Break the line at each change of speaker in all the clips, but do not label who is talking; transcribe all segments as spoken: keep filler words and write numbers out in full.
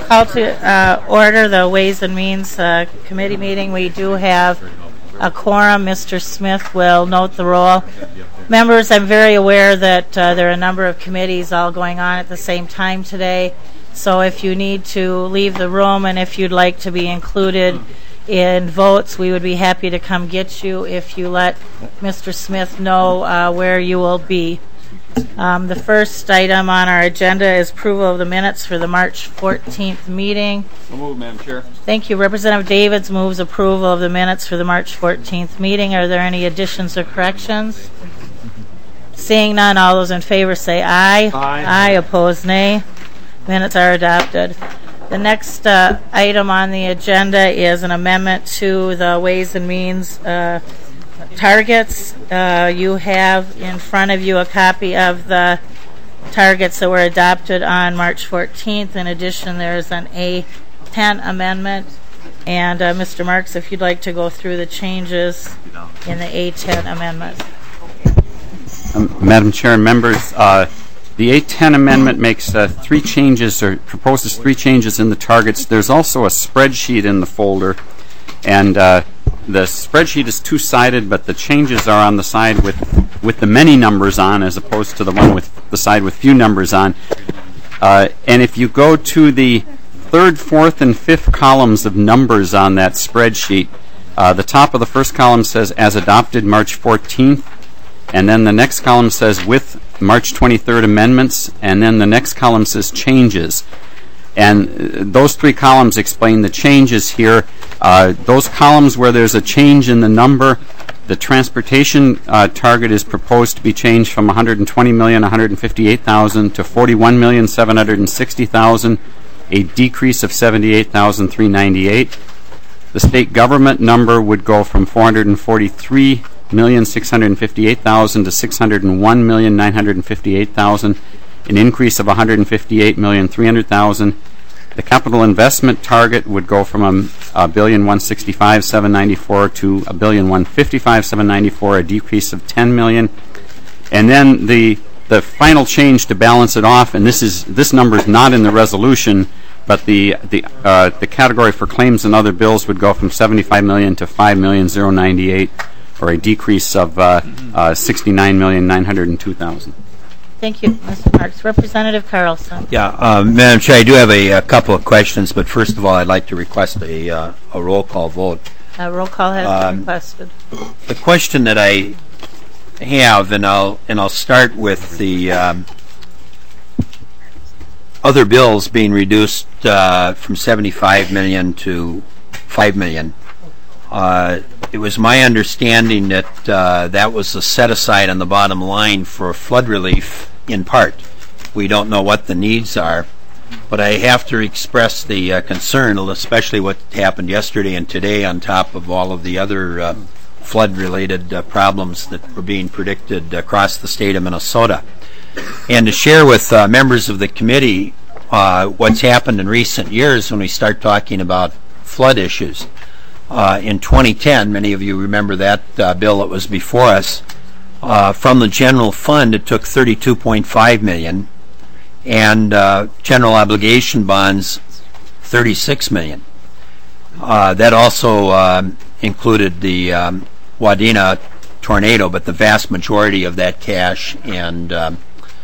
call to uh, order the Ways and Means uh, Committee meeting. We do have a quorum. Mister Smith will note the roll. Members, I'm very aware that uh, there are a number of committees all going on at the same time today. So if you need to leave the room and if you'd like to be included in votes, we would be happy to come get you if you let Mister Smith know uh, where you will be. Um, the first item on our agenda is approval of the minutes for the March fourteenth meeting.
So moved, Madam Chair.
Thank you. Representative Davids moves approval of the minutes for the March fourteenth meeting. Are there any additions or corrections? Seeing none, all those in favor say aye.
Aye.
Aye. Opposed, nay. Minutes are adopted. The next uh, item on the agenda is an amendment to the Ways and Means uh, targets. Uh, you have in front of you a copy of the targets that were adopted on March fourteenth. In addition, there is an A ten amendment. And uh, Mister Marks, if you'd like to go through the changes in the A ten amendment.
Um, Madam Chair and members, uh, the A ten amendment makes uh, three changes, or proposes three changes in the targets. There's also a spreadsheet in the folder, and uh, the spreadsheet is two-sided, but the changes are on the side with with the many numbers on, as opposed to the one with the side with few numbers on. Uh, and if you go to the third, fourth, and fifth columns of numbers on that spreadsheet, uh, the top of the first column says "as adopted March fourteenth." And then the next column says with March twenty-third amendments, and then the next column says changes. And uh, those three columns explain the changes here. Uh, those columns where there's a change in the number, the transportation uh, target is proposed to be changed from one hundred twenty million one hundred fifty-eight thousand to forty-one million seven hundred sixty thousand, a decrease of seventy-eight thousand three hundred ninety-eight. The state government number would go from four hundred forty-three million six hundred fifty-eight thousand to six hundred one million nine hundred fifty-eight thousand, an increase of one hundred fifty-eight million three hundred thousand. The capital investment target would go from a billion one sixty-five seven ninety-four to a billion one fifty-five seven ninety-four, a decrease of ten million. And then the the final change to balance it off, and this is this number is not in the resolution, but the the uh, the category for claims and other bills would go from seventy-five million to five million zero ninety-eight, or a decrease of uh, uh, sixty-nine million nine hundred two thousand.
Thank you, Mister Marks. Representative Carlson.
Yeah, um, Madam Chair, I do have a, a couple of questions, but first of all, I'd like to request a, uh, a roll call vote.
A roll call has
um,
been requested.
The question that I have, and I'll and I'll start with the um, other bills being reduced uh, from seventy-five million to five million. Uh, it was my understanding that uh, that was a set aside on the bottom line for flood relief in part. We don't know what the needs are, but I have to express the uh, concern, especially what happened yesterday and today on top of all of the other uh, flood-related uh, problems that were being predicted across the state of Minnesota. And to share with uh, members of the committee uh, what's happened in recent years when we start talking about flood issues. Uh, in twenty ten, many of you remember that uh, bill that was before us. Uh, from the general fund, it took thirty-two point five million dollars, and uh, general obligation bonds, thirty-six million dollars. Uh, that also um, included the um, Wadena tornado, but the vast majority of that cash and um,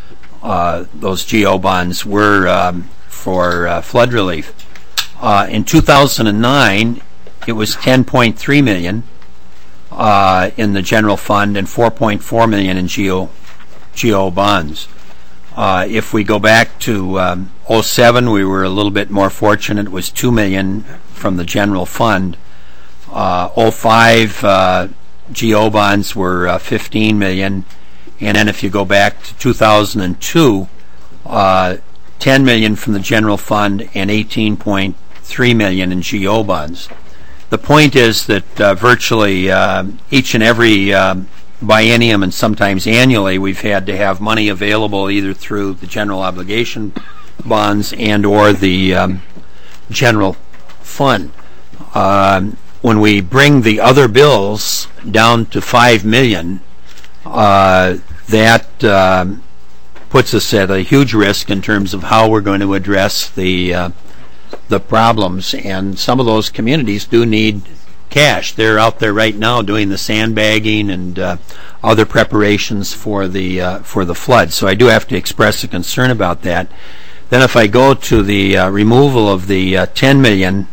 uh, those G O bonds were um, for uh, flood relief. Uh, in two thousand nine, it was ten point three million dollars uh, in the general fund and four point four million dollars in G O, G O bonds. Uh, if we go back to um, oh seven, we were a little bit more fortunate. It was two million dollars from the general fund. Uh, oh five, uh, G O bonds were uh, fifteen million dollars. And then if you go back to two thousand two, uh, ten million dollars from the general fund and eighteen point three million dollars in G O bonds. The point is that uh, virtually uh, each and every um, biennium and sometimes annually we've had to have money available either through the general obligation bonds and or the um, general fund. Um, when we bring the other bills down to five million dollars, uh, that um, puts us at a huge risk in terms of how we're going to address the uh, the problems, and some of those communities do need cash. They're out there right now doing the sandbagging and uh, other preparations for the uh, for the flood. So I do have to express a concern about that. Then if I go to the uh, removal of the uh, ten million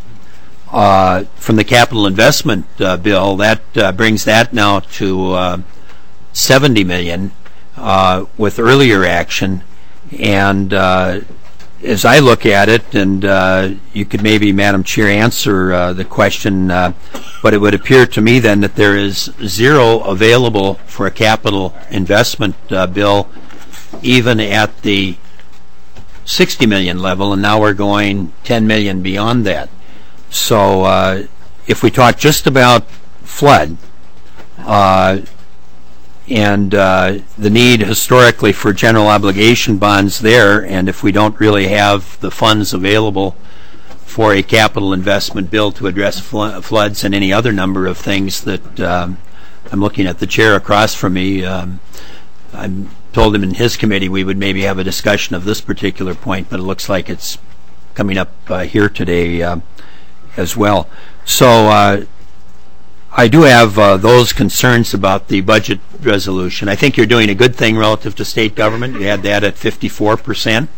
uh, from the capital investment uh, bill, that uh, brings that now to uh, seventy million uh, with earlier action. And uh, as I look at it, and uh, you could maybe, Madam Chair, answer uh, the question, uh, but it would appear to me then that there is zero available for a capital investment uh, bill, even at the sixty million level, and now we're going ten million beyond that. So uh, if we talk just about flood, uh, and uh, the need historically for general obligation bonds there, and if we don't really have the funds available for a capital investment bill to address fl- floods and any other number of things that um, I'm looking at the chair across from me. Um, I told him in his committee we would maybe have a discussion of this particular point, but it looks like it's coming up uh, here today uh, as well. So uh, I do have uh, those concerns about the budget resolution. I think you're doing a good thing relative to state government. You had that at fifty-four percent.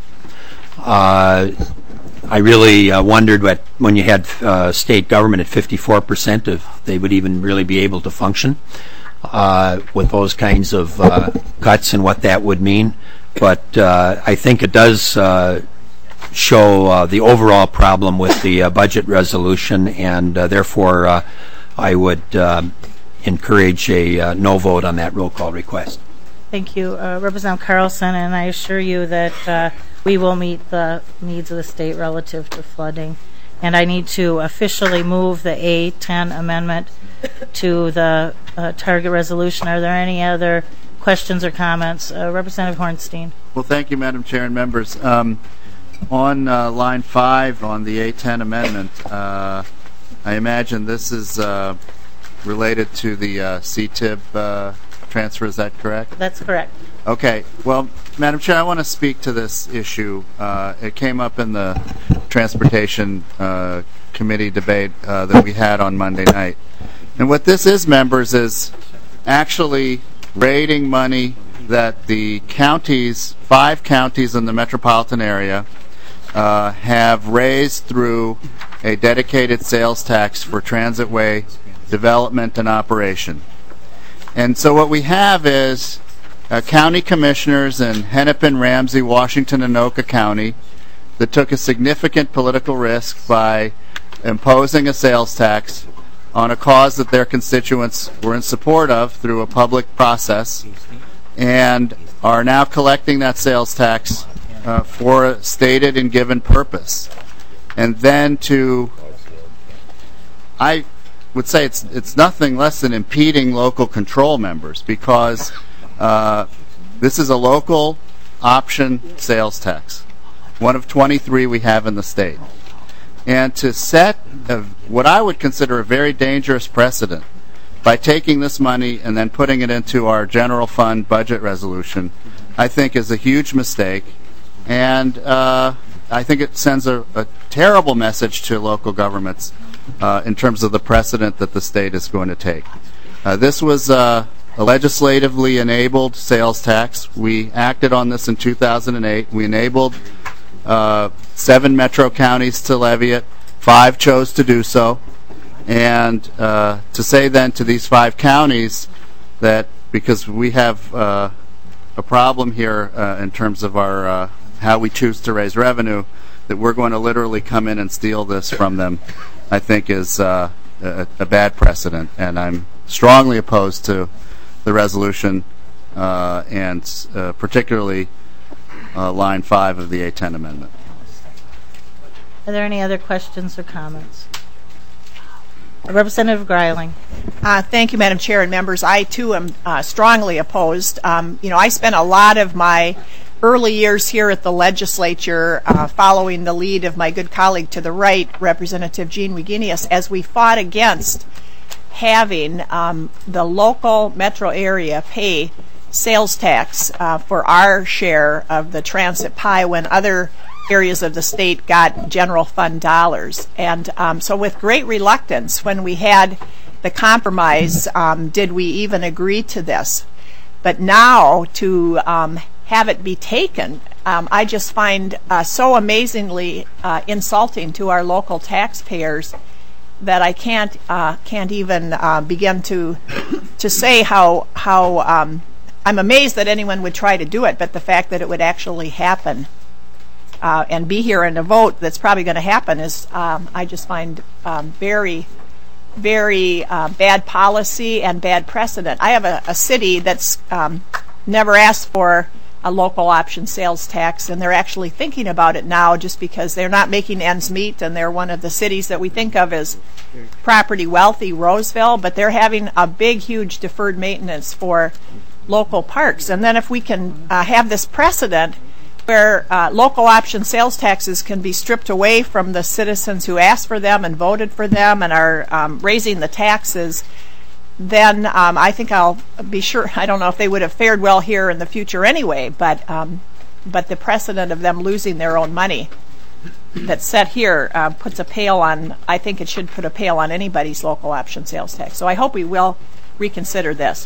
Uh, I really uh, wondered what, when you had uh, state government at fifty-four percent, if they would even really be able to function uh, with those kinds of uh, cuts and what that would mean. But uh, I think it does uh, show uh, the overall problem with the uh, budget resolution, and uh, therefore uh, I would um, encourage a uh, no vote on that roll call request.
Thank you, uh, Representative Carlson, and I assure you that uh, we will meet the needs of the state relative to flooding. And I need to officially move the A ten amendment to the uh, target resolution. Are there any other questions or comments? Uh, Representative Hornstein.
Well, thank you, Madam Chair and members. Um, on uh, line five on the A ten amendment, uh, I imagine this is uh, related to the uh, C T I B uh, transfer. Is that correct?
That's correct.
Okay. Well, Madam Chair, I want to speak to this issue. Uh, it came up in the Transportation uh, Committee debate uh, that we had on Monday night. And what this is, members, is actually raiding money that the counties, five counties in the metropolitan area, uh, have raised through a dedicated sales tax for transitway development and operation. And so what we have is uh, county commissioners in Hennepin, Ramsey, Washington, and Anoka County that took a significant political risk by imposing a sales tax on a cause that their constituents were in support of through a public process, and are now collecting that sales tax uh, for a stated and given purpose. And then to, I would say it's it's nothing less than impeding local control, members, because uh, this is a local option sales tax, one of twenty-three we have in the state. And to set a, what I would consider a very dangerous precedent by taking this money and then putting it into our general fund budget resolution, I think is a huge mistake. And uh, I think it sends a, a terrible message to local governments uh, in terms of the precedent that the state is going to take. Uh, this was uh, a legislatively enabled sales tax. We acted on this in two thousand eight. We enabled uh, seven metro counties to levy it. Five chose to do so. And uh, to say then to these five counties that because we have uh, a problem here uh, in terms of our uh, how we choose to raise revenue, that we're going to literally come in and steal this from them, I think is uh, a, a bad precedent. And I'm strongly opposed to the resolution uh, and uh, particularly uh, line five of the A ten amendment.
Are there any other questions or comments? Representative Greiling.
Uh, thank you, Madam Chair and members. I, too, am uh, strongly opposed. Um, you know, I spent a lot of my early years here at the legislature uh, following the lead of my good colleague to the right, Representative Gene Wigenius, as we fought against having um, the local metro area pay sales tax uh, for our share of the transit pie when other areas of the state got general fund dollars. And um, so with great reluctance, when we had the compromise, um, did we even agree to this? But now to um, have it be taken, um, I just find uh, so amazingly uh, insulting to our local taxpayers that I can't uh, can't even uh, begin to to say how how um, I'm amazed that anyone would try to do it. But the fact that it would actually happen uh, and be here in a vote that's probably going to happen is um, I just find um, very very uh, bad policy and bad precedent. I have a, a city that's um, never asked for a local option sales tax, and they're actually thinking about it now just because they're not making ends meet, and they're one of the cities that we think of as property wealthy, Roseville, but they're having a big, huge deferred maintenance for local parks. And then if we can uh, have this precedent where uh, local option sales taxes can be stripped away from the citizens who asked for them and voted for them and are um, raising the taxes, then um, I think I'll be sure. I don't know if they would have fared well here in the future anyway, but um, but the precedent of them losing their own money that's set here uh, puts a pale on, I think it should put a pale on anybody's local option sales tax. So I hope we will reconsider this.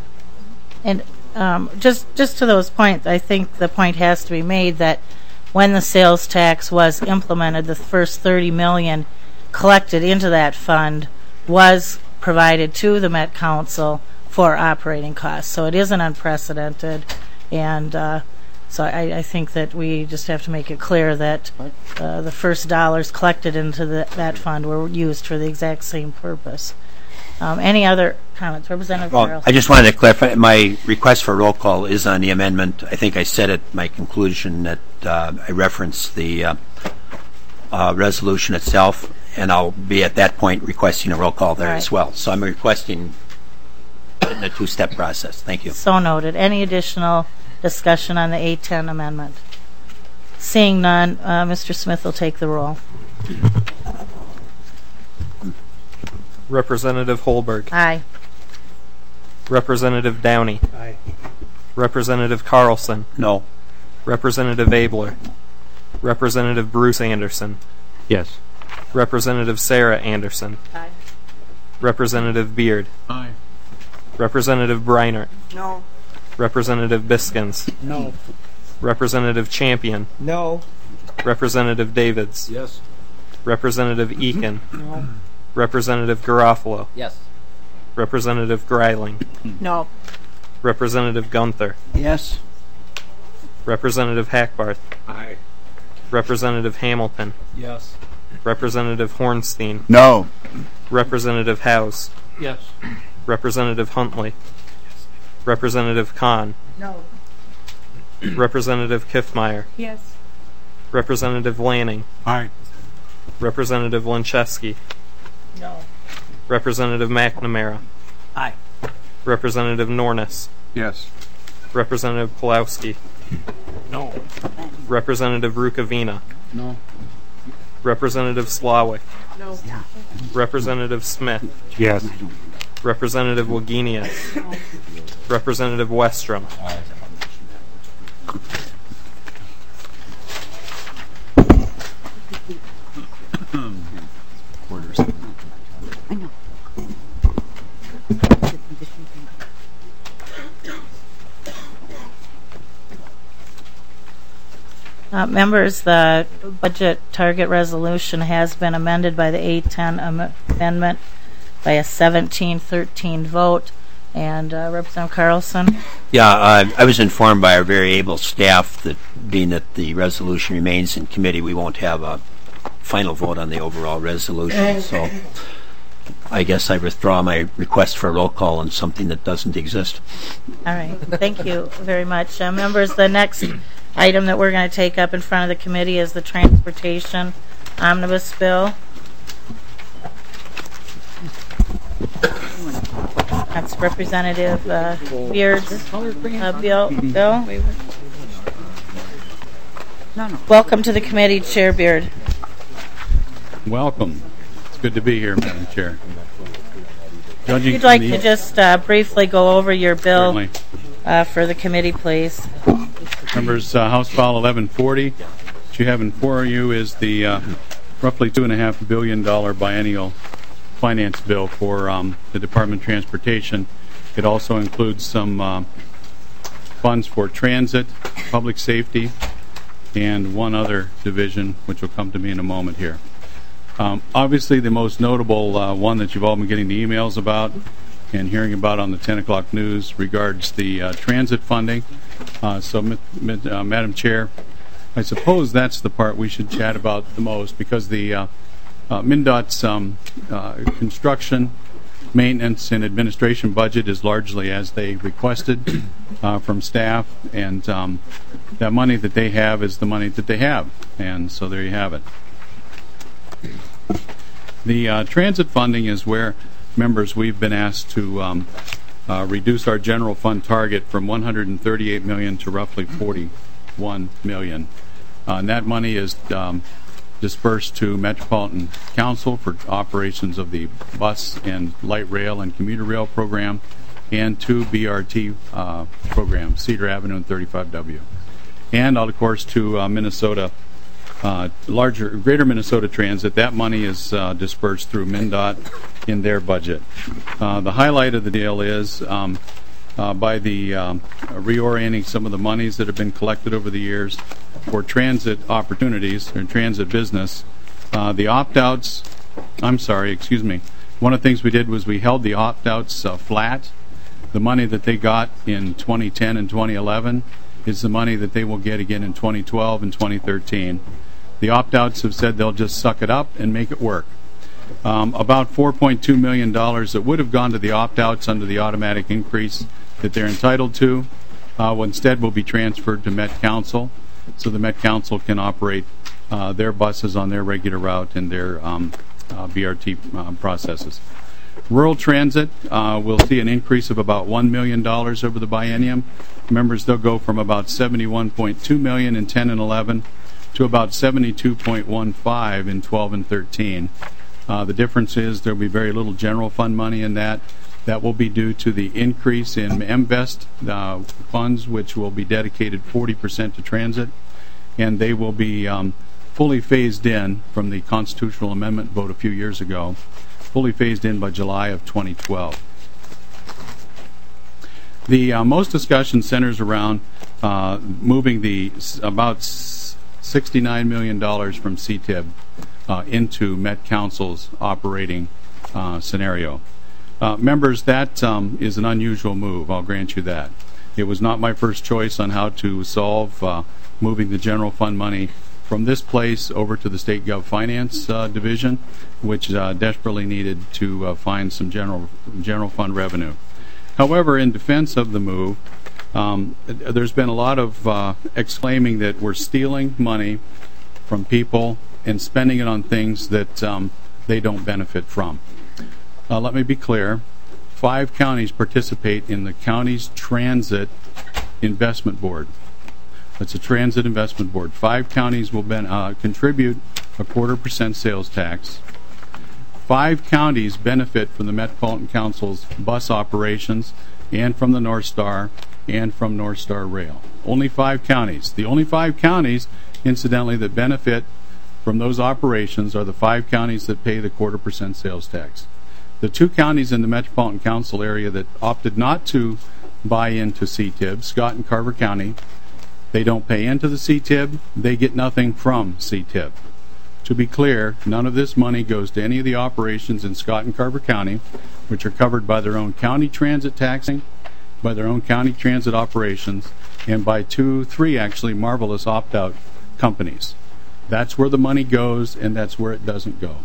And um, just just to those points, I think the point has to be made that when the sales tax was implemented, the first thirty million dollars collected into that fund was provided to the Met Council for operating costs. So it isn't unprecedented, and uh, so I, I think that we just have to make it clear that uh, the first dollars collected into the, that fund were used for the exact same purpose. Um, any other comments? Representative
Well,
Carlson.
I just wanted to clarify, my request for roll call is on the amendment. I think I said at my conclusion that uh, I referenced the uh, uh, resolution itself, and I'll be at that point requesting a roll call there
All right.
as well. So I'm requesting in a two-step process. Thank you.
So noted. Any additional discussion on the eight ten amendment? Seeing none, uh, Mister Smith will take the roll.
Representative Holberg.
Aye.
Representative Downey.
Aye.
Representative Carlson.
No.
Representative Abler. Representative Bruce Anderson.
Yes.
Representative Sarah Anderson.
Aye.
Representative Beard.
Aye.
Representative Breinert.
No.
Representative Biskins.
No.
Representative Champion.
No.
Representative Davids.
Yes.
Representative Eakin.
No.
Representative Garofalo.
Yes.
Representative Greiling.
No.
Representative Gunther.
Yes.
Representative Hackbarth.
Aye.
Representative Hamilton.
Yes.
Representative Hornstein.
No.
Representative House.
Yes.
Representative Huntley. Representative Kahn.
No.
Representative Kiffmeyer.
Yes.
Representative Lanning.
Aye.
Representative Lincheski.
No.
Representative McNamara.
Aye.
Representative Nornis.
Yes.
Representative Pulowski.
No.
Representative Rukavina.
No.
Representative Slawick.
No.
Representative Smith.
Yes.
Representative Wagenius. Representative Westrom.
Uh, members, the budget target resolution has been amended by the eight ten am- amendment by a seventeen thirteen vote. And uh, Representative Carlson?
Yeah, uh, I was informed by our very able staff that being that the resolution remains in committee, we won't have a final vote on the overall resolution. So I guess I withdraw my request for a roll call on something that doesn't exist.
All right. Thank you very much. Uh, members, the next item that we're going to take up in front of the committee is the Transportation Omnibus Bill. That's Representative uh, Beard's uh, bill. bill. Welcome to the committee, Chair Beard.
Welcome. It's good to be here, Madam Chair. Judging
If you'd like
from
to
the-
just uh, briefly go over your bill
Certainly.
uh, for the committee, please.
Members, uh, House File eleven forty What you have in for you is the uh, roughly two and a half billion dollar biennial finance bill for um, the Department of Transportation. It also includes some uh, funds for transit, public safety, and one other division, which will come to me in a moment here. Um, obviously, the most notable uh, one that you've all been getting the emails about and hearing about on the ten o'clock news regards the uh, transit funding. Uh, so, m- m- uh, Madam Chair, I suppose that's the part we should chat about the most, because the uh, uh, MnDOT's um, uh, construction, maintenance, and administration budget is largely as they requested uh, from staff, and um, that money that they have is the money that they have, and so there you have it. The uh, transit funding is where, members, we've been asked to um, uh, reduce our general fund target from one hundred thirty-eight million dollars to roughly forty-one million dollars. Uh, and that money is um, dispersed to Metropolitan Council for operations of the bus and light rail and commuter rail program, and two B R T uh, programs, Cedar Avenue and thirty-five W. And, of course, to uh, Minnesota, uh, larger, Greater Minnesota Transit. That money is uh, dispersed through MnDOT in their budget. Uh, the highlight of the deal is um, uh, by the um, reorienting some of the monies that have been collected over the years for transit opportunities or transit business, uh, the opt-outs, I'm sorry, excuse me, one of the things we did was we held the opt-outs uh, flat. The money that they got in twenty ten and twenty eleven is the money that they will get again in twenty twelve and twenty thirteen. The opt-outs have said they'll just suck it up and make it work. Um, about four point two million dollars that would have gone to the opt-outs under the automatic increase that they're entitled to uh, will instead will be transferred to Met Council, so the Met Council can operate uh, their buses on their regular route and their um, uh, B R T uh, processes. Rural transit uh, will see an increase of about one million dollars over the biennium. Members, they'll go from about seventy-one point two million dollars in ten and eleven to about seventy-two point one five in twelve and thirteen. Uh, the difference is there will be very little general fund money in that. That will be due to the increase in M VEST uh, funds, which will be dedicated forty percent to transit, and they will be um, fully phased in from the constitutional amendment vote a few years ago, fully phased in by July of twenty twelve. The uh, most discussion centers around uh, moving the s- about sixty-nine million dollars from C T I B uh, into Met Council's operating uh, scenario. Uh, members, that um, is an unusual move, I'll grant you that. It was not my first choice on how to solve uh, moving the general fund money from this place over to the State Gov Finance uh, Division, which uh, desperately needed to uh, find some general general fund revenue. However, in defense of the move, um, there's been a lot of uh, exclaiming that we're stealing money from people and spending it on things that um, they don't benefit from. Uh, let me be clear. Five counties participate in the county's transit investment board. It's a transit investment board. Five counties will ben, uh, contribute a quarter percent sales tax. Five counties benefit from the Metropolitan Council's bus operations and from the North Star and from North Star Rail. Only five counties. The only five counties, incidentally, that benefit from those operations are the five counties that pay the quarter percent sales tax. The two counties in the Metropolitan Council area that opted not to buy into C T I B, Scott and Carver County, they don't pay into the C T I B, they get nothing from C T I B. To be clear, none of this money goes to any of the operations in Scott and Carver County, which are covered by their own county transit taxing, by their own county transit operations, and by two, three actually marvelous opt-out companies. That's where the money goes, and that's where it doesn't go.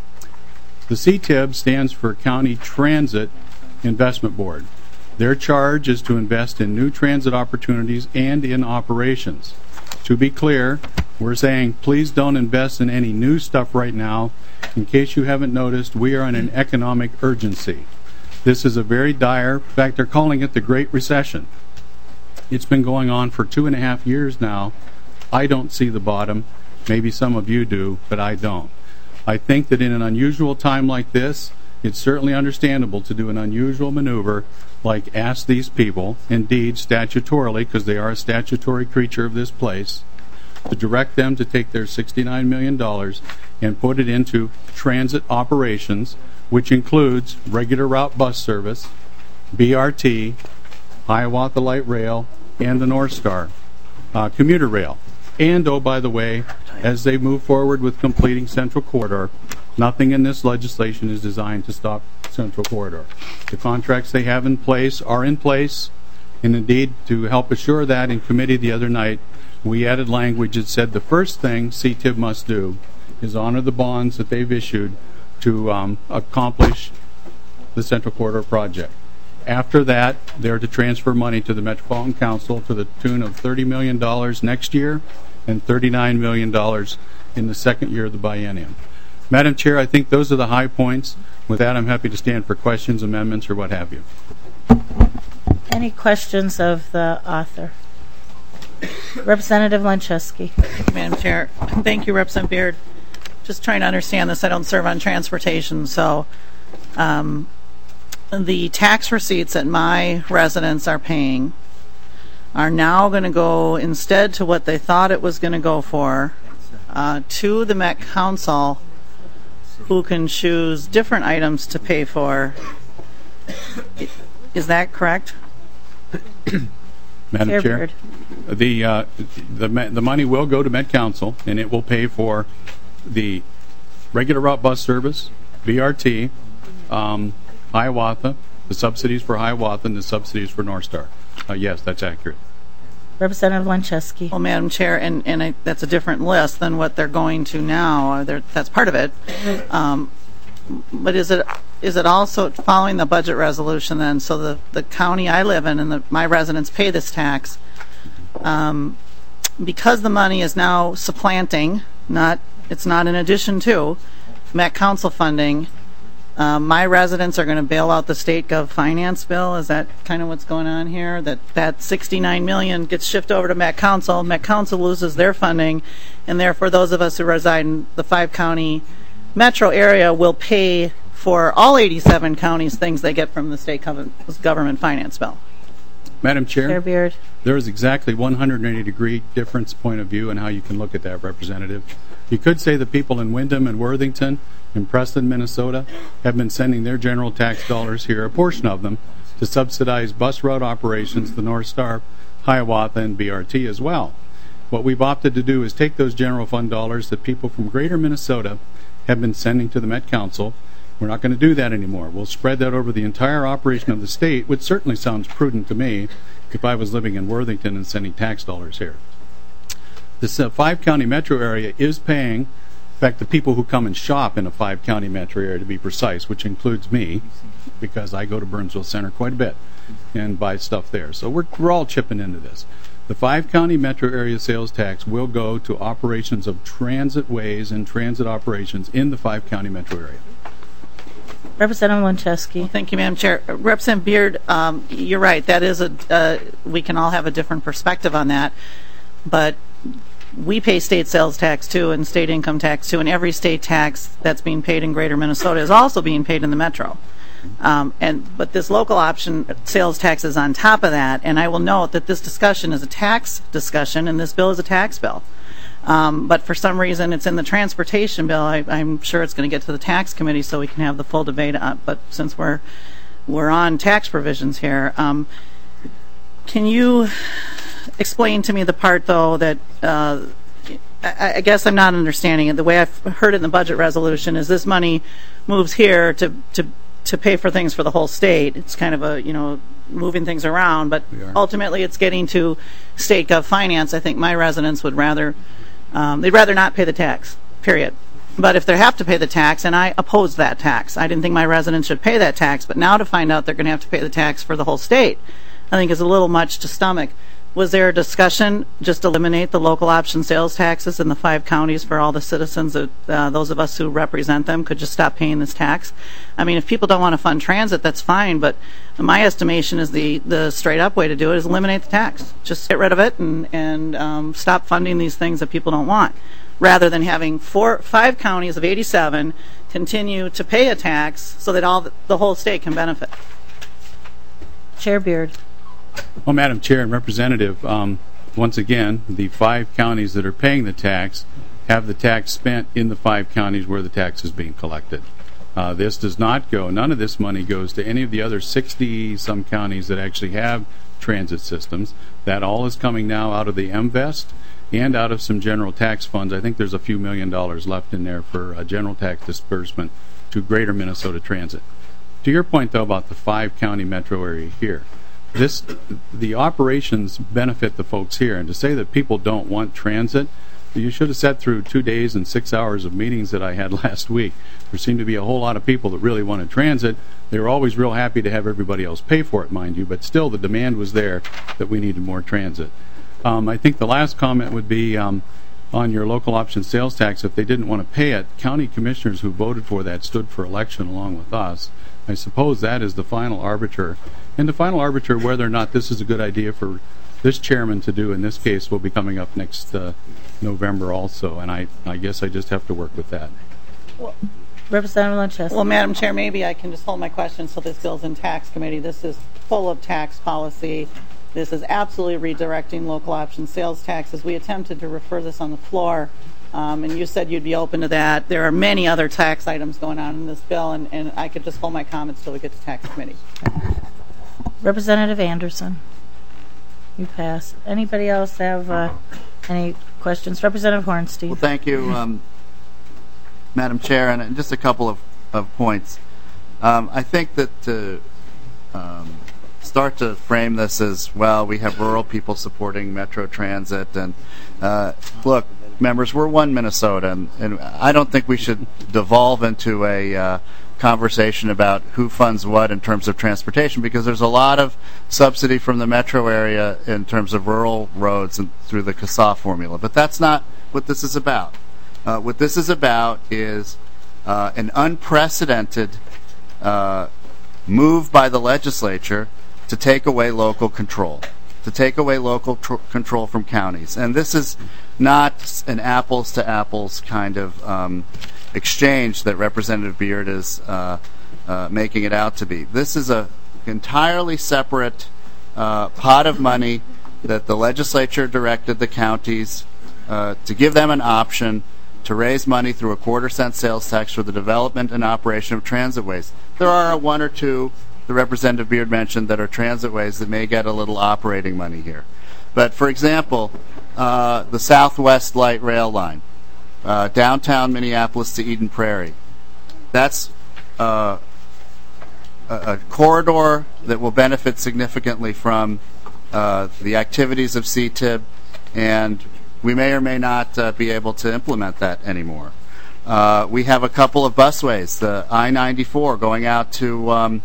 The C T I B stands for County Transit Investment Board. Their charge is to invest in new transit opportunities and in operations. To be clear, we're saying please don't invest in any new stuff right now. In case you haven't noticed, we are in an economic urgency. This is a very dire, in fact, they're calling it the Great Recession. It's been going on for two and a half years now. I don't see the bottom. Maybe some of you do, but I don't. I think that in an unusual time like this, it's certainly understandable to do an unusual maneuver like ask these people, indeed statutorily, because they are a statutory creature of this place, to direct them to take their sixty-nine million dollars and put it into transit operations, which includes regular route bus service, B R T, Hiawatha Light Rail, and the North Star uh, commuter rail. And, oh, by the way, as they move forward with completing Central Corridor, nothing in this legislation is designed to stop Central Corridor. The contracts they have in place are in place, and indeed, to help assure that, in committee the other night, we added language that said the first thing C T I B must do is honor the bonds that they've issued to um, accomplish the Central Corridor project. After that, they're to transfer money to the Metropolitan Council to the tune of thirty million dollars next year and thirty-nine million dollars in the second year of the biennium. Madam Chair, I think those are the high points. With that, I'm happy to stand for questions, amendments, or what have you.
Any questions of the author? Representative Lancheski.
Madam Chair. Thank you, Representative Beard. Just trying to understand this. I don't serve on transportation, so um, the tax receipts that my residents are paying are now going to go, instead to what they thought it was going to go for, uh, to the Met Council, who can choose different items to pay for. Is that correct?
Madam
Chair
Chair,
Beard.
the uh, the the money will go to Met Council, and it will pay for the regular route bus service, B R T, um, Hiawatha, the subsidies for Hiawatha, and the subsidies for North Star. Uh, yes, that's accurate.
Representative Lancheski.
Well, Madam Chair, and, and I, that's a different list than what they're going to now. Uh, they're, that's part of it. Um, but is it is it also following the budget resolution then? So the, the county I live in and the, my residents pay this tax. Um, because the money is now supplanting, not it's not in addition to Met Council funding. Um, my residents are going to bail out the state gov finance bill. Is that kind of what's going on here? That that sixty-nine million dollars gets shifted over to Met Council. Met Council loses their funding, and therefore those of us who reside in the five county metro area will pay for all eighty-seven counties things they get from the state government finance bill.
Madam Chair,
Chair Beard.
there is exactly one hundred eighty degree difference point of view in how you can look at that, Representative. You could say the people in Windham and Worthington and Preston, Minnesota, have been sending their general tax dollars here, a portion of them, to subsidize bus route operations, the North Star, Hiawatha, and B R T as well. What we've opted to do is take those general fund dollars that people from greater Minnesota have been sending to the Met Council. We're not going to do that anymore. We'll spread that over the entire operation of the state, which certainly sounds prudent to me if I was living in Worthington and sending tax dollars here. This uh, five-county metro area is paying, in fact, the people who come and shop in a five-county metro area, to be precise, which includes me, because I go to Burnsville Center quite a bit and buy stuff there. So we're, we're all chipping into this. The five-county metro area sales tax will go to operations of transit ways and transit operations in the five-county metro area.
Representative Lancheski.
Thank you, Madam Chair. Uh, Representative Beard, um, you're right. That is a uh, we can all have a different perspective on that, but we pay state sales tax too and state income tax too, and every state tax that's being paid in Greater Minnesota is also being paid in the metro. Um, and but this local option sales tax is on top of that. And I will note that this discussion is a tax discussion, and this bill is a tax bill. Um, but for some reason, it's in the transportation bill. I, I'm sure it's going to get to the tax committee so we can have the full debate on. But since we're we're on tax provisions here, um, can you explain to me the part though that uh, I, I guess I'm not understanding it. The way I've heard it in the budget resolution is this money moves here to to to pay for things for the whole state. It's kind of a, you know, moving things around, but ultimately it's getting to state gov finance. I think my residents would rather, um, they'd rather not pay the tax, period. But if they have to pay the tax, and I oppose that tax, I didn't think my residents should pay that tax, but now to find out they're going to have to pay the tax for the whole state, I think is a little much to stomach. Was there a discussion just eliminate the local option sales taxes in the five counties for all the citizens, that, uh, those of us who represent them, could just stop paying this tax? I mean, if people don't want to fund transit, that's fine, but my estimation is the, the straight up way to do it is eliminate the tax. Just get rid of it and, and um, stop funding these things that people don't want, rather than having four, five counties of eighty-seven continue to pay a tax so that all the, the whole state can benefit.
Chair Beard.
Well, Madam Chair and Representative, um, once again, the five counties that are paying the tax have the tax spent in the five counties where the tax is being collected. Uh, this does not go, none of this money goes to any of the other sixty-some counties that actually have transit systems. That all is coming now out of the M VEST and out of some general tax funds. I think there's a few million dollars left in there for uh, general tax disbursement to Greater Minnesota Transit. To your point, though, about the five-county metro area here, this the operations benefit the folks here. And to say that people don't want transit, you should have sat through two days and six hours of meetings that I had last week. There seemed to be a whole lot of people that really wanted transit. They were always real happy to have everybody else pay for it, mind you, but still the demand was there that we needed more transit. Um, I think the last comment would be um, on your local option sales tax. If they didn't want to pay it, county commissioners who voted for that stood for election along with us. I suppose that is the final arbiter. And the final arbiter whether or not this is a good idea for this chairman to do in this case will be coming up next uh, November also, and I, I guess I just have to work with that.
Well,
Representative Lunchester.
well, Madam Chair, maybe I can just hold my question so this bill's in tax committee. This is full of tax policy. This is absolutely redirecting local option sales taxes. We attempted to refer this on the floor, um, and you said you'd be open to that. There are many other tax items going on in this bill, and, and I could just hold my comments till we get to tax committee.
Representative Anderson. You pass. Anybody else have uh, any questions? Representative Hornstein.
Well, thank you, um, Madam Chair, and just a couple of, of points. Um, I think that to um, start to frame this as, well, we have rural people supporting Metro Transit, and uh, look, members, we're one Minnesota, and, and I don't think we should devolve into a uh, conversation about who funds what in terms of transportation, because there's a lot of subsidy from the metro area in terms of rural roads and through the C A S A formula. But that's not what this is about. Uh, what this is about is uh, an unprecedented uh, move by the legislature to take away local control, to take away local tr- control from counties. And this is not an apples to apples kind of um, exchange that Representative Beard is uh, uh, making it out to be. This is a entirely separate uh, pot of money that the legislature directed the counties uh, to give them an option to raise money through a quarter cent sales tax for the development and operation of transitways. There are one or two, the Representative Beard mentioned, that are transitways that may get a little operating money here. But for example, uh, the Southwest Light Rail Line, Uh, downtown Minneapolis to Eden Prairie. That's uh, a, a corridor that will benefit significantly from uh, the activities of C T I B, and we may or may not uh, be able to implement that anymore. Uh, we have a couple of busways, the I ninety-four going out to um,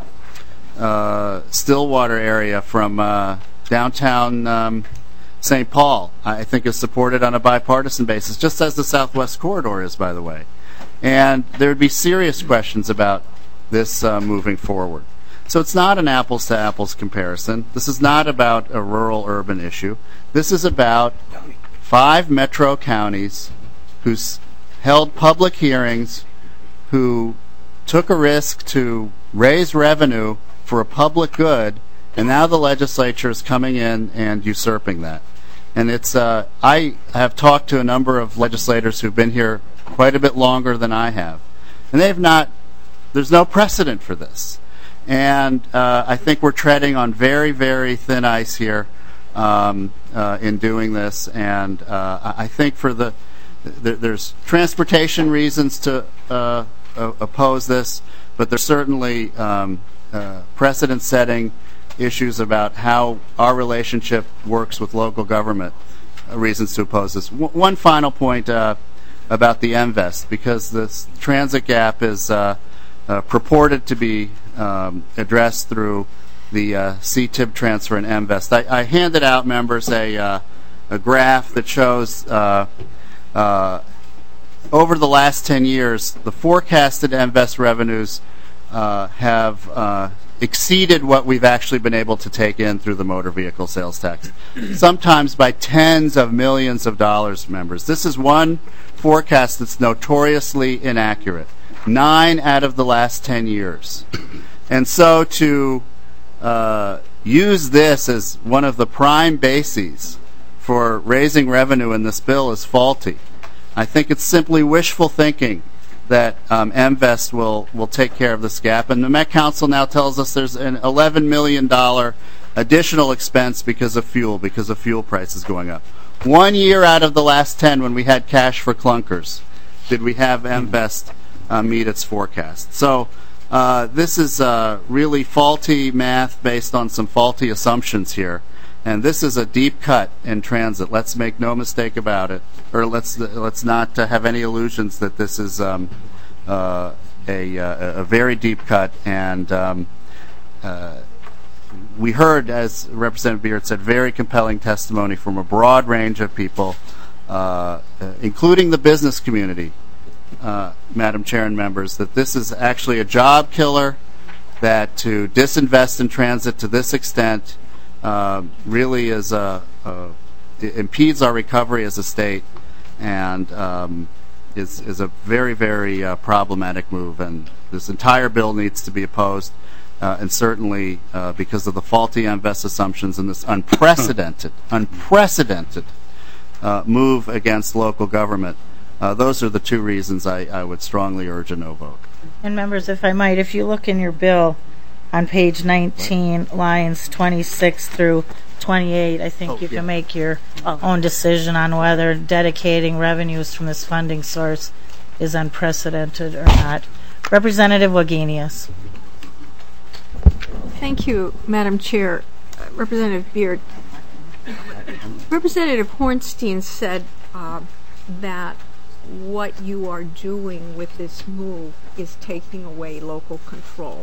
uh, Stillwater area from uh, downtown um, Saint Paul, I think, is supported on a bipartisan basis, just as the Southwest Corridor is, by the way. And there would be serious questions about this uh, moving forward. So it's not an apples-to-apples comparison. This is not about a rural-urban issue. This is about five metro counties who held public hearings, who took a risk to raise revenue for a public good, and now the legislature is coming in and usurping that. And it's uh, I have talked to a number of legislators who've been here quite a bit longer than I have, and they've not. There's no precedent for this, and uh, I think we're treading on very, very thin ice here um, uh, in doing this. And uh, I think for the th- there's transportation reasons to uh, uh, oppose this, but there's certainly um, uh, precedent-setting issues about how our relationship works with local government, uh, reasons to oppose this. W- one final point uh, about the M VEST, because this transit gap is uh, uh, purported to be um, addressed through the uh, C T I B transfer and M VEST. I, I handed out members a, uh, a graph that shows uh, uh, over the last ten years, the forecasted M VEST revenues uh, have uh, exceeded what we've actually been able to take in through the motor vehicle sales tax, sometimes by tens of millions of dollars, members. This is one forecast that's notoriously inaccurate. Nine out of the last ten years. And so to uh, use this as one of the prime bases for raising revenue in this bill is faulty. I think it's simply wishful thinking that um, MVest will, will take care of this gap. And the Met Council now tells us there's an eleven million dollars additional expense because of fuel, because of fuel prices going up. One year out of the last ten when we had cash for clunkers did we have MVest uh, meet its forecast. So uh, this is uh, really faulty math based on some faulty assumptions here. And this is a deep cut in transit. Let's make no mistake about it, or let's let's not uh, have any illusions that this is um, uh, a, uh, a very deep cut. And um, uh, we heard, as Representative Beard said, very compelling testimony from a broad range of people, uh, uh, including the business community, uh, Madam Chair and members, that this is actually a job killer, that to disinvest in transit to this extent Uh, really is a, a it impedes our recovery as a state, and um, is is a very very uh, problematic move. And this entire bill needs to be opposed, uh, and certainly uh, because of the faulty MVest assumptions and this unprecedented unprecedented uh, move against local government. Uh, those are the two reasons I, I would strongly urge a no vote.
And members, if I might, if you look in your bill on page nineteen, lines twenty-six through twenty-eight, I think
Oh,
you
yeah.
can make your own decision on whether dedicating revenues from this funding source is unprecedented or not. Representative Wagenius.
Thank you, Madam Chair. Uh, Representative Beard. Representative Hornstein said uh, that what you are doing with this move is taking away local control.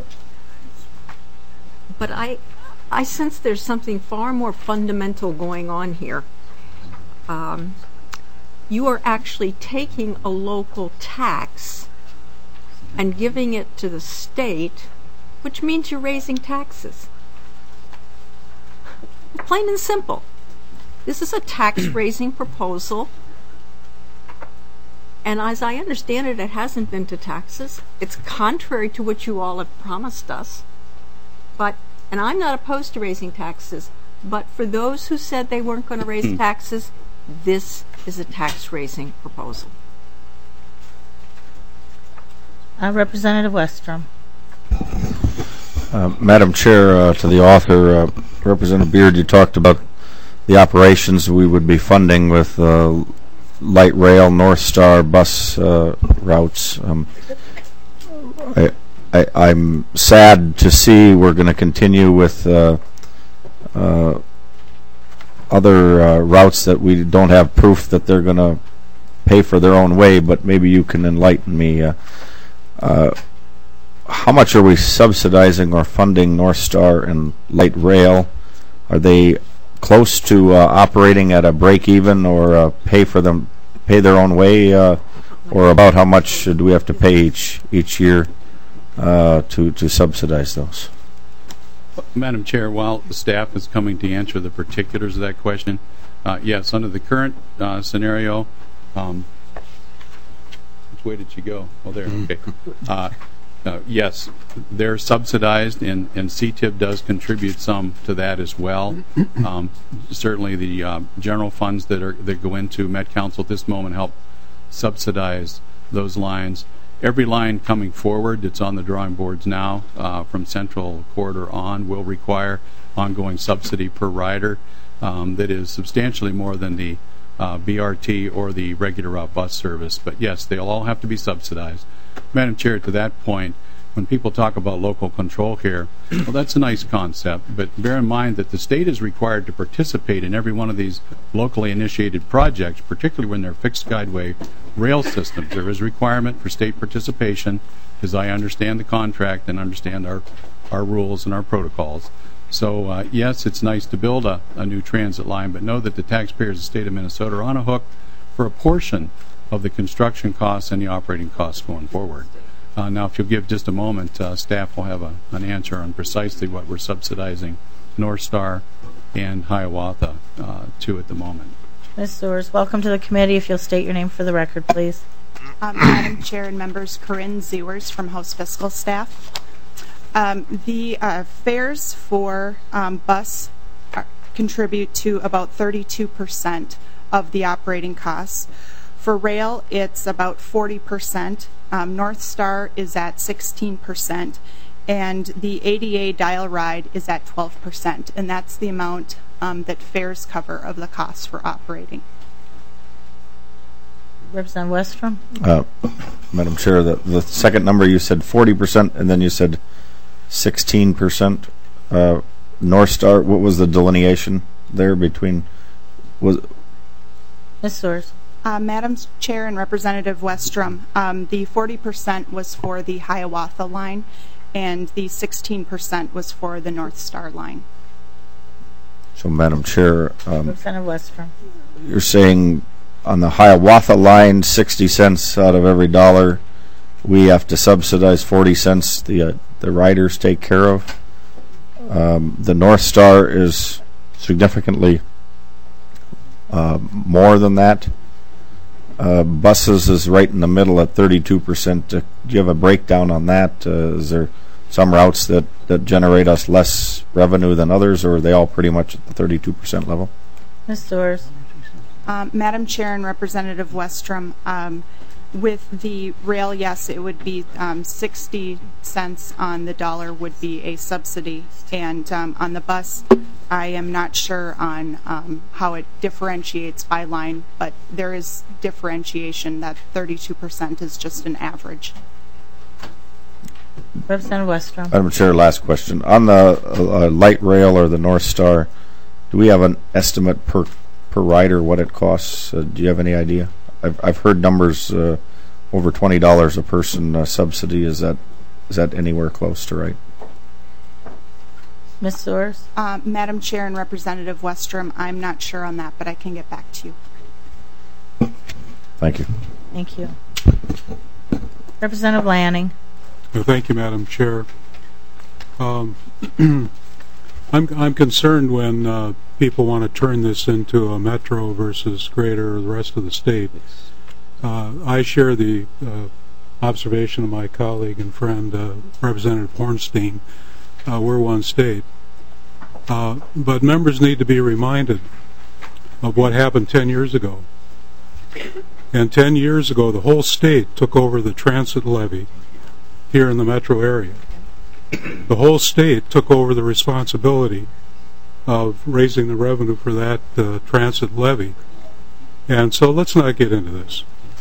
But I, I sense there's something far more fundamental going on here. Um, you are actually taking a local tax and giving it to the state, which means you're raising taxes. Plain and simple. This is a tax-raising proposal, and as I understand it, it hasn't been to taxes. It's contrary to what you all have promised us. But, and I'm not opposed to raising taxes, but for those who said they weren't going to raise taxes, this is a tax-raising proposal.
Uh, Representative Westrom.
Uh, Madam Chair, uh, to the author, uh, Representative Beard, you talked about the operations we would be funding with uh, light rail, North Star bus uh, routes. Um, I, I, I'm sad to see we're going to continue with uh, uh, other uh, routes that we don't have proof that they're going to pay for their own way, but maybe you can enlighten me. Uh, uh, how much are we subsidizing or funding North Star and light rail? Are they close to uh, operating at a break-even or uh, pay for them, pay their own way, uh, or about how much do we have to pay each each year uh, to to subsidize those?
Madam Chair, while the staff is coming to answer the particulars of that question, uh, yes, under the current uh, scenario, um, which way did she go? Oh, there. Okay. Uh, uh, yes, they're subsidized, and, and C T I B does contribute some to that as well. Um, certainly, the uh, general funds that are that go into Met Council at this moment help subsidize those lines. Every line coming forward that's on the drawing boards now uh, from Central Corridor on will require ongoing subsidy per rider um, that is substantially more than the uh, B R T or the regular route bus service. But yes, they'll all have to be subsidized. Madam Chair, to that point, when people talk about local control here, well, that's a nice concept, but bear in mind that the state is required to participate in every one of these locally initiated projects, particularly when they're fixed guideway rail systems. There is a requirement for state participation, as I understand the contract and understand our, our rules and our protocols. So, uh, yes, it's nice to build a, a new transit line, but know that the taxpayers of the state of Minnesota are on a hook for a portion of the construction costs and the operating costs going forward. Uh, now, if you'll give just a moment, uh, staff will have a, an answer on precisely what we're subsidizing North Star and Hiawatha uh, to at the moment.
Miz Sewers, welcome to the committee. If you'll state your name for the record, please.
Um, Madam Chair and members, Corinne Zewers from House Fiscal Staff. Um, the uh, fares for um, bus contribute to about thirty-two percent of the operating costs. For rail, it's about forty percent. Um, North Star is at sixteen percent. And the A D A dial ride is at twelve percent. And that's the amount um, that fares cover of the costs for operating.
Representative Westrom?
Uh, Madam Chair, the, the second number you said forty percent, and then you said sixteen percent. Uh, North Star, what was the delineation there between? Was
Miz Soares?
Uh, Madam Chair and Representative Westrom, um, the forty percent was for the Hiawatha line, and the sixteen percent was for the North Star line.
So, Madam Chair, um,
Representative Westrom?
you're saying on the Hiawatha line, sixty cents out of every dollar, we have to subsidize forty cents the uh, the riders take care of. Um, the North Star is significantly uh, more than that. Uh, buses is right in the middle at thirty-two percent. Uh, do you have a breakdown on that? Uh, is there some routes that, that generate us less revenue than others, or are they all pretty much at the thirty-two percent level?
Miz Soares?
Um, Madam Chair and Representative Westrom, um, with the rail, yes, it would be um, sixty cents on the dollar would be a subsidy, and um, on the bus, I am not sure on um, how it differentiates by line, but there is differentiation. That thirty-two percent is just an average.
Representative Westrom?
Madam Chair, last question. On the uh, light rail or the North Star, do we have an estimate per per rider what it costs? Uh, do you have any idea? I've I've heard numbers uh, over twenty dollars a person uh, subsidy. Is that is that anywhere close to right?
Miz Soares?
Uh, Madam Chair and Representative Westrom, I'm not sure on that, but I can get back to you.
Thank you.
Thank you. Representative Lanning?
Well, thank you, Madam Chair. Um, I'm I'm concerned when uh, people want to turn this into a metro versus greater the rest of the state. Uh, I share the uh, observation of my colleague and friend uh, Representative Hornstein. Uh, we're one state, uh, but members need to be reminded of what happened ten years ago. And ten years ago, the whole state took over the transit levy here in the metro area. The whole state took over the responsibility of raising the revenue for that uh, transit levy. And so let's not get into this.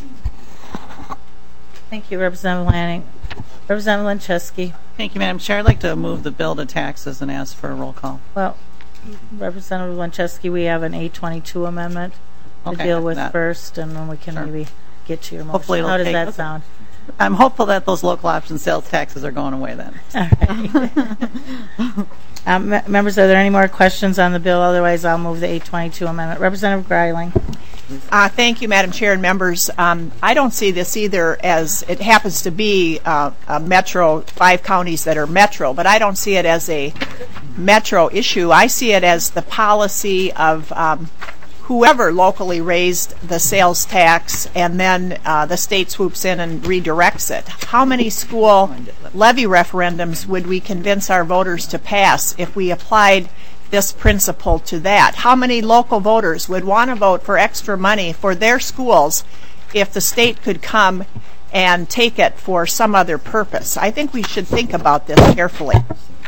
Thank you, Representative Lanning. Representative Lenczewski?
Thank you, Madam Chair. I'd like to move the bill to taxes and ask for a roll call.
Well, Representative Lenczewski, we have an eight twenty-two amendment to
Okay,
deal with
that-
first, and then we can
Sure.
maybe get to your motion.
Hopefully it'll
How does
take-
that
okay.
sound?
I'm hopeful that those local option sales taxes are going away then.
All right. um, me- members, are there any more questions on the bill? Otherwise, I'll move the eight twenty-two amendment. Representative Greiling?
Uh, thank you, Madam Chair and members. Um, I don't see this either as it happens to be uh, a metro, five counties that are metro, but I don't see it as a metro issue. I see it as the policy of um, whoever locally raised the sales tax, and then uh, the state swoops in and redirects it. How many school levy referendums would we convince our voters to pass if we applied this principle to that? How many local voters would want to vote for extra money for their schools if the state could come and take it for some other purpose? I think we should think about this carefully.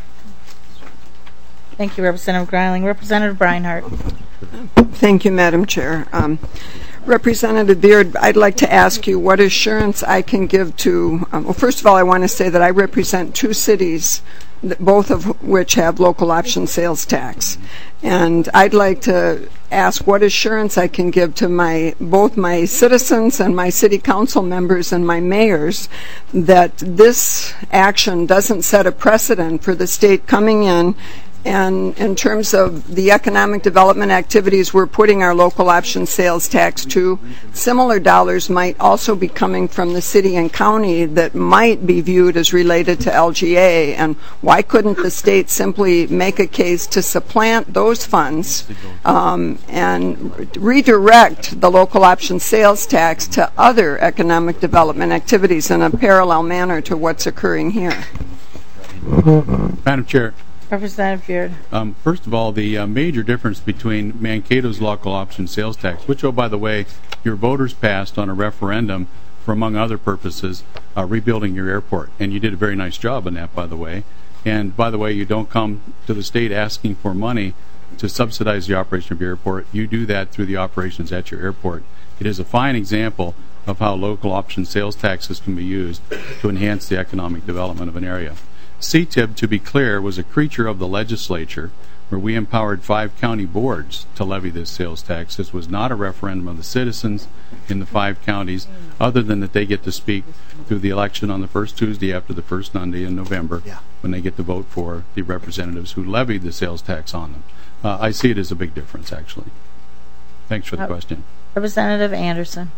Thank you, Representative Greiling. Representative Breinhardt?
Thank you, Madam Chair. Um, Representative Beard, I'd like to ask you what assurance I can give to, um, well, first of all, I want to say that I represent two cities, th- both of which have local option sales tax. And I'd like to ask what assurance I can give to my both my citizens and my city council members and my mayors that this action doesn't set a precedent for the state coming in. And in terms of the economic development activities we're putting our local option sales tax to, similar dollars might also be coming from the city and county that might be viewed as related to L G A. And why couldn't the state simply make a case to supplant those funds um, and redirect the local option sales tax to other economic development activities in a parallel manner to what's occurring here?
Madam Chair,
Representative Beard.
Um, first of all, the uh, major difference between Mankato's local option sales tax, which, oh, by the way, your voters passed on a referendum for, among other purposes, uh, rebuilding your airport. And you did a very nice job on that, by the way. And, by the way, you don't come to the state asking for money to subsidize the operation of your airport. You do that through the operations at your airport. It is a fine example of how local option sales taxes can be used to enhance the economic development of an area. C T I B, to be clear, was a creature of the legislature where we empowered five county boards to levy this sales tax. This was not a referendum of the citizens in the five counties, other than that they get to speak through the election on the first Tuesday after the first Monday in November, yeah, when they get to vote for the representatives who levied the sales tax on them. Uh, I see it as a big difference, actually. Thanks for the uh, question.
Representative Anderson.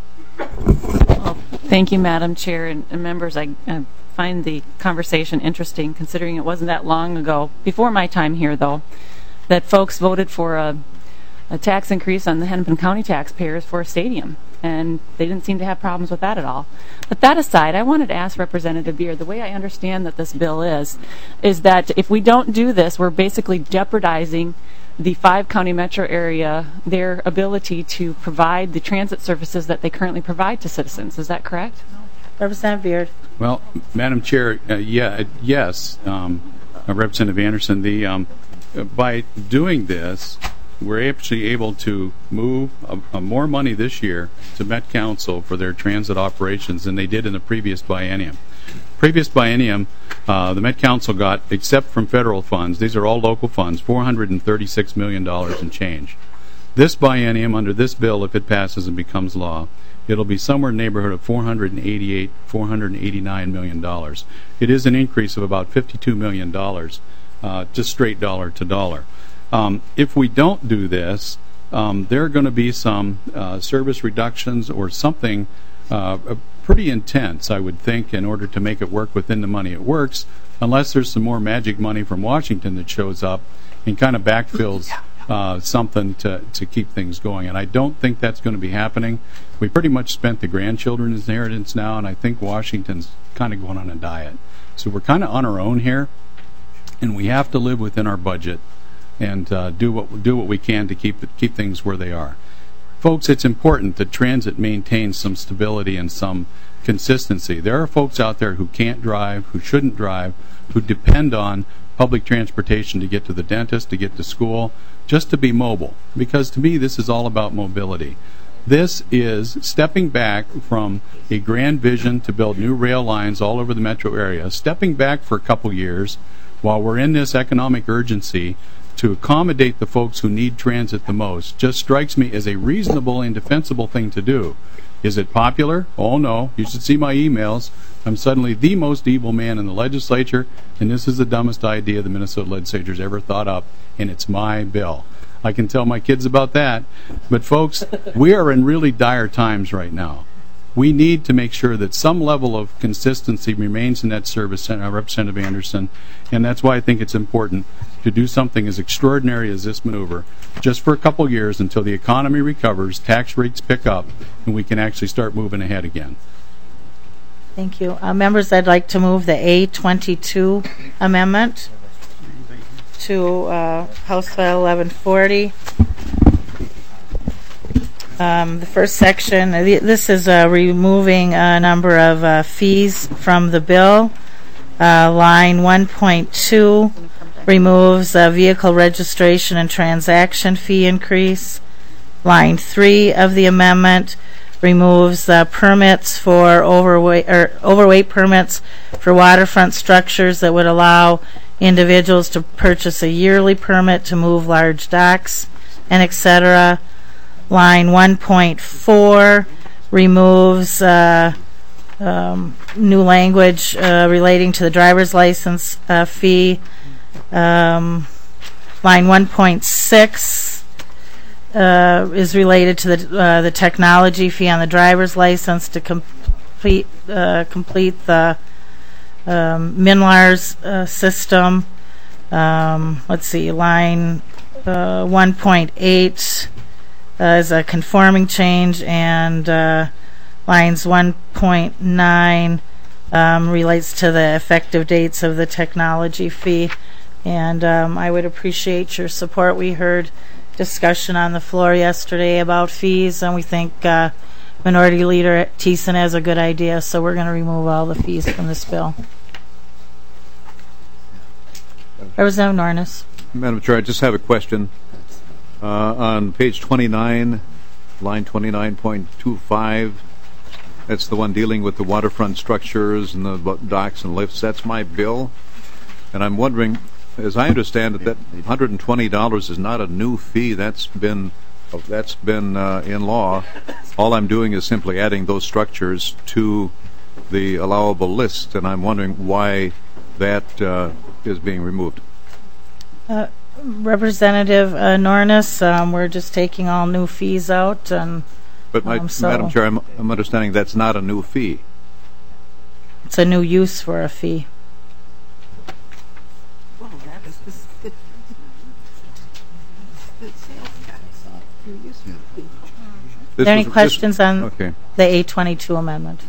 Well, thank you, Madam Chair, and, and members. I, I find the conversation interesting, considering it wasn't that long ago, before my time here, though, that folks voted for a, a tax increase on the Hennepin County taxpayers for a stadium, and they didn't seem to have problems with that at all. But that aside, I wanted to ask Representative Beard, the way I understand that this bill is, is that if we don't do this, we're basically jeopardizing the five county metro area, their ability to provide the transit services that they currently provide to citizens. Is that correct?
Representative Beard.
Well, Madam Chair, uh, yeah, yes, um, uh, Representative Anderson, the um, uh, by doing this, we're actually able to move uh, uh, more money this year to Met Council for their transit operations than they did in the previous biennium. Previous biennium, uh, the Met Council got, except from federal funds, these are all local funds, four hundred thirty-six million dollars in change. This biennium, under this bill, if it passes and becomes law, it'll be somewhere in the neighborhood of four hundred eighty-eight, four hundred eighty-nine million dollars. It is an increase of about fifty-two million dollars, uh, just straight dollar to dollar. Um, if we don't do this, um, there are going to be some uh, service reductions or something uh, pretty intense, I would think, in order to make it work within the money it works, unless there's some more magic money from Washington that shows up and kind of backfills uh, something to, to keep things going. And I don't think that's going to be happening. We pretty much spent the grandchildren's inheritance now, and I think Washington's kind of going on a diet. So we're kind of on our own here, and we have to live within our budget and uh, do what do what we can to keep keep things where they are. Folks, it's important that transit maintains some stability and some consistency. There are folks out there who can't drive, who shouldn't drive, who depend on public transportation to get to the dentist, to get to school, just to be mobile. Because to me, this is all about mobility. This is stepping back from a grand vision to build new rail lines all over the metro area, stepping back for a couple years while we're in this economic urgency to accommodate the folks who need transit the most, just strikes me as a reasonable and defensible thing to do. Is it popular? Oh, no. You should see my emails. I'm suddenly the most evil man in the legislature, and this is the dumbest idea the Minnesota legislature's ever thought up, and it's my bill. I can tell my kids about that. But, folks, we are in really dire times right now. We need to make sure that some level of consistency remains in that service, uh, Representative Anderson, and that's why I think it's important to do something as extraordinary as this maneuver just for a couple years until the economy recovers, tax rates pick up, and we can actually start moving ahead again.
Thank you. Uh, members, I'd like to move the A twenty-two amendment to uh, House File eleven forty. Um, the first section, uh, this is uh, removing a number of uh, fees from the bill. Uh, line one point two removes uh, vehicle registration and transaction fee increase. Line three of the amendment removes uh, permits for overweight or overweight permits for waterfront structures that would allow individuals to purchase a yearly permit to move large docks and et cetera. Line one point four removes uh, um, new language uh, relating to the driver's license uh, fee. Um, line one point six uh, is related to the uh, the technology fee on the driver's license to complete uh, complete the um, MNLARS uh, system. Um, let's see, line uh, one point eight uh, is a conforming change, and uh, lines one point nine um, relates to the effective dates of the technology fee. And um, I would appreciate your support. We heard discussion on the floor yesterday about fees, and we think uh, Minority Leader Thiessen has a good idea, so we're going to remove all the fees from this bill. Representative Nornis.
Madam Chair, I just have a question. Uh, on page twenty-nine, line twenty-nine point two five, that's the one dealing with the waterfront structures and the docks and lifts. That's my bill. And I'm wondering, as I understand it, that one hundred twenty dollars is not a new fee. That's been that's been uh, in law. All I'm doing is simply adding those structures to the allowable list, and I'm wondering why that uh, is being removed.
Uh, Representative uh, Nornis, um, we're just taking all new fees out, and
But my,
um, so
Madam Chair, I'm, I'm understanding that's not a new fee.
it's a new use for a fee.
Well, that's the, the, the sales tax. You're used to it.
Are there any
was-
questions
this-
on
okay.
the eight twenty-two amendment?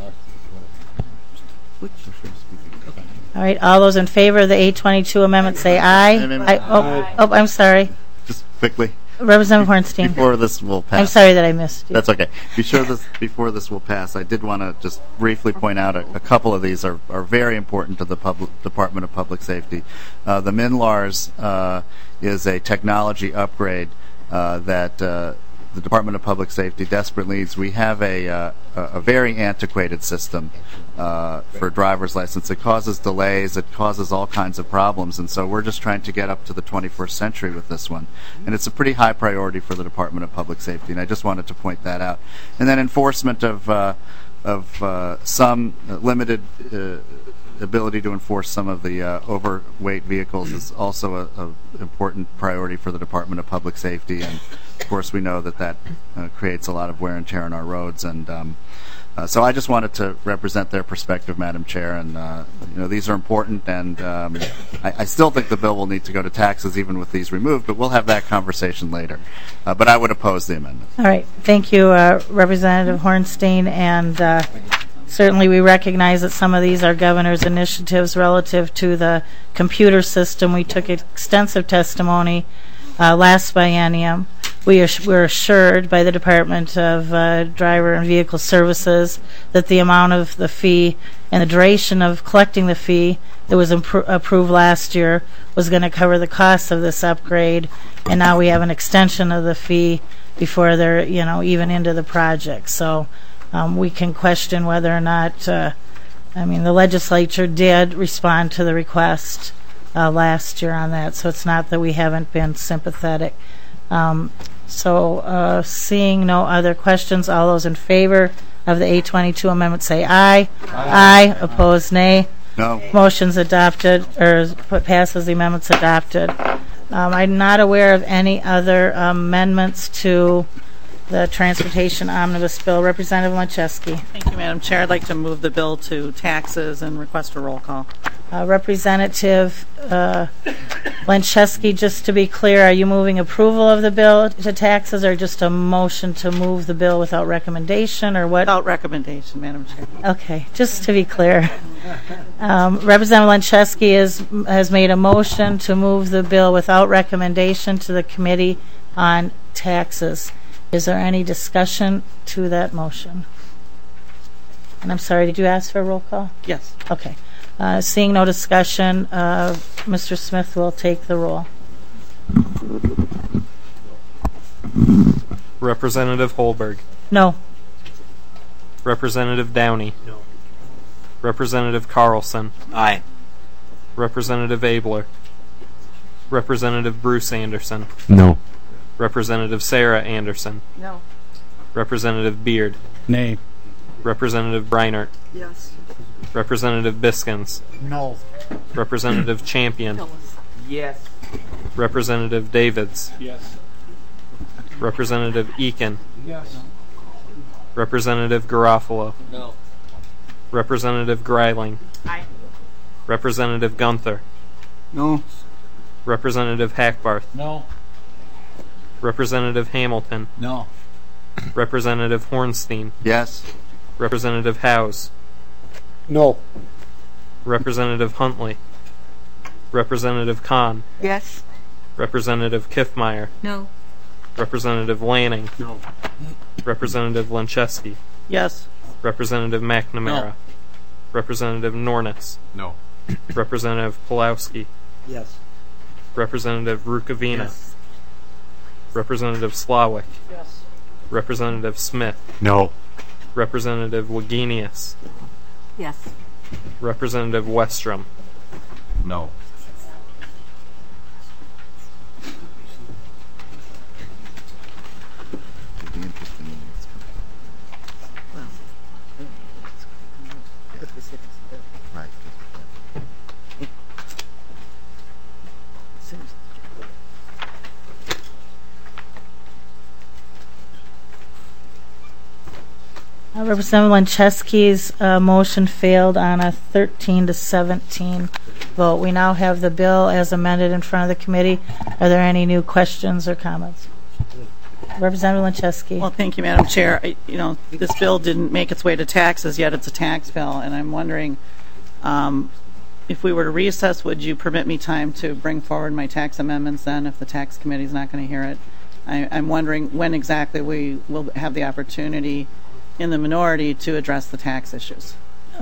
All right, all those in favor of the eight twenty-two amendment say aye. I, oh, oh, I'm sorry.
Just quickly.
Representative Hornstein.
Before this will pass.
I'm sorry that I missed you.
That's okay. Be sure this before this will pass. I did want to just briefly point out a, a couple of these are, are very important to the public, Department of Public Safety. Uh, the MNLARS uh, is a technology upgrade uh, that uh, the Department of Public Safety desperately needs. We have a, uh, a a very antiquated system uh, for driver's license. It causes delays. It causes all kinds of problems, and so we're just trying to get up to the twenty-first century with this one. And it's a pretty high priority for the Department of Public Safety, and I just wanted to point that out. And then enforcement of uh, of uh, some limited uh, ability to enforce some of the uh, overweight vehicles is also a, a important priority for the Department of Public Safety, and of course we know that that uh, creates a lot of wear and tear on our roads. And um, uh, so I just wanted to represent their perspective, Madam Chair, and uh, you know, these are important, and um, I, I still think the bill will need to go to taxes even with these removed, but we'll have that conversation later. Uh, but I would oppose the amendment.
All right, thank you, uh, Representative Hornstein, and uh, certainly we recognize that some of these are governor's initiatives relative to the computer system. We took extensive testimony uh, last biennium. We are, were assured by the Department of uh, Driver and Vehicle Services that the amount of the fee and the duration of collecting the fee that was impro- approved last year was going to cover the costs of this upgrade, and now we have an extension of the fee before they're, you know, even into the project. So um, we can question whether or not, uh, I mean, the legislature did respond to the request uh, last year on that, so it's not that we haven't been sympathetic. Um, so uh, seeing no other questions, all those in favor of the eight twenty-two amendment say aye. Aye. Aye. Opposed, nay.
No.
Motion's adopted, or passes. The amendment's adopted. Um, I'm not aware of any other amendments to the Transportation Omnibus Bill. Representative Lenczewski.
Thank you, Madam Chair. I'd like to move the bill to taxes and request a roll call.
Uh, Representative uh, Lenczewski, just to be clear, are you moving approval of the bill to taxes, or just a motion to move the bill without recommendation, or what?
Without recommendation, Madam Chair.
Okay, just to be clear. Um, Representative Lenczewski is, has made a motion to move the bill without recommendation to the Committee on Taxes. Is there any discussion to that motion? And I'm sorry, did you ask for a roll call?
Yes.
Okay. Uh, seeing no discussion, uh, Mister Smith will take the roll.
Representative Holberg.
No.
Representative Downey.
No.
Representative Carlson.
Aye.
Representative Abler. Representative Bruce Anderson.
No.
Representative Sarah Anderson.
No.
Representative Beard.
Nay.
Representative Breinert.
Yes.
Representative Biskins.
No.
Representative Champion.
Yes.
Representative Davids.
Yes.
Representative Eakin.
Yes.
Representative Garofalo.
No.
Representative Greiling.
Aye.
Representative Gunther.
No.
Representative Hackbarth.
No.
Representative Hamilton.
No.
Representative Hornstein.
Yes.
Representative Howes.
No.
Representative Huntley. Representative Kahn,
Yes.
Representative Kiffmeyer,
No.
Representative Lanning,
No.
Representative Lencheski,
Yes.
Representative McNamara, Representative Nornis,
No.
Representative Pulowski,
Yes.
Representative Rukavina,
Yes.
Representative Slawick,
Yes.
Representative Smith,
No.
Representative Wagenius,
Yes.
Representative Westrom.
No.
Uh, Representative Lencheski's uh, motion failed on a thirteen to seventeen vote. We now have the bill as amended in front of the committee. Are there any new questions or comments? Representative Lencheski.
Well, thank you, Madam Chair. I, you know, this bill didn't make its way to taxes yet. It's a tax bill, and I'm wondering um, if we were to reassess, would you permit me time to bring forward my tax amendments then if the tax committee is not going to hear it? I, I'm wondering when exactly we will have the opportunity in the minority to address the tax issues.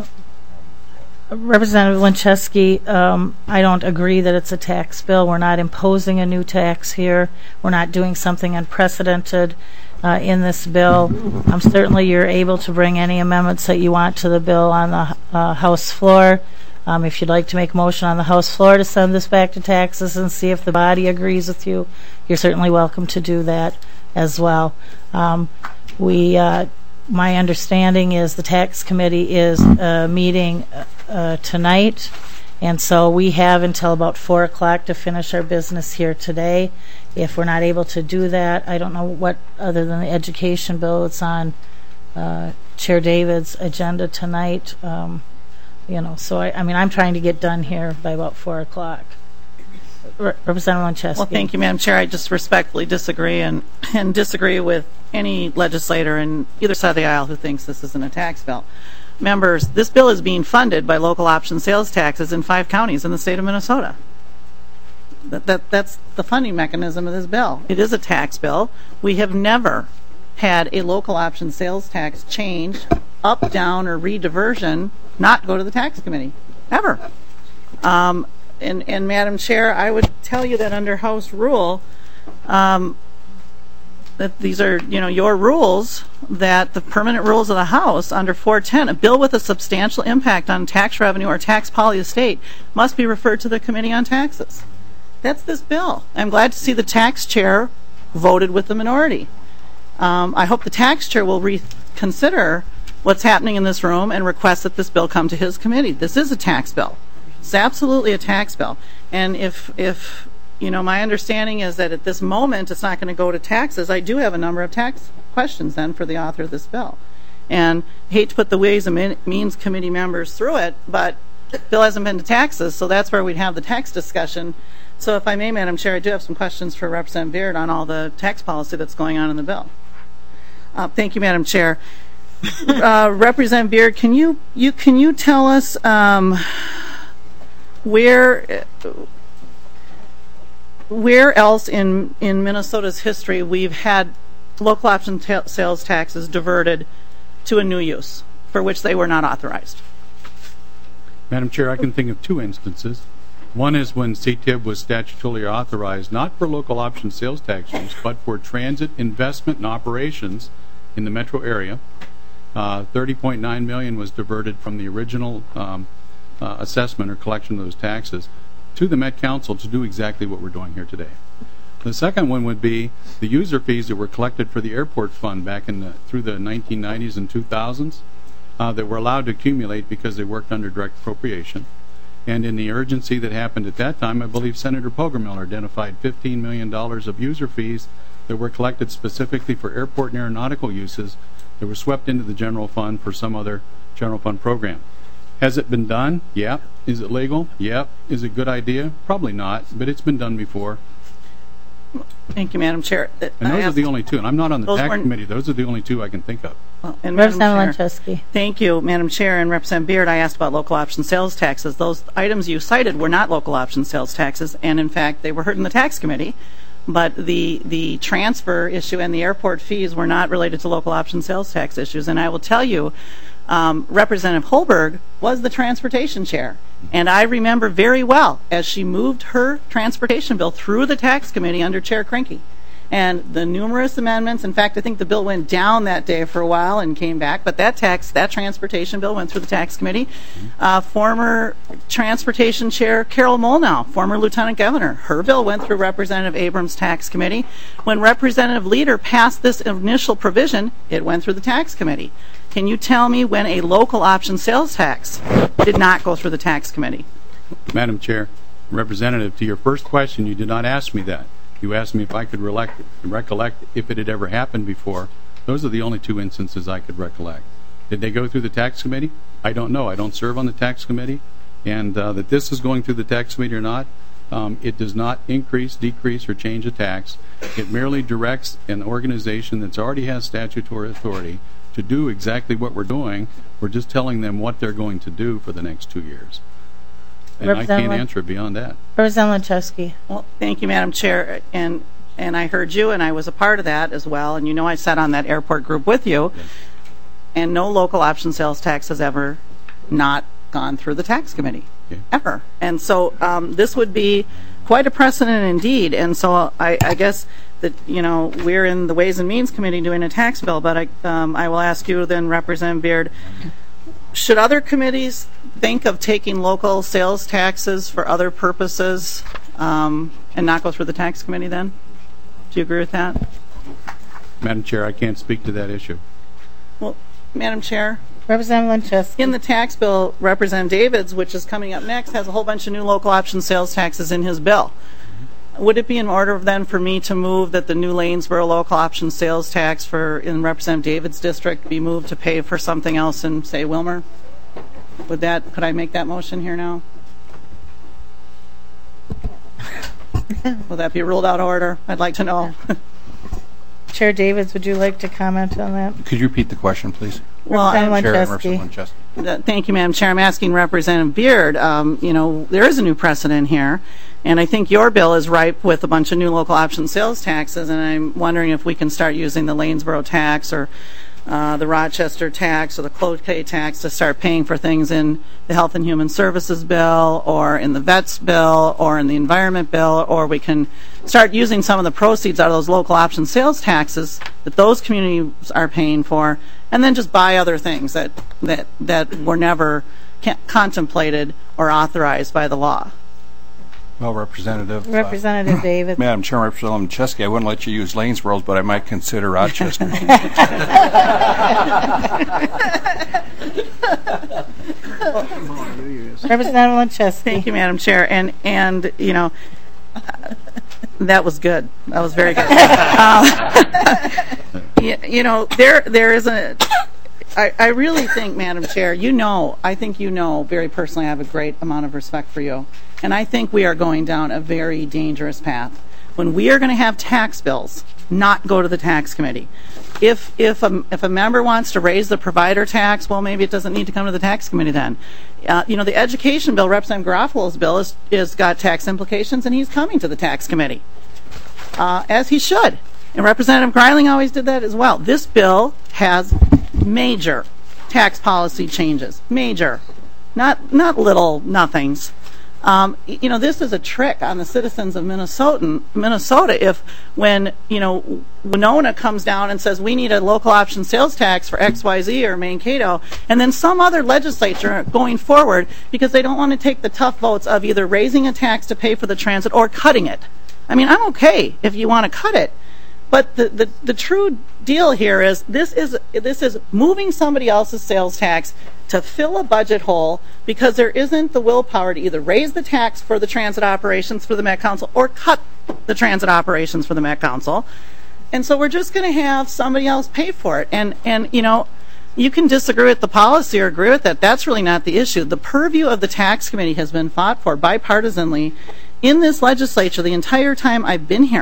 Representative Lencheski, um, I don't agree that it's a tax bill. We're not imposing a new tax here. We're not doing something unprecedented uh, in this bill. Um, certainly you're able to bring any amendments that you want to the bill on the uh, House floor. Um, if you'd like to make a motion on the House floor to send this back to taxes and see if the body agrees with you, you're certainly welcome to do that as well. Um, we uh, My understanding is the tax committee is uh, meeting uh, tonight, and so we have until about four o'clock to finish our business here today. If we're not able to do that, I don't know what other than the education bill that's on uh, Chair David's agenda tonight. Um, you know, so I, I mean, I'm trying to get done here by about four o'clock. Re- Representative Lencheski.
Well, thank you, Madam Chair. I just respectfully disagree and, and disagree with any legislator on either side of the aisle who thinks this isn't a tax bill. Members, this bill is being funded by local option sales taxes in five counties in the state of Minnesota. That, that, that's the funding mechanism of this bill. It is a tax bill. We have never had a local option sales tax change, up, down, or rediversion not go to the tax committee, ever. Um, and, and Madam Chair, I would tell you that under House rule, um, that these are, you know, your rules, that the permanent rules of the House under four ten, a bill with a substantial impact on tax revenue or tax policy of the state must be referred to the Committee on Taxes. That's this bill. I'm glad to see the tax chair voted with the minority. Um, I hope the tax chair will reconsider what's happening in this room and request that this bill come to his committee. This is a tax bill. It's absolutely a tax bill. And if, if you know, my understanding is that at this moment it's not going to go to taxes, I do have a number of tax questions then for the author of this bill. And I hate to put the Ways and Means Committee members through it, but the bill hasn't been to taxes, so that's where we'd have the tax discussion. So if I may, Madam Chair, I do have some questions for Representative Beard on all the tax policy that's going on in the bill. Uh, thank you, Madam Chair. uh, Representative Beard, can you, you can you tell us um, where uh, where else in in Minnesota's history we've had local option ta- sales taxes diverted to a new use for which they were not authorized?
Madam Chair, I can think of two instances. One is when C T I B was statutorily authorized not for local option sales tax use, but for transit investment and operations in the metro area. Uh, thirty point nine million dollars was diverted from the original um, uh, assessment or collection of those taxes to the Met Council to do exactly what we're doing here today. The second one would be the user fees that were collected for the airport fund back in the, through the nineteen nineties and two thousands uh, that were allowed to accumulate because they worked under direct appropriation. And in the urgency that happened at that time, I believe Senator Poggemiller identified fifteen million dollars of user fees that were collected specifically for airport and aeronautical uses that were swept into the general fund for some other general fund program. Has it been done? Yep. Is it legal? Yep. Is it a good idea? Probably not, but it's been done before.
Thank you, Madam Chair.
And those are the only two. And I'm not on the
Those
tax
weren't-
committee. Those are the only two I can think of.
Well, and Madam
Representative
Chair,
Lenczewski.
Thank you, Madam Chair, and Representative Beard. I asked about local option sales taxes. Those items you cited were not local option sales taxes, and in fact, they were heard in the tax committee. But the the transfer issue and the airport fees were not related to local option sales tax issues. And I will tell you, um, Representative Holberg was the transportation chair. And I remember very well as she moved her transportation bill through the tax committee under Chair Krinke. And the numerous amendments, in fact, I think the bill went down that day for a while and came back, but that tax, that transportation bill went through the tax committee. Uh, former transportation chair Carol Molnow, former lieutenant governor, her bill went through Representative Abrams' tax committee. When Representative Leader passed this initial provision, it went through the tax committee. Can you tell me when a local option sales tax did not go through the tax committee?
Madam Chair, Representative, to your first question, you did not ask me that. You asked me if I could recollect, recollect if it had ever happened before. Those are the only two instances I could recollect. Did they go through the tax committee? I don't know. I don't serve on the tax committee. And uh, that this is going through the tax committee or not, um, it does not increase, decrease, or change a tax. It merely directs an organization that already has statutory authority to do exactly what we're doing. We're just telling them what they're going to do for the next two years. And I can't answer beyond that.
Representative Lenczewski.
Well, thank you, Madam Chair. And and I heard you, and I was a part of that as well. And you know I sat on that airport group with you. Yes. And no local option sales tax has ever not gone through the tax committee, okay. Ever. And so um, this would be quite a precedent indeed. And so I, I guess that, you know, we're in the Ways and Means Committee doing a tax bill, but I, um, I will ask you then, Representative Beard, should other committees think of taking local sales taxes for other purposes um, and not go through the tax committee then? Do you agree with that?
Madam Chair, I can't speak to that issue.
Well, Madam Chair.
Representative Lenczewski.
In the tax bill, Representative Davids, which is coming up next, has a whole bunch of new local option sales taxes in his bill. Would it be in order then for me to move that the new Lanesboro local option sales tax for in Representative David's district be moved to pay for something else in, say, Wilmer? Would that, could I make that motion here now? Will that be ruled out of order? I'd like to know.
Chair Davids, would you like to comment on that?
Could you repeat the question, please?
Well,
Representative Lenczewski.
Thank you, Madam Chair. I'm asking Representative Beard, um, you know, there is a new precedent here, and I think your bill is ripe with a bunch of new local option sales taxes, and I'm wondering if we can start using the Lanesboro tax or uh, the Rochester tax or the Cloquet tax to start paying for things in the Health and Human Services bill or in the Vets bill or in the Environment bill, or we can start using some of the proceeds out of those local option sales taxes that those communities are paying for, and then just buy other things that that that were never contemplated or authorized by the law.
Well, Representative.
Representative
uh,
David.
Madam Chair, Representative Chesky, I wouldn't let you use Lanesboro's, but I might consider Rochester.
Representative Lenczewski.
Thank you, Madam Chair. And and you know. Uh, That was good. That was very good. um, you, you know, there there is a. I, I really think, Madam Chair, you know, I think you know very personally I have a great amount of respect for you. And I think we are going down a very dangerous path. When we are going to have tax bills not go to the tax committee. If if a, if a member wants to raise the provider tax, well, maybe it doesn't need to come to the tax committee then. Uh, you know, the education bill, Representative Garofalo's bill, is, is got tax implications, and he's coming to the tax committee, uh, as he should. And Representative Greiling always did that as well. This bill has major tax policy changes, major, not not little nothings. Um, you know, this is a trick on the citizens of Minnesota. Minnesota, if when you know Winona comes down and says we need a local option sales tax for X Y Z or Mankato, and then some other legislature going forward because they don't want to take the tough votes of either raising a tax to pay for the transit or cutting it. I mean, I'm okay if you want to cut it, but the the, the true deal here is this is this is moving somebody else's sales tax to fill a budget hole because there isn't the willpower to either raise the tax for the transit operations for the Met Council or cut the transit operations for the Met Council. And so we're just going to have somebody else pay for it. And, and you know, you can disagree with the policy or agree with that. That's really not the issue. The purview of the tax committee has been fought for bipartisanly in this legislature the entire time I've been here.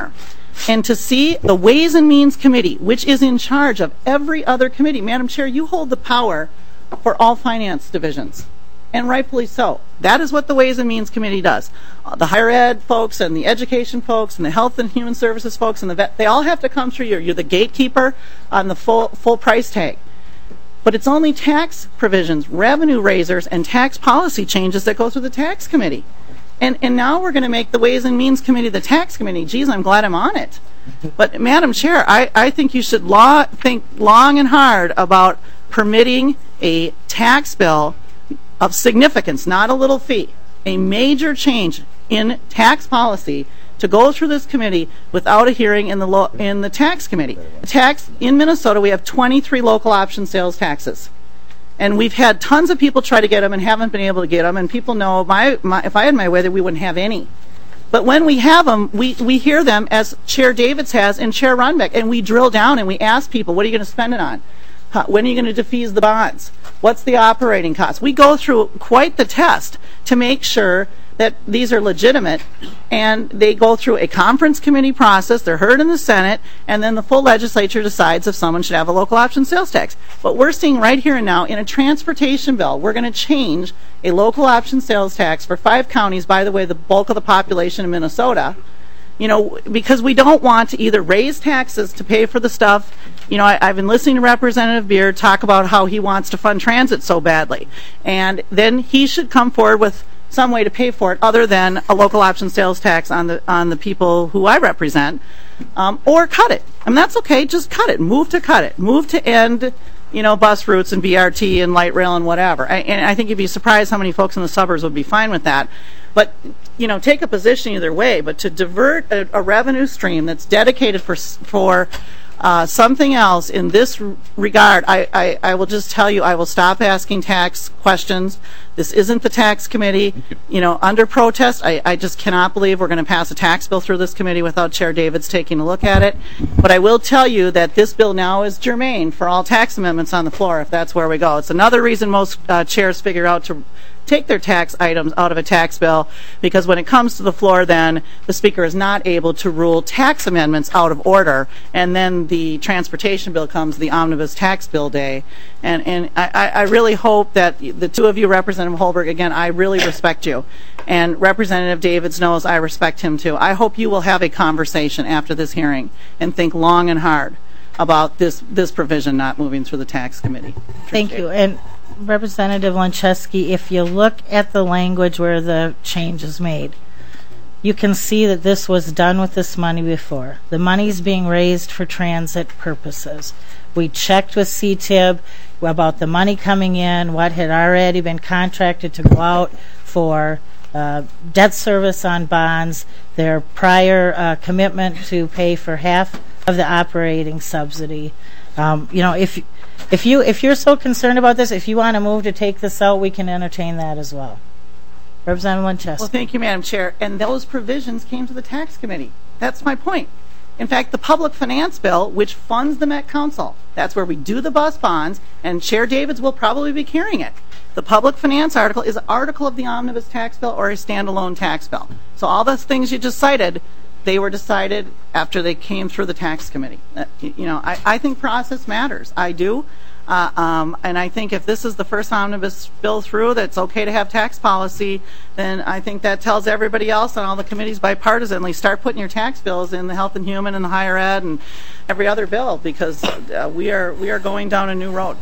And to see the Ways and Means Committee, which is in charge of every other committee. Madam Chair, you hold the power for all finance divisions, and rightfully so. That is what the Ways and Means Committee does. Uh, the higher ed folks and the education folks and the health and human services folks and the vet, they all have to come through you. You're the gatekeeper on the full full price tag. But it's only tax provisions, revenue raisers, and tax policy changes that go through the tax committee. And and now we're going to make the Ways and Means Committee the tax committee. Geez, I'm glad I'm on it. But Madam Chair, I, I think you should law, think long and hard about permitting a tax bill of significance, not a little fee, a major change in tax policy to go through this committee without a hearing in the lo- in the tax committee. Tax in Minnesota, we have twenty-three local option sales taxes, and we've had tons of people try to get them and haven't been able to get them. And people know, my, my if I had my way, that we wouldn't have any. But when we have them, we we hear them as Chair Davids has and Chair Runbeck, and we drill down and we ask people, what are you going to spend it on? Huh, when are you going to defease the bonds? What's the operating cost? We go through quite the test to make sure that these are legitimate, and they go through a conference committee process. They're heard in the Senate, and then the full legislature decides if someone should have a local option sales tax. But we're seeing right here and now in a transportation bill, we're going to change a local option sales tax for five counties, by the way, the bulk of the population in Minnesota, you know, because we don't want to either raise taxes to pay for the stuff. You know, I, I've been listening to Representative Beard talk about how he wants to fund transit so badly, and then he should come forward with some way to pay for it other than a local option sales tax on the on the people who I represent, um, or cut it. I mean, that's okay. Just cut it. Move to cut it. Move to end, you know, bus routes and B R T and light rail and whatever. I, and I think you'd be surprised how many folks in the suburbs would be fine with that. But, you know, take a position either way. But to divert a, a revenue stream that's dedicated for for Uh, something else in this regard, I, I, I will just tell you, I will stop asking tax questions. This isn't the tax committee. You. you know, under protest, I, I just cannot believe we're going to pass a tax bill through this committee without Chair Davids taking a look at it. But I will tell you that this bill now is germane for all tax amendments on the floor, if that's where we go. It's another reason most uh, chairs figure out to take their tax items out of a tax bill, because when it comes to the floor, then the Speaker is not able to rule tax amendments out of order, and then the transportation bill comes the omnibus tax bill day. And and I, I really hope that the two of you, Representative Holberg, again, I really respect you, and Representative Davids knows I respect him too. I hope you will have a conversation after this hearing and think long and hard about this this provision not moving through the tax committee.
Thank you. And Representative Lunchesky, if you look at the language where the change is made, you can see that this was done with this money before. The money's being raised for transit purposes. We checked with C T I B about the money coming in, what had already been contracted to go out for uh, debt service on bonds, their prior uh, commitment to pay for half of the operating subsidy. Um, you know, if if you if you're so concerned about this, if you want to move to take this out, we can entertain that as well. Representative Winchester.
Well, thank you, Madam Chair. And those provisions came to the tax committee. That's my point. In fact, the public finance bill, which funds the Met Council, that's where we do the bus bonds, and Chair Davids will probably be carrying it. The public finance article is an article of the omnibus tax bill or a standalone tax bill. So all those things you just cited, they were decided after they came through the tax committee. Uh, you know, I, I think process matters. I do. Uh, um, and I think if this is the first omnibus bill through that's okay to have tax policy, then I think that tells everybody else on all the committees bipartisanly, start putting your tax bills in the health and human and the higher ed and every other bill, because uh, we are we are going down a new road.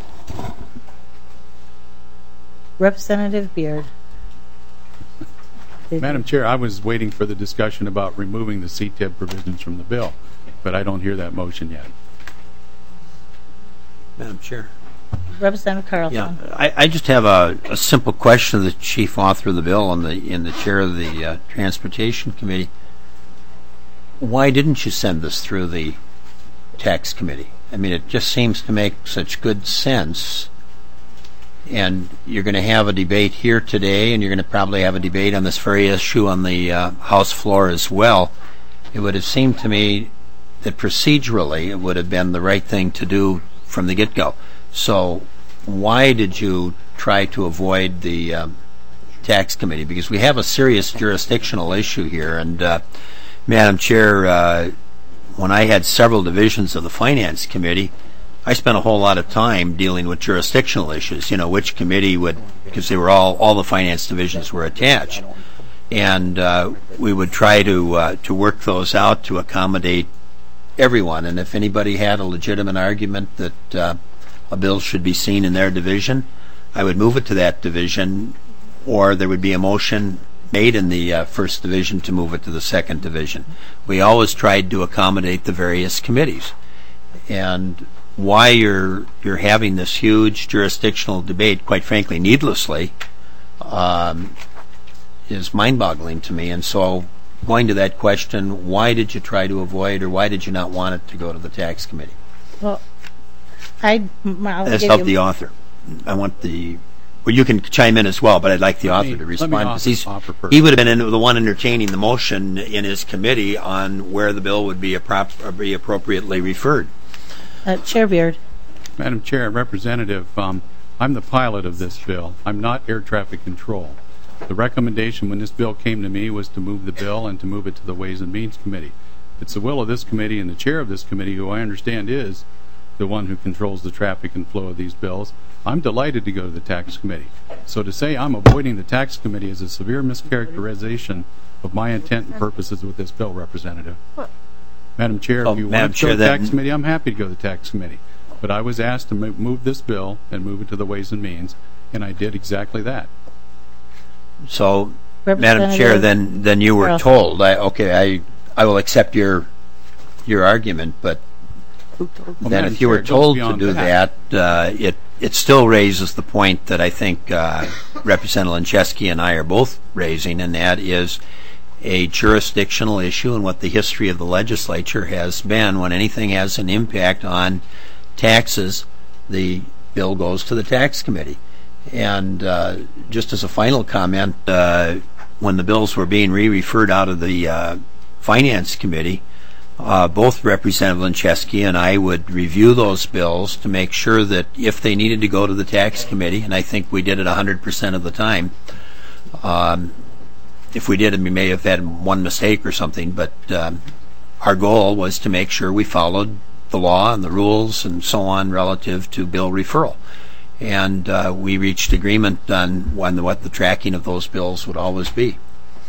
Representative Beard.
Madam Chair, I was waiting for the discussion about removing the C T I B provisions from the bill, but I don't hear that motion yet.
Madam Chair.
Representative Carlson.
Yeah, I, I just have a, a simple question to the chief author of the bill and the and the chair of the uh, Transportation Committee. Why didn't you send this through the tax committee? I mean, it just seems to make such good sense. And you're going to have a debate here today, and you're going to probably have a debate on this very issue on the uh, House floor as well. It would have seemed to me that procedurally it would have been the right thing to do from the get-go. So why did you try to avoid the um, tax committee? Because we have a serious jurisdictional issue here, and uh, Madam Chair, uh, when I had several divisions of the Finance Committee, I spent a whole lot of time dealing with jurisdictional issues, you know, which committee would, because they were all, all the finance divisions were attached. And uh, we would try to uh, to work those out to accommodate everyone. And if anybody had a legitimate argument that uh, a bill should be seen in their division, I would move it to that division, or there would be a motion made in the uh, first division to move it to the second division. We always tried to accommodate the various committees. And why you're you're having this huge jurisdictional debate, quite frankly, needlessly, um, is mind-boggling to me. And so, going to that question, why did you try to avoid, or why did you not want it to go to the tax committee?
Well, I, I'll
Let's
give
help
you-
the author. I want the. Well, you can chime in as well, but I'd like the author
me-
to
let me
respond, because
offer-
he's
offer first.
he would have been in, the one entertaining the motion in his committee on where the bill would be, appro- or be appropriately referred.
Uh, Chair Beard.
Madam Chair, Representative, um, I'm the pilot of this bill. I'm not air traffic control. The recommendation when this bill came to me was to move the bill and to move it to the Ways and Means Committee. It's the will of this committee, and the chair of this committee, who I understand is the one who controls the traffic and flow of these bills. I'm delighted to go to the tax committee. So to say I'm avoiding the tax committee is a severe mischaracterization of my intent and purposes with this bill, Representative. Madam Chair,
Oh,
if you
Madam
want to go to
Chair,
the
then-
tax committee, I'm happy to go to the tax committee. But I was asked to mo- move this bill and move it to the Ways and Means, and I did exactly that.
So, Madam Chair,
Representative
then then you were
Carlson.
told. I, okay, I I will accept your your argument, but
Well,
then
Madam
if you
Chair,
were
it goes
told to
beyond
do that, uh, it it still raises the point that I think uh, Representative Lincheski and I are both raising, and that is a jurisdictional issue and what the history of the legislature has been. When anything has an impact on taxes, the bill goes to the tax committee. And uh, just as a final comment, uh, when the bills were being re-referred out of the uh, Finance Committee, uh, both Representative Lincheski and I would review those bills to make sure that if they needed to go to the Tax Committee, and I think we did it one hundred percent of the time, um, if we did, we may have had one mistake or something, but um, our goal was to make sure we followed the law and the rules and so on relative to bill referral. And uh, we reached agreement on when, what the tracking of those bills would always be.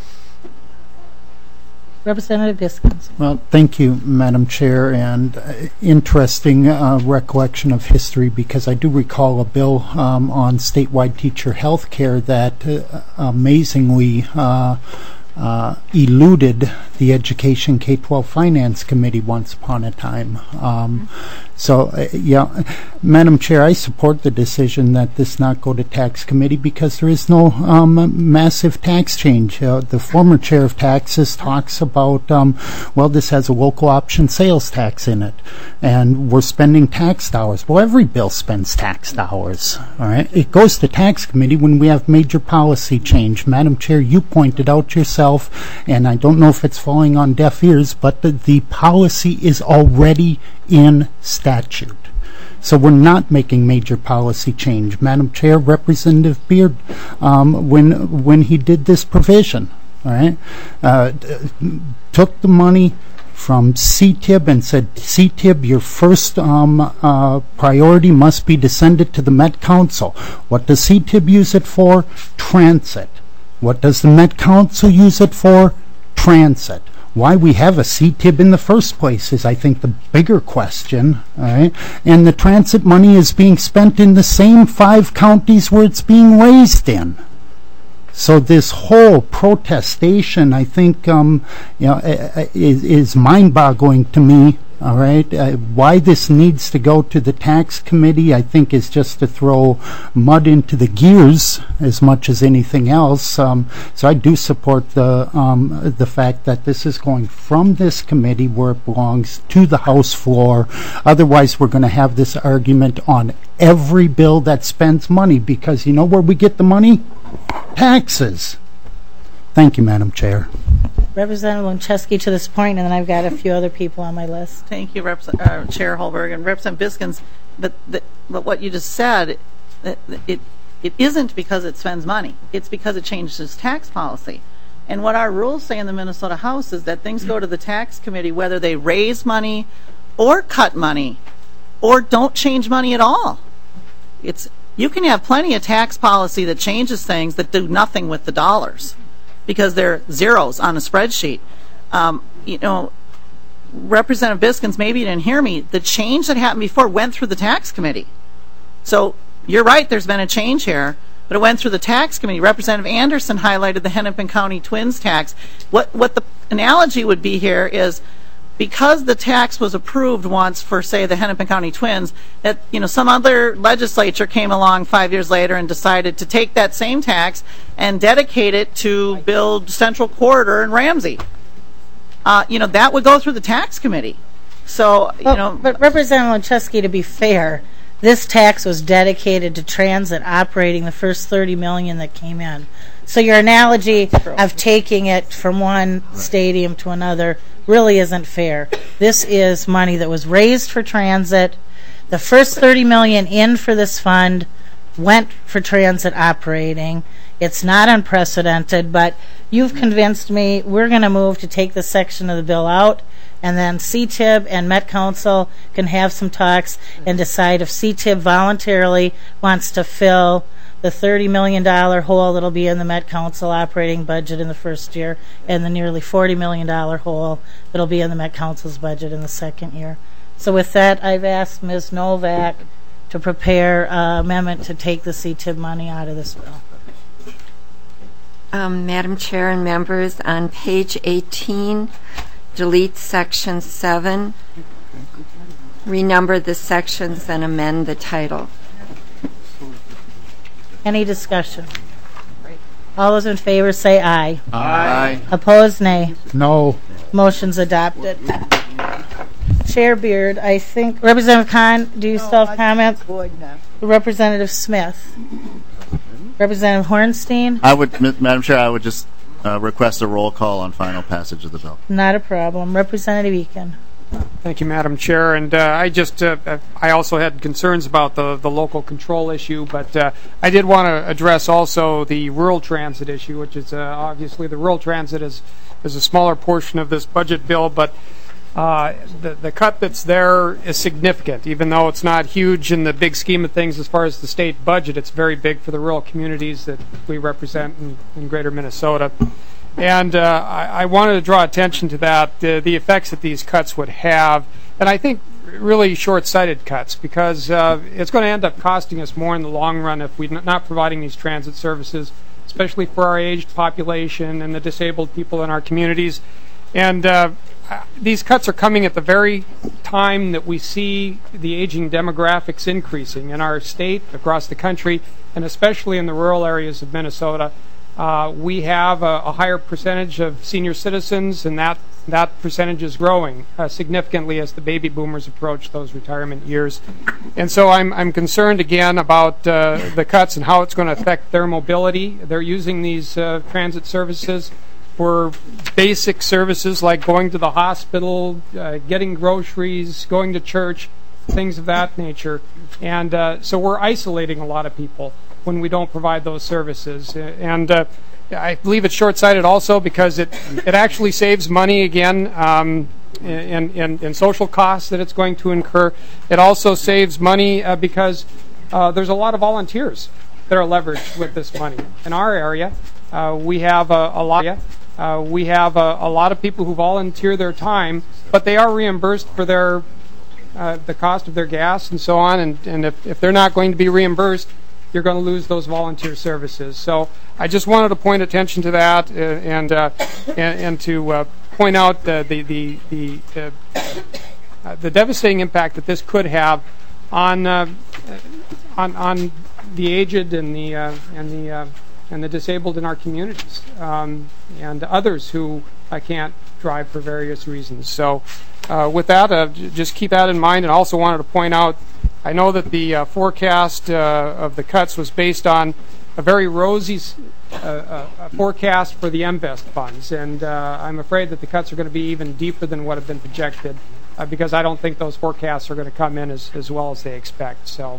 Representative Biskins.
Well, thank you, Madam Chair, and uh, interesting uh, recollection of history, because I do recall a bill um, on statewide teacher health care that uh, amazingly uh, uh, eluded the Education K twelve Finance Committee once upon a time. Um, so, uh, yeah, Madam Chair, I support the decision that this not go to tax committee, because there is no um, massive tax change. Uh, the former chair of taxes talks about, um, well, this has a local option sales tax in it, and we're spending tax dollars. Well, every bill spends tax dollars. All right, it goes to tax committee when we have major policy change. Madam Chair, you pointed out yourself, and I don't know if it's falling on deaf ears, but the, the policy is already in statute. So we're not making major policy change. Madam Chair, Representative Beard, um, when when he did this provision, all right, uh, took the money from C T I B and said, C T I B, your first um, uh, priority must be to send it to the Met Council. What does C T I B use it for? Transit. What does the Met Council use it for? Transit. Why we have a C T I B in the first place is, I think, the bigger question. All right? And the transit money is being spent in the same five counties where it's being raised in. So this whole protestation, I think, um, you know, is, is mind-boggling to me. All right, uh, why this needs to go to the tax committee, I think, is just to throw mud into the gears as much as anything else. Um, so I do support the um, the fact that this is going from this committee where it belongs to the House floor. Otherwise, we're going to have this argument on every bill that spends money, because you know where we get the money? Taxes. Thank you, Madam Chair.
Representative Lincheski to this point, and then I've got a few other people on my list.
Thank you, Reps- uh, Chair Holberg and Representative Biskins. But the, but what you just said, it, it it isn't because it spends money. It's because it changes tax policy. And what our rules say in the Minnesota House is that things go to the tax committee whether they raise money or cut money or don't change money at all. It's you can have plenty of tax policy that changes things that do nothing with the dollars because they're zeros on a spreadsheet. Um, you know, Representative Biskins, maybe you didn't hear me, the change that happened before went through the tax committee. So you're right, there's been a change here, but it went through the tax committee. Representative Anderson highlighted the Hennepin County Twins tax. What, what the analogy would be here is because the tax was approved once for, say, the Hennepin County Twins, that you know some other legislature came along five years later and decided to take that same tax and dedicate it to build Central Corridor in Ramsey. Uh, you know that would go through the tax committee. So you
well,
know,
but Representative Winchesky, to be fair, this tax was dedicated to transit operating the first thirty million that came in. So your analogy of taking it from one stadium to another really isn't fair. This is money that was raised for transit. The first thirty million in for this fund went for transit operating. It's not unprecedented, but you've convinced me. We're going to move to take this section of the bill out, and then C T I B and Met Council can have some talks and decide if C T I B voluntarily wants to fill the thirty million dollars hole that'll be in the Met Council operating budget in the first year and the nearly forty million dollars hole that'll be in the Met Council's budget in the second year. So with that, I've asked Miz Novak to prepare an amendment to take the C T I B money out of this bill.
Um, Madam Chair and members, on page eighteen, delete section seven, renumber the sections and amend the title.
Any discussion? All those in favor say aye.
Aye.
Opposed, nay.
No.
Motion's adopted. Chair Beard, I think, Representative Kahn, do you still have comments? Representative Smith. Representative Hornstein?
I would, Madam Chair, I would just uh, request a roll call on final passage of the bill.
Not a problem. Representative Eakin.
Thank you, Madam Chair. And uh, I just, uh, I also had concerns about the, the local control issue, but uh, I did want to address also the rural transit issue, which is uh, obviously the rural transit is, is a smaller portion of this budget bill, but uh, the, the cut that's there is significant. Even though it's not huge in the big scheme of things as far as the state budget, it's very big for the rural communities that we represent in, in greater Minnesota. And uh, I, I wanted to draw attention to that, uh, the effects that these cuts would have, and I think really short-sighted cuts, because uh, it's going to end up costing us more in the long run if we're not providing these transit services, especially for our aged population and the disabled people in our communities. And uh, these cuts are coming at the very time that we see the aging demographics increasing in our state, across the country, and especially in the rural areas of Minnesota. Uh, we have a, a higher percentage of senior citizens, and that that percentage is growing uh, significantly as the baby boomers approach those retirement years. And so I'm I'm concerned again about uh, the cuts and how it's going to affect their mobility. They're using these uh, transit services for basic services like going to the hospital, uh, getting groceries, going to church, things of that nature. And uh, so we're isolating a lot of people when we don't provide those services. And uh, I believe it's short-sighted also because it, it actually saves money again um, in, in, in social costs that it's going to incur. It also saves money uh, because uh, there's a lot of volunteers that are leveraged with this money. In our area, uh, we have a, a lot uh, we have a, a lot of people who volunteer their time, but they are reimbursed for their uh, the cost of their gas and so on. And, and if, if they're not going to be reimbursed, you're going to lose those volunteer services. So I just wanted to point attention to that uh, and, uh, and and to uh, point out the the the the, uh, uh, the devastating impact that this could have on uh, on on the aged and the uh, and the uh, and the disabled in our communities um, and others who uh, can't drive for various reasons. So uh, with that, uh, j- just keep that in mind. And also wanted to point out, I know that the uh, forecast uh, of the cuts was based on a very rosy uh, uh, forecast for the M VEST funds, and uh, I'm afraid that the cuts are going to be even deeper than what have been projected uh, because I don't think those forecasts are going to come in as, as well as they expect. So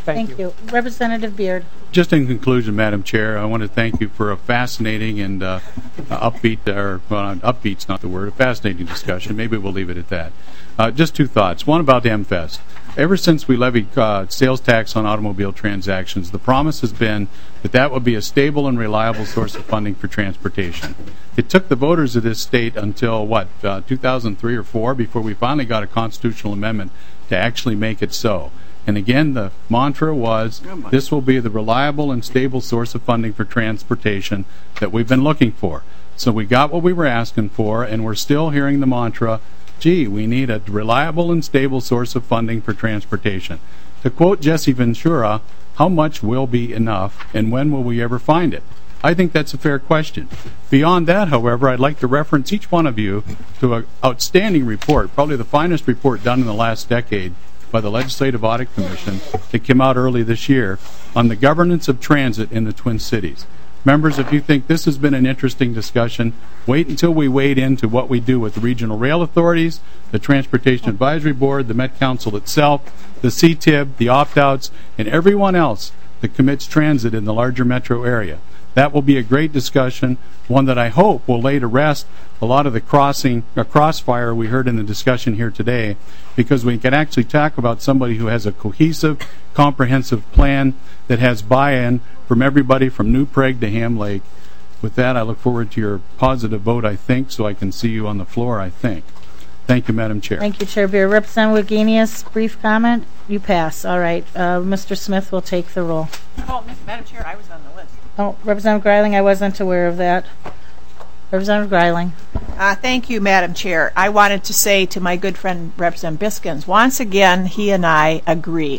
Thank,
Thank you. Representative Beard.
Just in conclusion, Madam Chair, I want to thank you for a fascinating and uh, upbeat, or well, upbeat's not the word, a fascinating discussion. Maybe we'll leave it at that. Uh, just two thoughts. One about M-Fest. Ever since we levied uh, sales tax on automobile transactions, the promise has been that that would be a stable and reliable source of funding for transportation. It took the voters of this state until, what, uh, two thousand three or four before we finally got a constitutional amendment to actually make it so. And again, the mantra was, this will be the reliable and stable source of funding for transportation that we've been looking for. So we got what we were asking for, and we're still hearing the mantra, gee, we need a reliable and stable source of funding for transportation. To quote Jesse Ventura, how much will be enough, and when will we ever find it? I think that's a fair question. Beyond that, however, I'd like to reference each one of you to an outstanding report, probably the finest report done in the last decade, by the Legislative Audit Commission that came out early this year on the governance of transit in the Twin Cities. Members, if you think this has been an interesting discussion, wait until we wade into what we do with the regional rail authorities, the Transportation Advisory Board, the Met Council itself, the C T I B, the opt-outs, and everyone else that commits transit in the larger metro area. That will be a great discussion, one that I hope will lay to rest a lot of the crossing, uh, crossfire we heard in the discussion here today, because we can actually talk about somebody who has a cohesive, comprehensive plan that has buy-in from everybody from New Prague to Ham Lake. With that, I look forward to your positive vote, I think, so I can see you on the floor, I think. Thank you, Madam Chair.
Thank you, Chair Beer. Representative Wagenius, brief comment? You pass. All right. Uh, Mister Smith will take the roll.
Oh, Madam Chair, I was on the list.
Oh, Representative Greiling, I wasn't aware of that. Representative Greiling.
Uh, thank you, Madam Chair. I wanted to say to my good friend, Representative Biskins, once again, he and I agree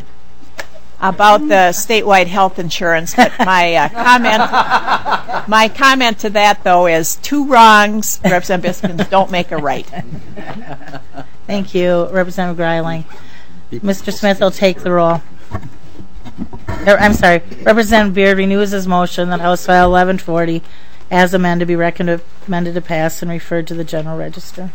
about the statewide health insurance. But my uh, comment, my comment to that, though, is two wrongs, Representative Biskins, don't make a right.
Thank you, Representative Greiling. Mister Smith will take the roll. I'm sorry. Representative Beard renews his motion that House File eleven forty, as amended, be recommended to pass and referred to the General Register.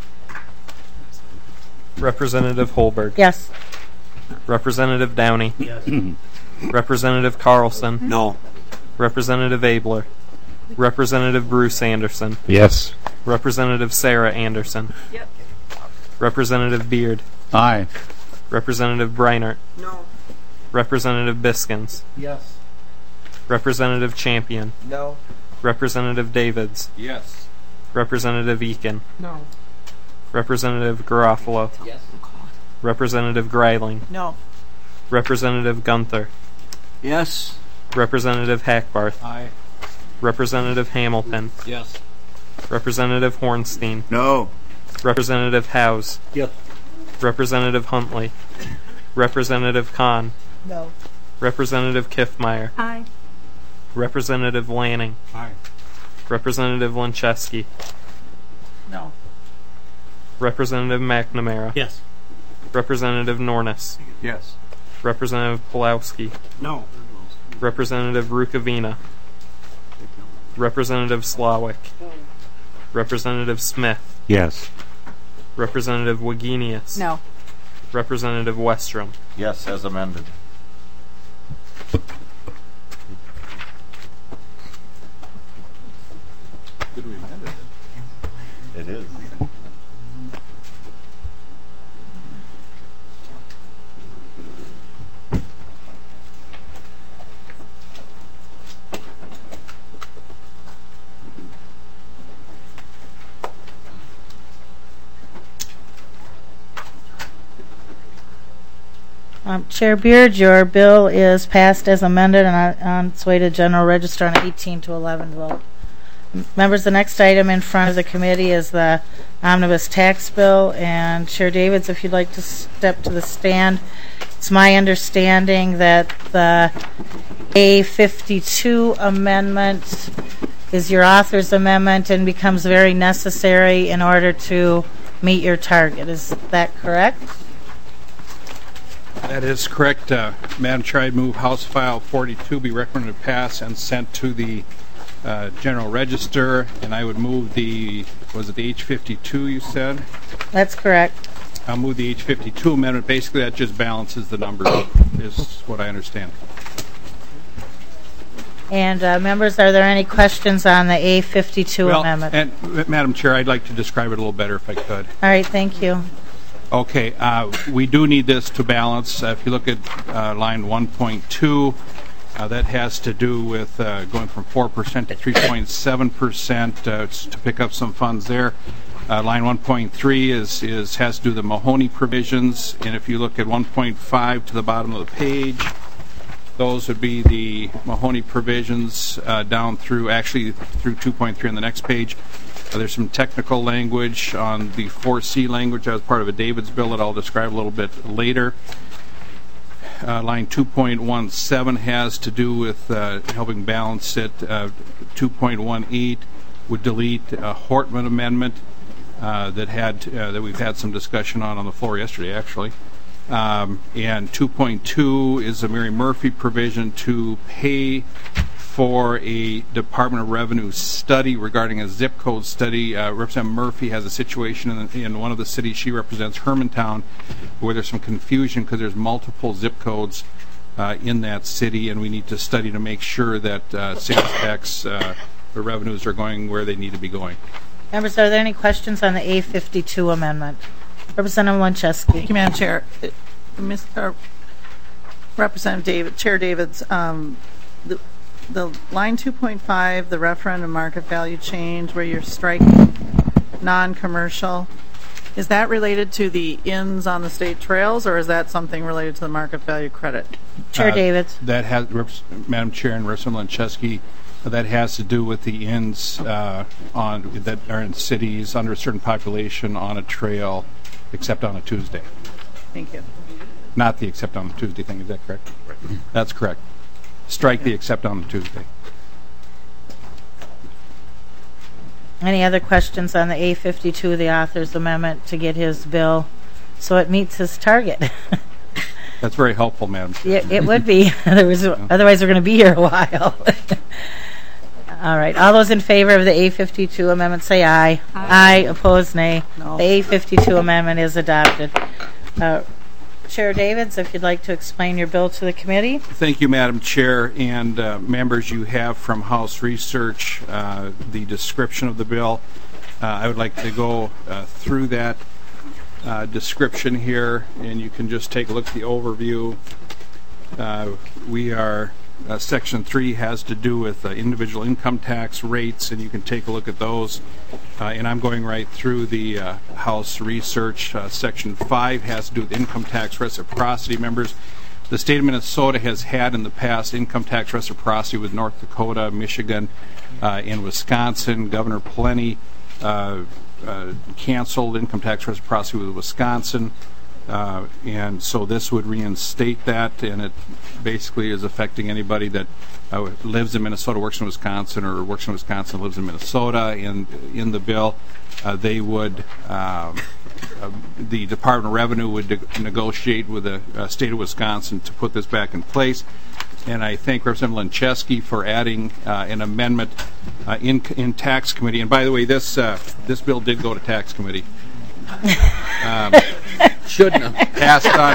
Representative Holberg.
Yes.
Representative Downey.
Yes.
Representative Carlson.
No.
Representative Abler. Representative Bruce Anderson.
Yes.
Representative Sarah Anderson.
Yep.
Representative Beard.
Aye.
Representative Breinert.
No.
Representative Biskins.
Yes.
Representative Champion.
No.
Representative Davids.
Yes.
Representative Eakin.
No.
Representative Garofalo.
Yes.
Representative Greiling.
No.
Representative Gunther.
Yes.
Representative Hackbarth.
Aye.
Representative Hamilton.
Yes.
Representative Hornstein.
No.
Representative Howes.
Yes.
Representative Huntley. Representative Kahn.
No.
Representative Kiffmeyer.
Aye.
Representative Lanning.
Aye.
Representative Lencheski.
No.
Representative McNamara.
Yes.
Representative Nornis.
Yes.
Representative Pulowski.
No.
Representative Rukavina. Representative Slawick. Representative Smith.
Yes.
Representative Wagenius.
No.
Representative Westrom.
Yes, as amended.
Did we amend it?
It is.
Um, Chair Beard, your bill is passed as amended and on, on its way to General Register on an eighteen to eleven vote. M- Members, the next item in front of the committee is the omnibus tax bill, and Chair Davids, if you'd like to step to the stand. It's my understanding that the A fifty-two amendment is your author's amendment and becomes very necessary in order to meet your target. Is that correct?
That is correct. Uh, Madam Chair, I move House File forty-two be recommended to pass and sent to the uh, General Register, and I would move the, was it the H fifty-two you said?
That's correct.
I'll move the H fifty-two amendment. Basically, that just balances the numbers, is what I understand.
And uh, members, are there any questions on the A fifty-two
Well,
amendment?
and Madam Chair, I'd like to describe it a little better if I could.
All right, thank you.
Okay, uh, we do need this to balance. Uh, if you look at uh, line one point two, uh, that has to do with uh, going from four percent to three point seven percent uh, to pick up some funds there. Uh, line one point three is, is has to do with the Mahoney provisions, and if you look at one point five to the bottom of the page, those would be the Mahoney provisions uh, down through, actually through two point three on the next page. Uh, there's some technical language on the four C language as part of a David's bill that I'll describe a little bit later. Uh, line two point one seven has to do with uh, helping balance it. Uh, two point one eight would delete a Hortman amendment uh, that had uh, that we've had some discussion on on the floor yesterday, actually. Um, and two point two is a Mary Murphy provision to pay for a Department of Revenue study regarding a zip code study. Uh, Representative Murphy has a situation in, in one of the cities she represents, Hermantown, where there's some confusion because there's multiple zip codes uh, in that city, and we need to study to make sure that uh, sales tax uh, revenues are going where they need to be going.
Members, are there any questions on the A fifty-two amendment? Representative Lencheski.
Thank you, Madam Chair. Uh, Mister Representative David, Chair Davids, um, the, the line two point five, the referendum market value change, where you're striking non-commercial, is that related to the inns on the state trails, or is that something related to the market value credit?
Chair
uh,
Davids.
That has, Madam Chair and Representative Lencheski, that has to do with the inns uh, on that are in cities under a certain population on a trail, except on a Tuesday.
Thank you.
Not the except on a Tuesday thing, is that correct? Right. That's correct. Strike the except on a Tuesday.
Any other questions on the A fifty-two, the author's amendment, to get his bill so it meets his target?
That's very helpful, Madam Chair.
It, it would be. Otherwise, otherwise we're going to be here a while. All right. All those in favor of the A fifty-two amendment say aye. Aye. Aye. Opposed, nay.
No.
The A fifty-two amendment is adopted. Uh, Chair Davids, if you'd like to explain your bill to the committee.
Thank you, Madam Chair, and uh, members. You have from House Research uh, the description of the bill. Uh, I would like to go uh, through that uh, description here, and you can just take a look at the overview. Uh, we are uh, Section three has to do with uh, individual income tax rates, and you can take a look at those. Uh, and I'm going right through the uh, House Research. Uh, Section five has to do with income tax reciprocity. Members, the state of Minnesota has had in the past income tax reciprocity with North Dakota, Michigan, uh, and Wisconsin. Governor Plenty uh, uh, canceled income tax reciprocity with Wisconsin. Uh, and so this would reinstate that, and it basically is affecting anybody that uh, lives in Minnesota, works in Wisconsin, or works in Wisconsin, lives in Minnesota. And in the bill, uh, they would, uh, uh, the Department of Revenue would de- negotiate with the uh, state of Wisconsin to put this back in place. And I thank Representative Lencheski for adding uh, an amendment uh, in in tax committee. And by the way, this uh, this bill did go to tax committee. Um, shouldn't have passed on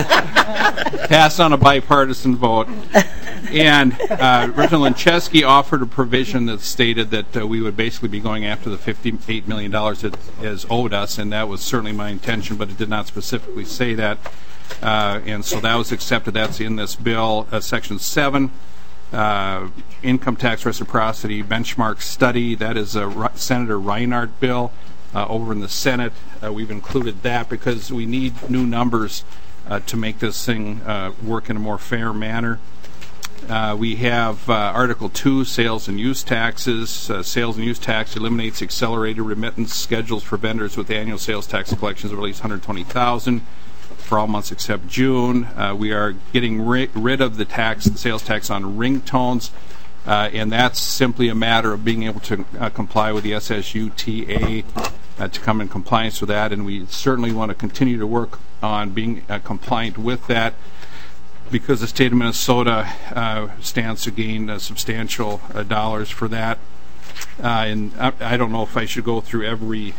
a passed on a bipartisan vote, and uh, Representative Lencheski offered a provision that stated that uh, we would basically be going after the fifty-eight million dollars that is owed us, and that was certainly my intention, but it did not specifically say that, uh, and so that was accepted. That's in this bill. Uh, Section seven. Uh, income tax reciprocity benchmark study. That is a R- Senator Reinhardt bill. Uh, over in the Senate, uh, we've included that because we need new numbers uh, to make this thing uh, work in a more fair manner. Uh, we have uh, Article two, sales and use taxes. Uh, sales and use tax eliminates accelerated remittance schedules for vendors with annual sales tax collections of at least one hundred twenty thousand dollars for all months except June. Uh, we are getting ri- rid of the tax, the sales tax on ringtones. Uh, and that's simply a matter of being able to uh, comply with the S S U T A uh, to come in compliance with that, and we certainly want to continue to work on being uh, compliant with that because the state of Minnesota uh, stands to gain uh, substantial uh, dollars for that. Uh, and I, I don't know if I should go through every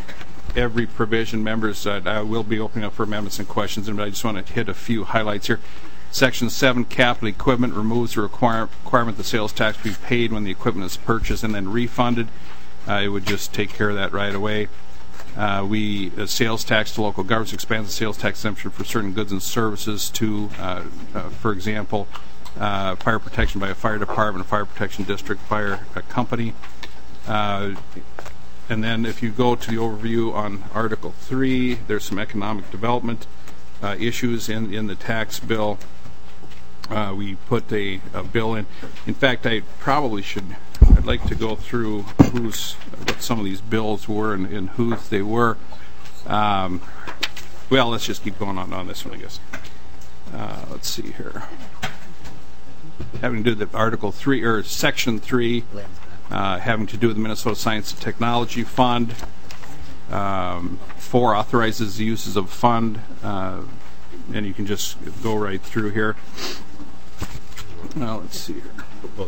every provision, members. Uh, I will be opening up for amendments and questions, but I just want to hit a few highlights here. Section seven, capital equipment, removes the require, requirement the sales tax be paid when the equipment is purchased and then refunded. Uh, it would just take care of that right away. Uh, we uh, sales tax to local governments expands the sales tax exemption for certain goods and services to, uh, uh, for example, uh, fire protection by a fire department, a fire protection district, fire uh, company. Uh, and then if you go to the overview on Article three, there's some economic development uh, issues in, in the tax bill. Uh, we put a, a bill in. In fact, I probably should, I'd like to go through who's, what some of these bills were and, and whose they were. Um, well, let's just keep going on on this one, I guess. Uh, let's see here. Having to do with Article three, or Section three, uh, having to do with the Minnesota Science and Technology Fund. Um, four, authorizes the uses of fund, uh, and you can just go right through here. Now let's see here.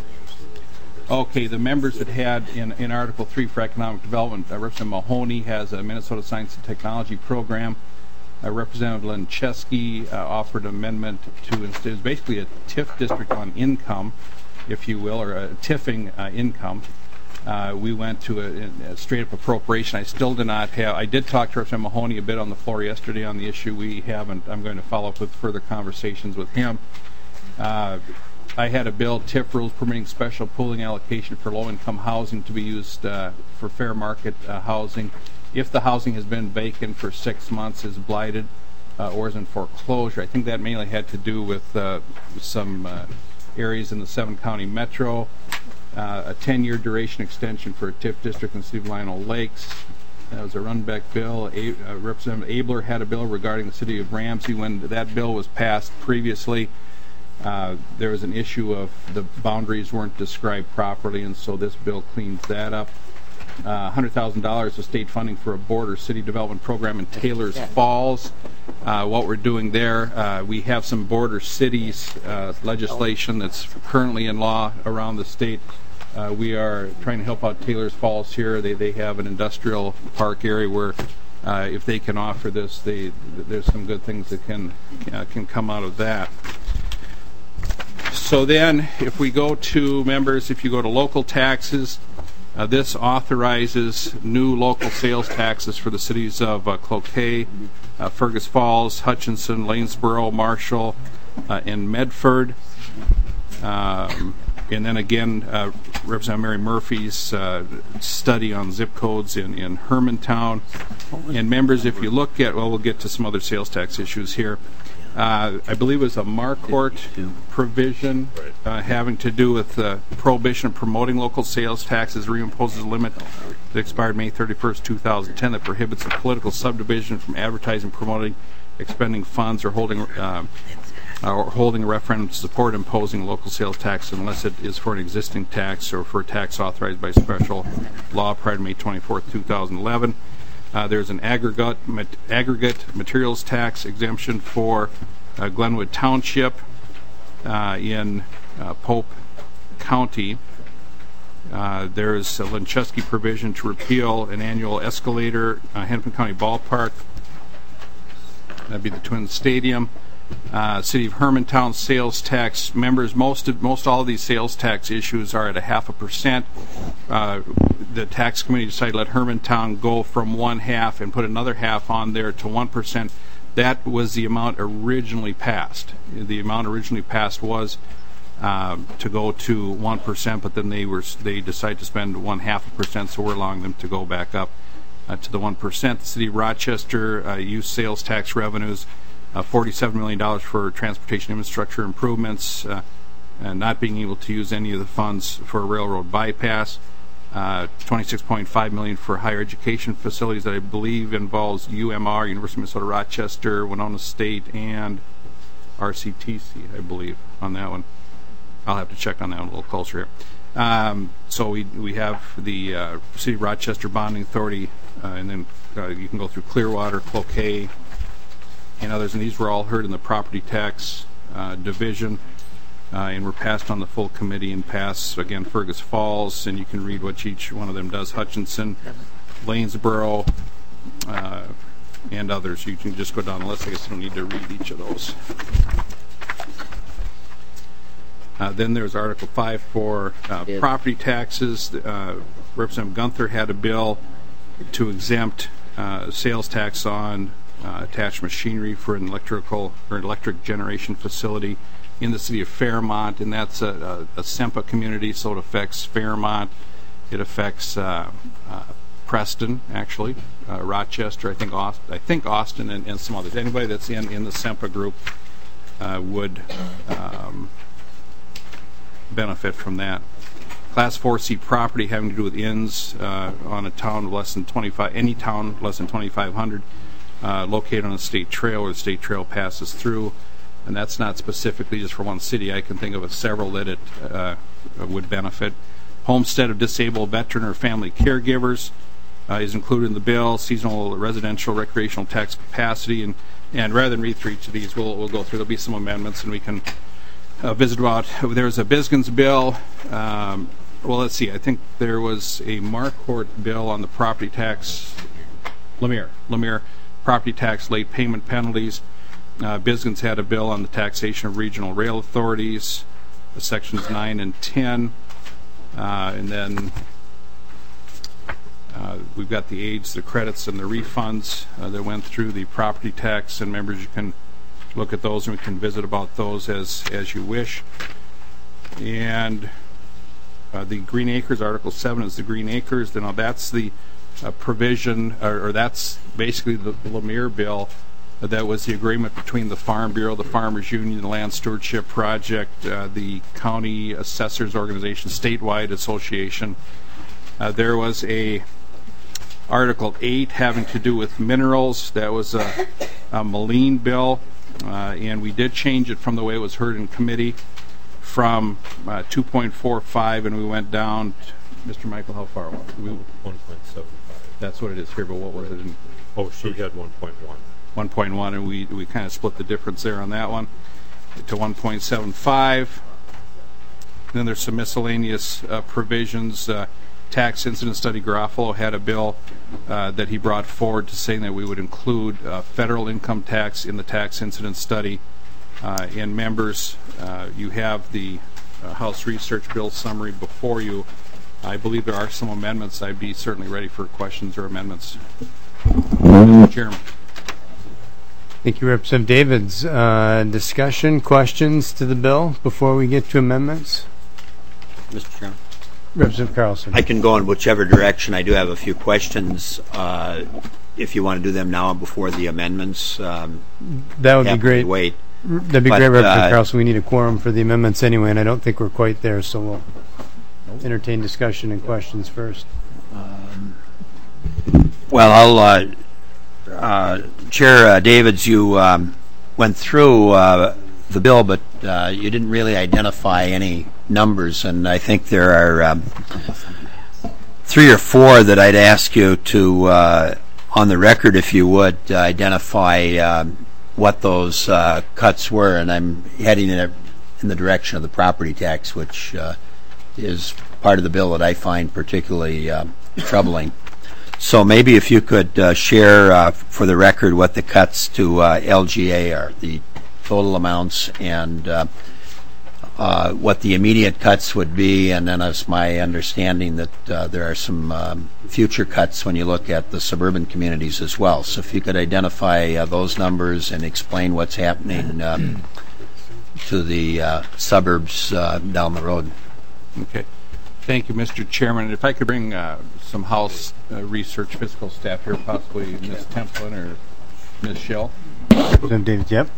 Okay, the members that had in, in Article three for Economic Development, uh, Representative Mahoney has a Minnesota Science and Technology Program. Uh, Representative Lencheski uh, offered an amendment to, instead, it's basically a T I F district on income, if you will, or a TIFing uh, income. Uh, we went to a, a straight-up appropriation. I still do not have, I did talk to Representative Mahoney a bit on the floor yesterday on the issue. We haven't, I'm going to follow up with further conversations with him. Uh, I had a bill, T I F rules permitting special pooling allocation for low-income housing to be used uh, for fair market uh, housing. If the housing has been vacant for six months, is blighted, uh, or is in foreclosure. I think that mainly had to do with uh, some uh, areas in the seven-county metro. Uh, a ten-year duration extension for a T I F district in the city of Lionel Lakes. That was a Runbeck bill. A, uh, Representative Abler had a bill regarding the city of Ramsey. When that bill was passed previously, uh, there was an issue of the boundaries weren't described properly, and so this bill cleans that up. Uh, one hundred thousand dollars of state funding for a border city development program in Taylor's Falls. Uh, what we're doing there, uh, we have some border cities uh, legislation that's currently in law around the state. Uh, we are trying to help out Taylor's Falls here. They they have an industrial park area where, uh, if they can offer this, they there's some good things that can uh, can come out of that. So then, if we go to members, if you go to local taxes, uh, this authorizes new local sales taxes for the cities of uh, Cloquet, uh, Fergus Falls, Hutchinson, Lanesboro, Marshall, uh, and Medford. Um, And then again, uh, Representative Mary Murphy's uh, study on zip codes in, in Hermantown. And members, if you look at, well, we'll get to some other sales tax issues here. Uh, I believe it was a Marquardt provision uh, having to do with uh, prohibition of promoting local sales taxes, reimposes a limit that expired May thirty-first, two thousand ten that prohibits a political subdivision from advertising, promoting, expending funds, or holding uh, or holding a referendum to support imposing local sales tax unless it is for an existing tax or for a tax authorized by special law prior to May twenty-fourth, two thousand eleven. Uh, there's an aggregate mat aggregate materials tax exemption for uh, Glenwood Township uh, in uh, Pope County. Uh, there's a Lencheski provision to repeal an annual escalator, uh, Hennepin County Ballpark. That'd be the Twin Stadium. Uh, City of Hermantown sales tax members, most of, most all of these sales tax issues are at a half a percent. Uh, the tax committee decided to let Hermantown go from one half and put another half on there to one percent. That was the amount originally passed. The amount originally passed was uh, to go to one percent, but then they were they decided to spend one half a percent, so we're allowing them to go back up uh, to the one percent. The City of Rochester uh, used sales tax revenues. Uh, forty-seven million dollars for transportation infrastructure improvements, uh, and not being able to use any of the funds for a railroad bypass. Uh, twenty-six point five million dollars for higher education facilities that I believe involves U M R, University of Minnesota Rochester, Winona State, and R C T C, I believe, on that one. I'll have to check on that one a little closer here. Um, so we we have the uh, City of Rochester Bonding Authority, uh, and then uh, you can go through Clearwater, Cloquet, and others, and these were all heard in the property tax uh, division, uh, and were passed on the full committee and pass again Fergus Falls, and you can read what each one of them does. Hutchinson, Lanesboro, uh, and others. You can just go down the list. I guess I don't need to read each of those. Uh, then there's Article five for uh, property taxes. Uh, Representative Gunther had a bill to exempt uh, sales tax on uh, attached machinery for an electrical or electric generation facility in the city of Fairmont, and that's a, a, a SEMPA community, so it affects Fairmont. It affects uh, uh, Preston, actually, uh, Rochester, I think Austin, I think Austin, and, and some others. Anybody that's in, in the SEMPA group uh, would um, benefit from that. Class four C property having to do with inns uh, on a town less than twenty-five, any town less than twenty-five hundred, uh, located on a state trail where the state trail passes through, and that's not specifically just for one city. I can think of several that it uh, would benefit. Homestead of disabled veteran or family caregivers uh, is included in the bill. Seasonal residential recreational tax capacity, and and rather than read through each of these, we'll we'll go through. There'll be some amendments, and we can uh, visit about. There's a Bisgans bill. Um, well, let's see. I think there was a Marquardt bill on the property tax. Lemire, Lemire, property tax late payment penalties. Uh, Bisgans had a bill on the taxation of regional rail authorities, uh, sections nine and ten. Uh, and then uh, we've got the aids, the credits, and the refunds uh, that went through the property tax. And members, you can look at those, and we can visit about those as as you wish. And uh, the Green Acres, Article seven is the Green Acres. Now that's the uh, provision, or, or that's basically the Lemire bill. Uh, that was the agreement between the Farm Bureau, the Farmers Union, the Land Stewardship Project, uh, the County Assessors Organization, statewide association. Uh, there was a Article eight having to do with minerals. That was a, a Moline bill, uh, and we did change it from the way it was heard in committee from uh, two point four five, and we went down. To, Mister Michael, how far? one
point seven five.
That's what it is here, but what was it in?
Oh, she had one point one.
one point one, and we, we kind of split the difference there on that one to one point seven five. Then there's some miscellaneous uh, provisions. Uh, tax incident study, Garofalo had a bill uh, that he brought forward to saying that we would include uh, federal income tax in the tax incident study. Uh, and members, uh, you have the uh, House Research Bill summary before you. I believe there are some amendments. I'd be certainly ready for questions or amendments. Chairman.
Thank you, Representative Davids. Uh, discussion, questions to the bill before we get to amendments?
Mister Chairman.
Representative Carlson.
I can go in whichever direction. I do have a few questions. Uh, if you want to do them now before the amendments, um,
that would be great.
Wait.
That'd be
but,
great, Representative
uh,
Carlson. We need a quorum for the amendments anyway, and I don't think we're quite there, so we'll entertain discussion and questions first.
Um, well, I'll. Uh, Uh, Chair uh, Davids, you um, went through uh, the bill, but uh, you didn't really identify any numbers, and I think there are um, three or four that I'd ask you to, uh, on the record, if you would, uh, identify uh, what those uh, cuts were, and I'm heading in, a, in the direction of the property tax, which uh, is part of the bill that I find particularly uh, troubling. So maybe if you could uh, share uh, for the record what the cuts to uh, L G A are, the total amounts, and uh, uh, what the immediate cuts would be, and then it's my understanding that uh, there are some um, future cuts when you look at the suburban communities as well. So if you could identify uh, those numbers and explain what's happening um, to the uh, suburbs uh, down the road.
Okay. Thank you, Mister Chairman. If I could bring uh, some House uh, Research fiscal staff here, possibly Miz Templin or Miz Schell.
Representative David, yep.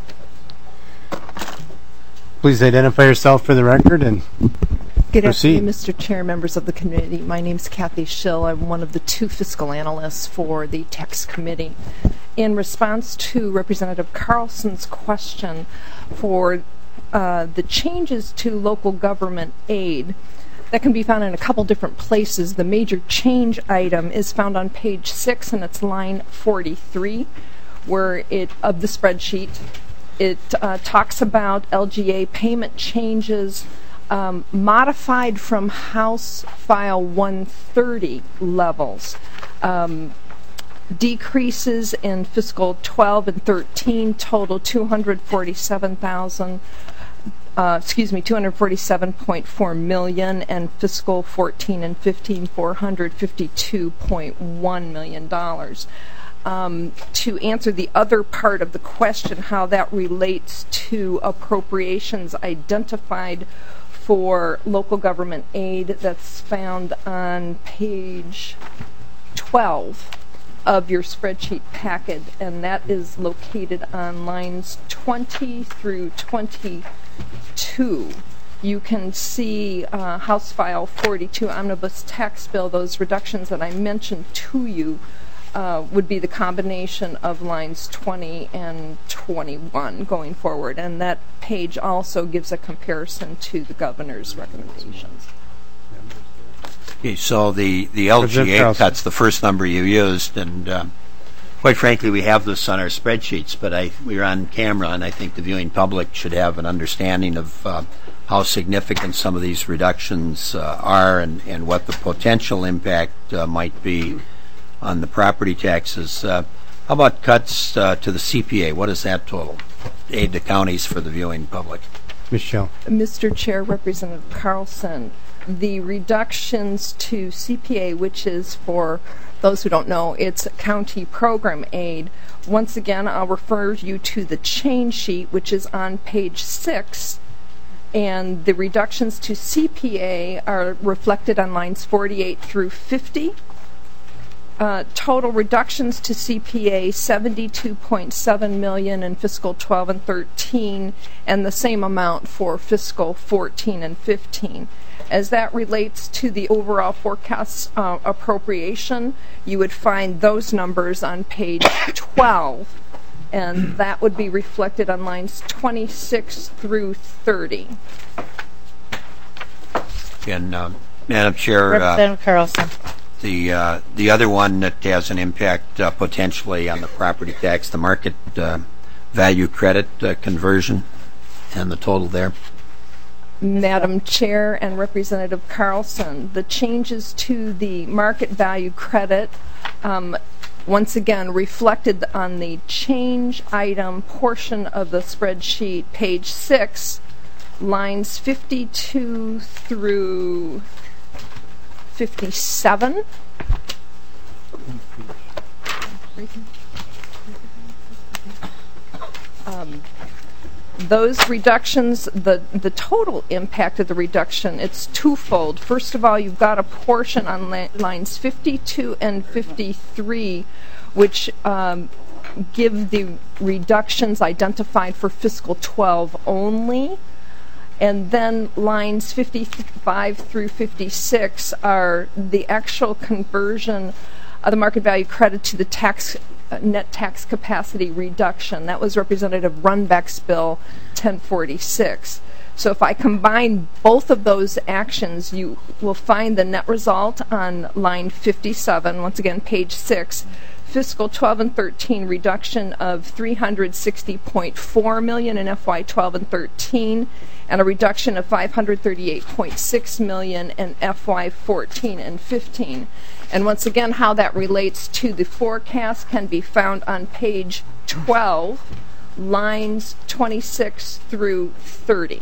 Please identify yourself for the record and
Good
proceed.
afternoon, Mister Chair, members of the committee. My name is Kathy Schill. I'm one of the two fiscal analysts for the Tax Committee. In response to Representative Carlson's question for uh, the changes to local government aid, that can be found in a couple different places. The major change item is found on page six, and it's line forty-three, where it of the spreadsheet. It uh, talks about L G A payment changes um, modified from House File one thirty levels. Um, Decreases in fiscal twelve and thirteen total two hundred forty-seven thousand. Uh, excuse me, two hundred forty-seven point four million, and fiscal fourteen and fifteen, four hundred fifty-two point one million dollars. Um, to answer the other part of the question, how that relates to appropriations identified for local government aid, that's found on page twelve of your spreadsheet packet, and that is located on lines twenty through twenty-two. You can see uh, House File forty-two Omnibus Tax Bill. Those reductions that I mentioned to you uh, would be the combination of lines twenty and twenty-one going forward, and that page also gives a comparison to the governor's recommendations.
Okay, so the, the L G A cut's the first number you used, and um, quite frankly, we have this on our spreadsheets, but I, we're on camera, and I think the viewing public should have an understanding of uh, how significant some of these reductions uh, are and, and what the potential impact uh, might be on the property taxes. Uh, how about cuts uh, to the C P A? What is that total? Aid to counties for the viewing public.
Michelle.
Mister Chair, Representative Carlson, the reductions to C P A, which is, for those who don't know, it's county program aid. Once again, I'll refer you to the change sheet, which is on page six, and the reductions to C P A are reflected on lines forty-eight through fifty. Uh, total reductions to C P A seventy-two point seven million in fiscal twelve and thirteen, and the same amount for fiscal fourteen and fifteen. As that relates to the overall forecast uh, appropriation, you would find those numbers on page twelve, and that would be reflected on lines twenty-six through thirty.
And uh, Madam Chair,
Representative
uh,
Carlson.
The uh, the other one that has an impact uh, potentially on the property tax, the market uh, value credit uh, conversion, and the total there.
Madam Chair and Representative Carlson, the changes to the market value credit, um, once again reflected on the change item portion of the spreadsheet, page six, lines fifty-two through fifty-seven. Um, those reductions, the, the total impact of the reduction, it's twofold. First of all, you've got a portion on la- lines fifty-two and fifty-three, which um, give the reductions identified for fiscal twelve only. And then lines fifty-five through fifty-six are the actual conversion of the market value credit to the tax uh, net tax capacity reduction. That was Representative Runbeck's bill ten forty-six. So if I combine both of those actions, you will find the net result on line fifty-seven, once again page six, fiscal twelve and thirteen reduction of three hundred sixty point four million in F Y twelve and thirteen, and a reduction of five hundred thirty-eight point six million in F Y fourteen and fifteen. And once again, how that relates to the forecast can be found on page twelve, lines twenty-six through thirty.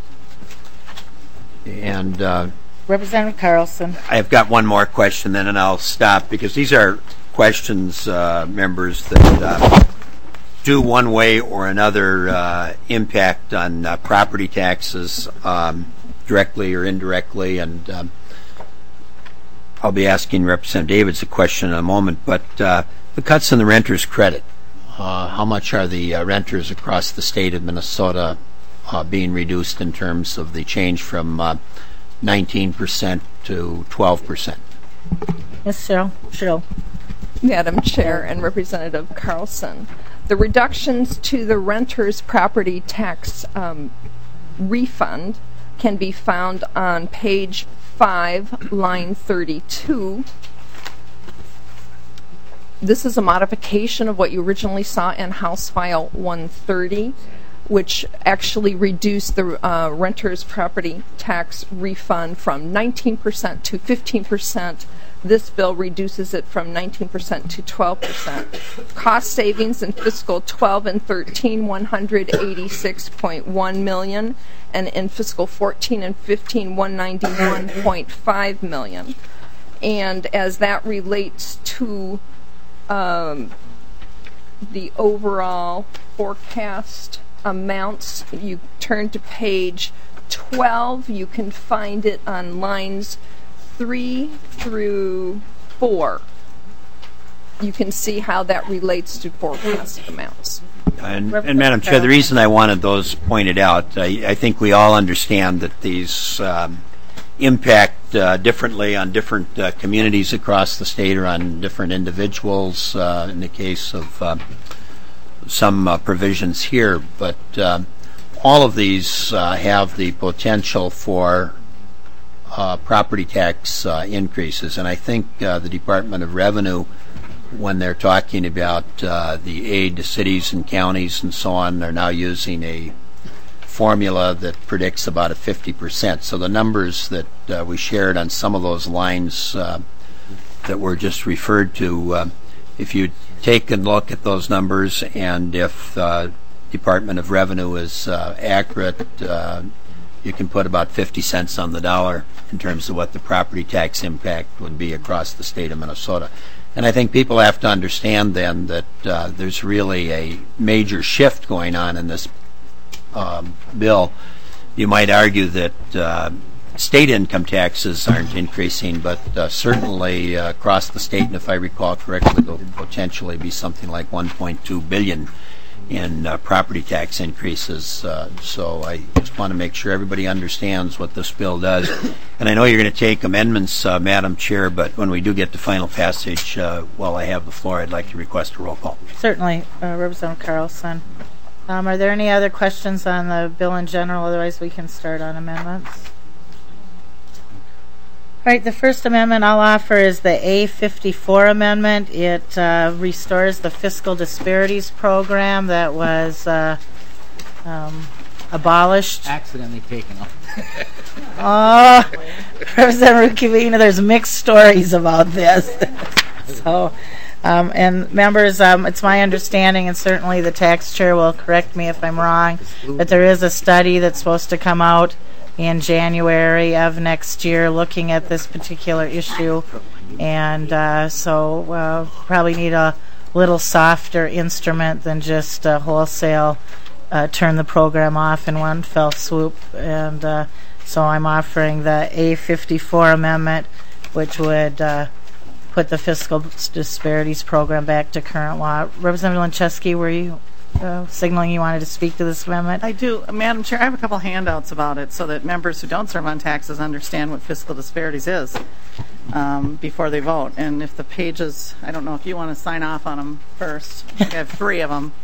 And uh,
Representative Carlson.
I've got one more question then, and I'll stop, because these are questions, uh, members, that uh, do one way or another uh, impact on uh, property taxes, um, directly or indirectly, and um, I'll be asking Representative Davids a question in a moment, but uh, the cuts in the renter's credit, uh, how much are the uh, renters across the state of Minnesota uh, being reduced in terms of the change from uh, nineteen percent to twelve percent?
Miz Cheryl. Cheryl.
Madam Chair and Representative Carlson, the reductions to the renter's property tax um, refund can be found on page five, line thirty-two. This is a modification of what you originally saw in House File one thirty, which actually reduced the uh, renter's property tax refund from nineteen percent to fifteen percent This bill reduces it from nineteen percent to twelve percent. Cost savings in fiscal twelve and thirteen, one hundred eighty-six point one million dollars, and in fiscal fourteen and fifteen, one hundred ninety-one point five million dollars. And as that relates to um, the overall forecast amounts, you turn to page twelve. You can find it on lines three through four. You can see how that relates to forecast amounts.
And, and Madam Chair, the reason I wanted those pointed out, I, I think we all understand that these um, impact uh, differently on different uh, communities across the state or on different individuals uh, in the case of uh, some uh, provisions here. But uh, all of these uh, have the potential for uh, property tax uh, increases. And I think uh, the Department of Revenue, when they're talking about uh, the aid to cities and counties and so on, they're now using a formula that predicts about a fifty percent. So the numbers that uh, we shared on some of those lines uh, that were just referred to, uh, if you take a look at those numbers and if uh, Department of Revenue is uh, accurate, uh, you can put about fifty cents on the dollar in terms of what the property tax impact would be across the state of Minnesota. And I think people have to understand then that uh, there's really a major shift going on in this um, bill. You might argue that uh, state income taxes aren't increasing, but uh, certainly uh, across the state, and if I recall correctly, there'll potentially be something like one point two billion dollars in uh, property tax increases. Uh, so I just want to make sure everybody understands what this bill does. And I know you're going to take amendments, uh, Madam Chair, but when we do get to final passage, uh, while I have the floor, I'd like to request a roll call.
Certainly, uh, Representative Carlson. Um, are there any other questions on the bill in general? Otherwise, we can start on amendments. All right, the first amendment I'll offer is the A fifty-four amendment. It uh, restores the fiscal disparities program that was uh, um, abolished.
Accidentally taken off.
Oh, Representative Rukavina, there's mixed stories about this. so, um, and members, um, it's my understanding, and certainly the tax chair will correct me if I'm wrong, that there is a study that's supposed to come out in January of next year looking at this particular issue, and uh, so uh, probably need a little softer instrument than just uh, wholesale uh, turn the program off in one fell swoop. And uh, so I'm offering the A fifty-four amendment, which would uh, put the fiscal disparities program back to current law. Representative Lincheski, were you Uh, signaling you wanted to speak to this amendment?
I do. Madam Chair, I have a couple handouts about it so that members who don't serve on taxes understand what fiscal disparities is um, before they vote. And if the pages, I don't know if you want to sign off on them first. I have three of them.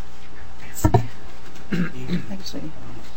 Actually.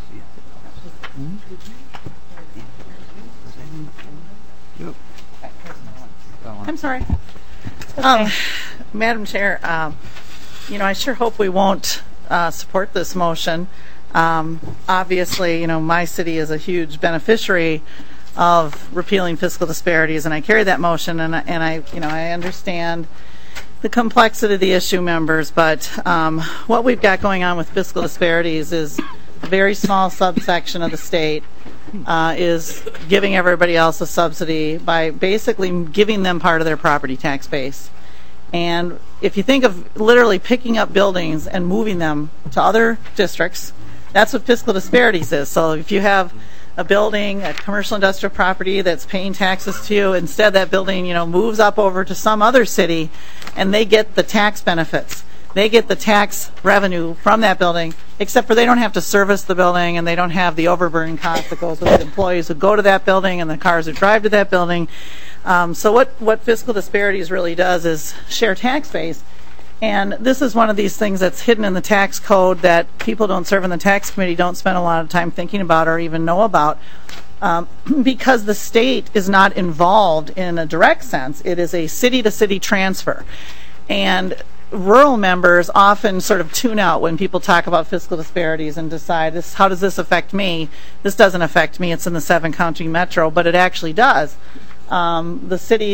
I'm sorry.
Okay.
Um, Madam Chair, um, you know, I sure hope we won't uh, support this motion. Um, obviously, you know, my city is a huge beneficiary of repealing fiscal disparities, and I carry that motion, and, and I, you know, I understand the complexity of the issue, members, but um, what we've got going on with fiscal disparities is a very small subsection of the state uh, is giving everybody else a subsidy by basically giving them part of their property tax base. And if you think of literally picking up buildings and moving them to other districts, that's what fiscal disparities is. So if you have a building, a commercial industrial property that's paying taxes to you, instead that building, you know, moves up over to some other city and they get the tax benefits. They get the tax revenue from that building, except for they don't have to service the building and they don't have the overburden cost that goes with the employees who go to that building and the cars who drive to that building. Um, so what, what fiscal disparities really does is share tax base. And this is one of these things that's hidden in the tax code that people don't serve in the tax committee don't spend a lot of time thinking about or even know about. Um, because the state is not involved in a direct sense. It is a city-to-city transfer. And rural members often sort of tune out when people talk about fiscal disparities and decide, this, how does this affect me? This doesn't affect me. It's in the seven-county metro, but it actually does. Um, the cities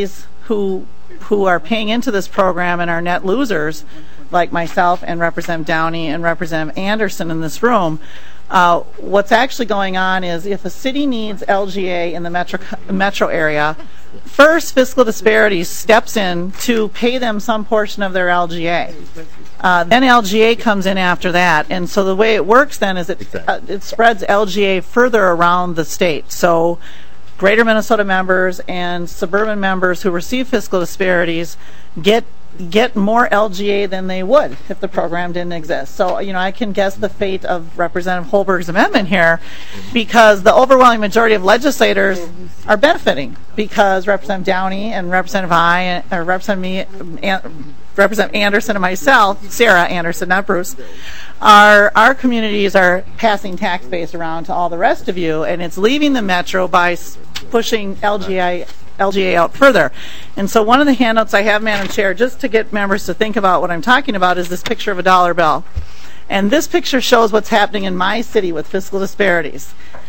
who who are paying into this program and are net losers, like myself and Representative Downey and Representative Anderson in this room, uh, what's actually going on is if a city needs L G A in the metro metro area, first fiscal disparities steps in to pay them some portion of their L G A. Uh, then L G A comes in after that, and so the way it works then is it uh, it spreads L G A further around the state. So Greater Minnesota members and suburban members who receive fiscal disparities get get more L G A than they would if the program didn't exist. So, you know, I can guess the fate of Representative Holberg's amendment here, because the overwhelming majority of legislators are benefiting, because Representative Downey and Representative I, or Representative me, and Representative Anderson and myself, Sarah Anderson, not Bruce, our our communities are passing tax base around to all the rest of you, and it's leaving the metro by s- pushing L G A L G A out further. And so one of the handouts I have, Madam Chair, just to get members to think about what I'm talking about, is this picture of a dollar bill. And this picture shows what's happening in my city with fiscal disparities.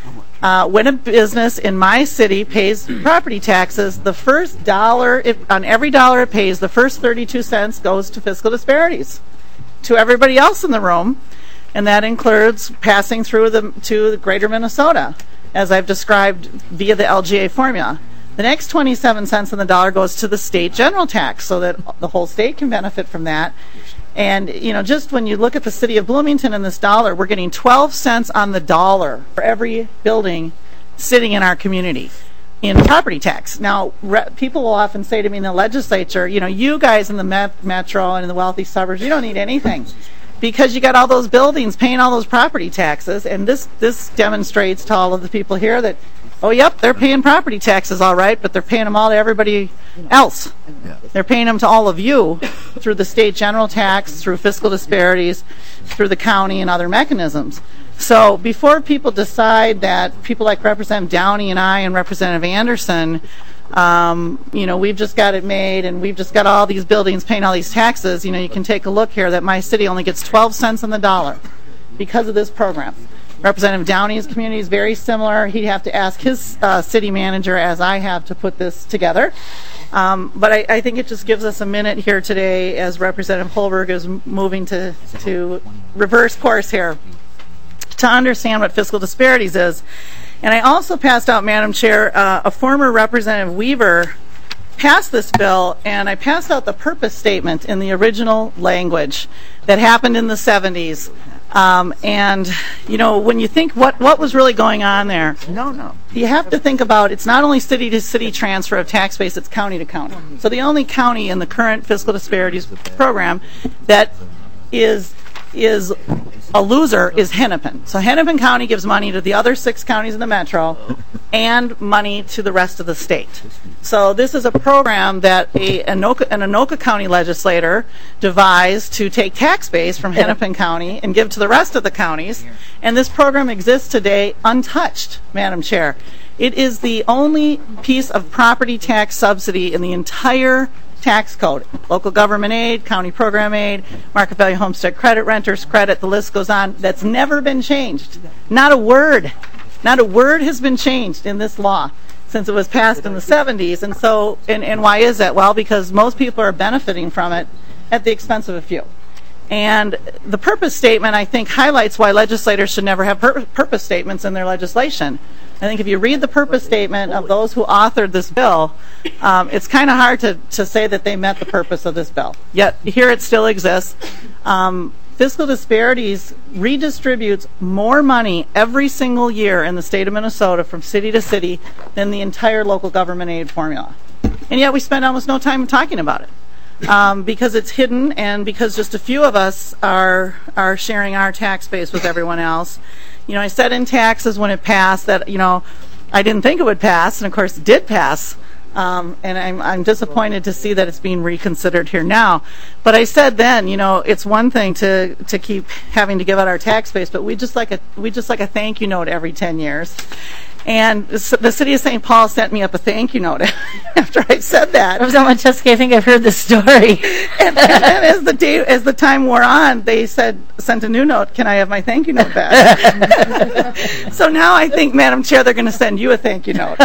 Uh, when a business in my city pays property taxes, the first dollar, it, on every dollar it pays, the first thirty-two cents goes to fiscal disparities, to everybody else in the room, and that includes passing through the, to the Greater Minnesota, as I've described via the L G A formula. The next twenty-seven cents on the dollar goes to the state general tax, so that the whole state can benefit from that. And, you know, just when you look at the city of Bloomington and this dollar, we're getting twelve cents on the dollar for every building sitting in our community in property tax. Now, re- people will often say to me in the legislature, you know, you guys in the met- metro and in the wealthy suburbs, you don't need anything, because you got all those buildings paying all those property taxes. And this this demonstrates to all of the people here that, oh, yep, they're paying property taxes all right, but they're paying them all to everybody else. Yeah. They're paying them to all of you through the state general tax, through fiscal disparities, through the county and other mechanisms. So before people decide that people like Representative Downey and I and Representative Anderson, um, you know, we've just got it made and we've just got all these buildings paying all these taxes, you know, you can take a look here that my city only gets twelve cents on the dollar because of this program. Representative Downey's community is very similar. He'd have to ask his uh, city manager, as I have, to put this together. Um, but I, I think it just gives us a minute here today, as Representative Holberg is m- moving to, to reverse course here, to understand what fiscal disparities is. And I also passed out, Madam Chair, uh, a former Representative Weaver passed this bill, and I passed out the purpose statement in the original language that happened in the seventies. Um, and, you know, when you think what, what was really going on there, no, no, you have to think about it's not only city-to-city transfer of tax base, it's county-to-county. So the only county in the current fiscal disparities program that is is a loser is Hennepin. So Hennepin County gives money to the other six counties in the metro and money to the rest of the state. So this is a program that a Anoka, an Anoka County legislator devised to take tax base from Hennepin County and give to the rest of the counties. And this program exists today untouched, Madam Chair. It is the only piece of property tax subsidy in the entire tax code. Local government aid, county program aid, market value homestead credit, renters credit, the list goes on. That's never been changed. Not a word. Not a word has been changed in this law since it was passed in the seventies. And so, and, and why is that? Well, because most people are benefiting from it at the expense of a few. And the purpose statement, I think, highlights why legislators should never have pur- purpose statements in their legislation. I think if you read the purpose statement of those who authored this bill, um, it's kind of hard to, to say that they met the purpose of this bill. Yet here it still exists. Um, fiscal disparities redistributes more money every single year in the state of Minnesota from city to city than the entire local government aid formula. And yet we spend almost no time talking about it. Um, because it's hidden and because just a few of us are are sharing our tax base with everyone else. You know, I said in taxes when it passed that, you know, I didn't think it would pass, and of course it did pass. Um, and I'm, I'm disappointed to see that it's being reconsidered here now. But I said then, you know, it's one thing to, to keep having to give out our tax base, but we just like a we just like a thank you note every ten years. And s- the city of Saint Paul sent me up a thank you note after I said that.
Representative Winchesky, I think I've heard this story.
and, and then as the day, as the time wore on, they said, sent a new note, can I have my thank you note back? So now I think, Madam Chair, they're going to send you a thank you note.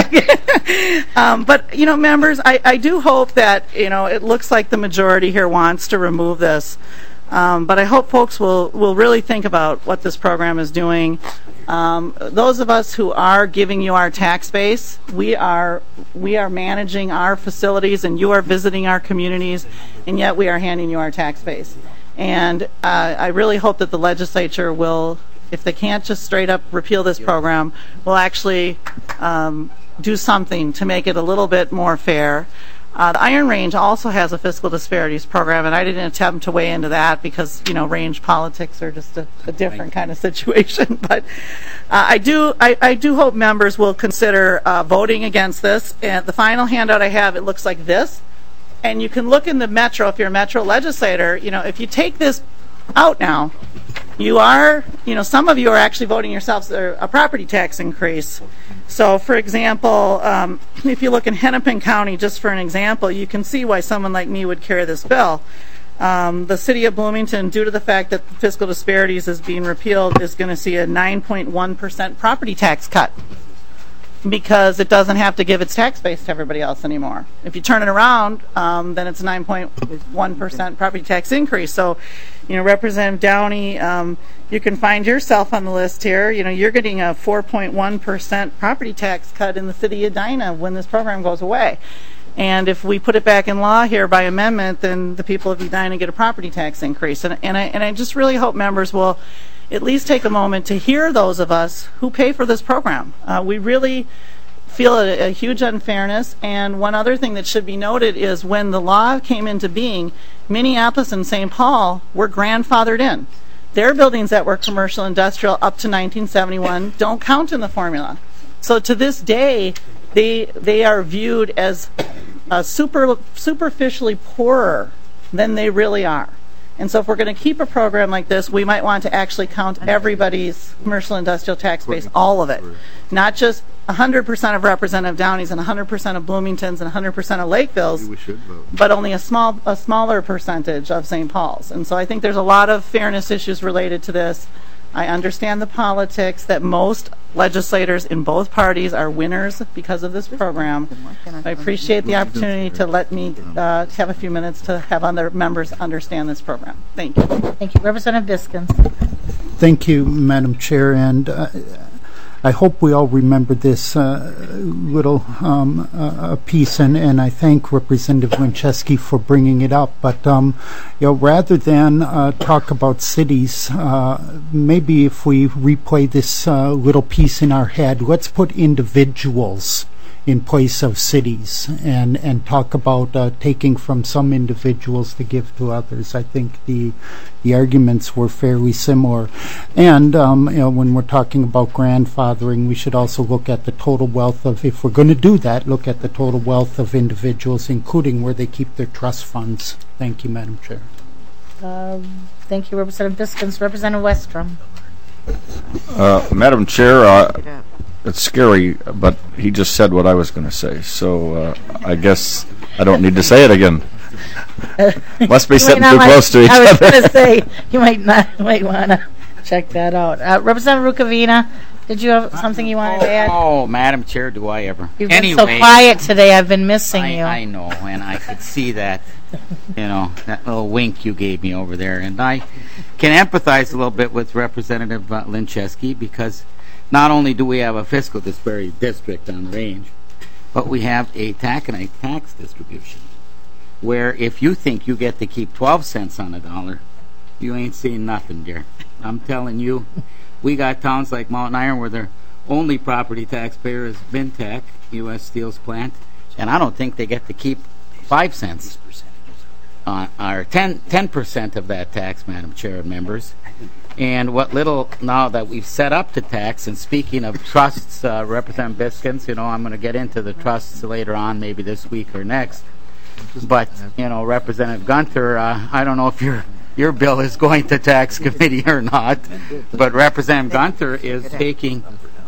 um, but, you know, members, I, I do hope that, you know, it looks like the majority here wants to remove this. Um, but I hope folks will, will really think about what this program is doing. Um, those of us who are giving you our tax base, we are we are managing our facilities, and you are visiting our communities, and yet we are handing you our tax base. And uh, I really hope that the legislature will, if they can't just straight up repeal this program, will actually um, do something to make it a little bit more fair. Uh, the Iron Range also has a fiscal disparities program, and I didn't attempt to weigh into that because, you know, range politics are just a, a different kind of situation. But uh, I do, I, I do hope members will consider uh, voting against this. And the final handout I have, it looks like this, and you can look in the Metro. If you're a Metro legislator, you know, if you take this out now, you are, you know, some of you are actually voting yourselves a property tax increase. So, for example, um, if you look in Hennepin County, just for an example, you can see why someone like me would carry this bill. Um, the city of Bloomington, due to the fact that fiscal disparities is being repealed, is going to see a nine point one percent property tax cut because it doesn't have to give its tax base to everybody else anymore. If you turn it around, um, then it's a nine point one percent property tax increase. So, you know, Representative Downey, um, you can find yourself on the list here. You know, you're getting a four point one percent property tax cut in the city of Edina when this program goes away. And if we put it back in law here by amendment, then the people of Edina get a property tax increase. And, and, I, and I just really hope members will at least take a moment to hear those of us who pay for this program. Uh, we really feel a, a huge unfairness. And one other thing that should be noted is when the law came into being, Minneapolis and Saint Paul were grandfathered in. Their buildings that were commercial industrial up to nineteen seventy-one don't count in the formula. So to this day, they they are viewed as uh, super superficially poorer than they really are. And so if we're going to keep a program like this, we might want to actually count everybody's commercial industrial tax base, all of it, not just one hundred percent of Representative Downey's and one hundred percent of Bloomington's and one hundred percent of Lakeville's,
We should vote.
but only a small, a smaller percentage of Saint Paul's. And so I think there's a lot of fairness issues related to this. I understand the politics that most legislators in both parties are winners because of this program. I appreciate the opportunity to let me uh, have a few minutes to have other members understand this program. Thank you.
Thank you. Representative Biskins.
Thank you, Madam Chair, and uh, I hope we all remember this uh, little um, uh, piece, and, and I thank Representative Winchesky for bringing it up. But um, you know, rather than uh, talk about cities, uh, maybe if we replay this uh, little piece in our head, let's put individuals in place of cities and, and talk about uh, taking from some individuals to give to others. I think the the arguments were fairly similar. And um, you know, when we're talking about grandfathering, we should also look at the total wealth of, if we're going to do that, look at the total wealth of individuals, including where they keep their trust funds. Thank you, Madam Chair.
Um, thank you, Representative Biskins. Representative Westrom.
Uh, Madam Chair, uh, it's scary, but he just said what I was going to say, so uh, I guess I don't need to say it again. Must be sitting too close to each
I was
other.
going to say, you might not might want to check that out. Uh, Representative Rukavina, did you have something you wanted
oh,
to add?
Oh, Madam Chair, do I ever?
You've
anyway,
been so quiet today. I've been missing
I,
you.
I know, and I could see that, you know, that little wink you gave me over there. And I can empathize a little bit with Representative uh, Linchesky, because not only do we have a fiscal disparity district on the range, but we have a taconite tax distribution, where if you think you get to keep twelve cents on a dollar, you ain't seen nothing, dear. I'm telling you, we got towns like Mountain Iron where their only property taxpayer is Mintac, U S Steel's plant, and I don't think they get to keep five cents. Uh, or ten percent of that tax, Madam Chair and members. And what little now that we've set up to tax, and speaking of trusts, uh, Representative Biskins, you know, I'm going to get into the trusts later on, maybe this week or next. But, you know, Representative Gunter, uh, I don't know if your your bill is going to tax committee or not, but Representative Gunter is taking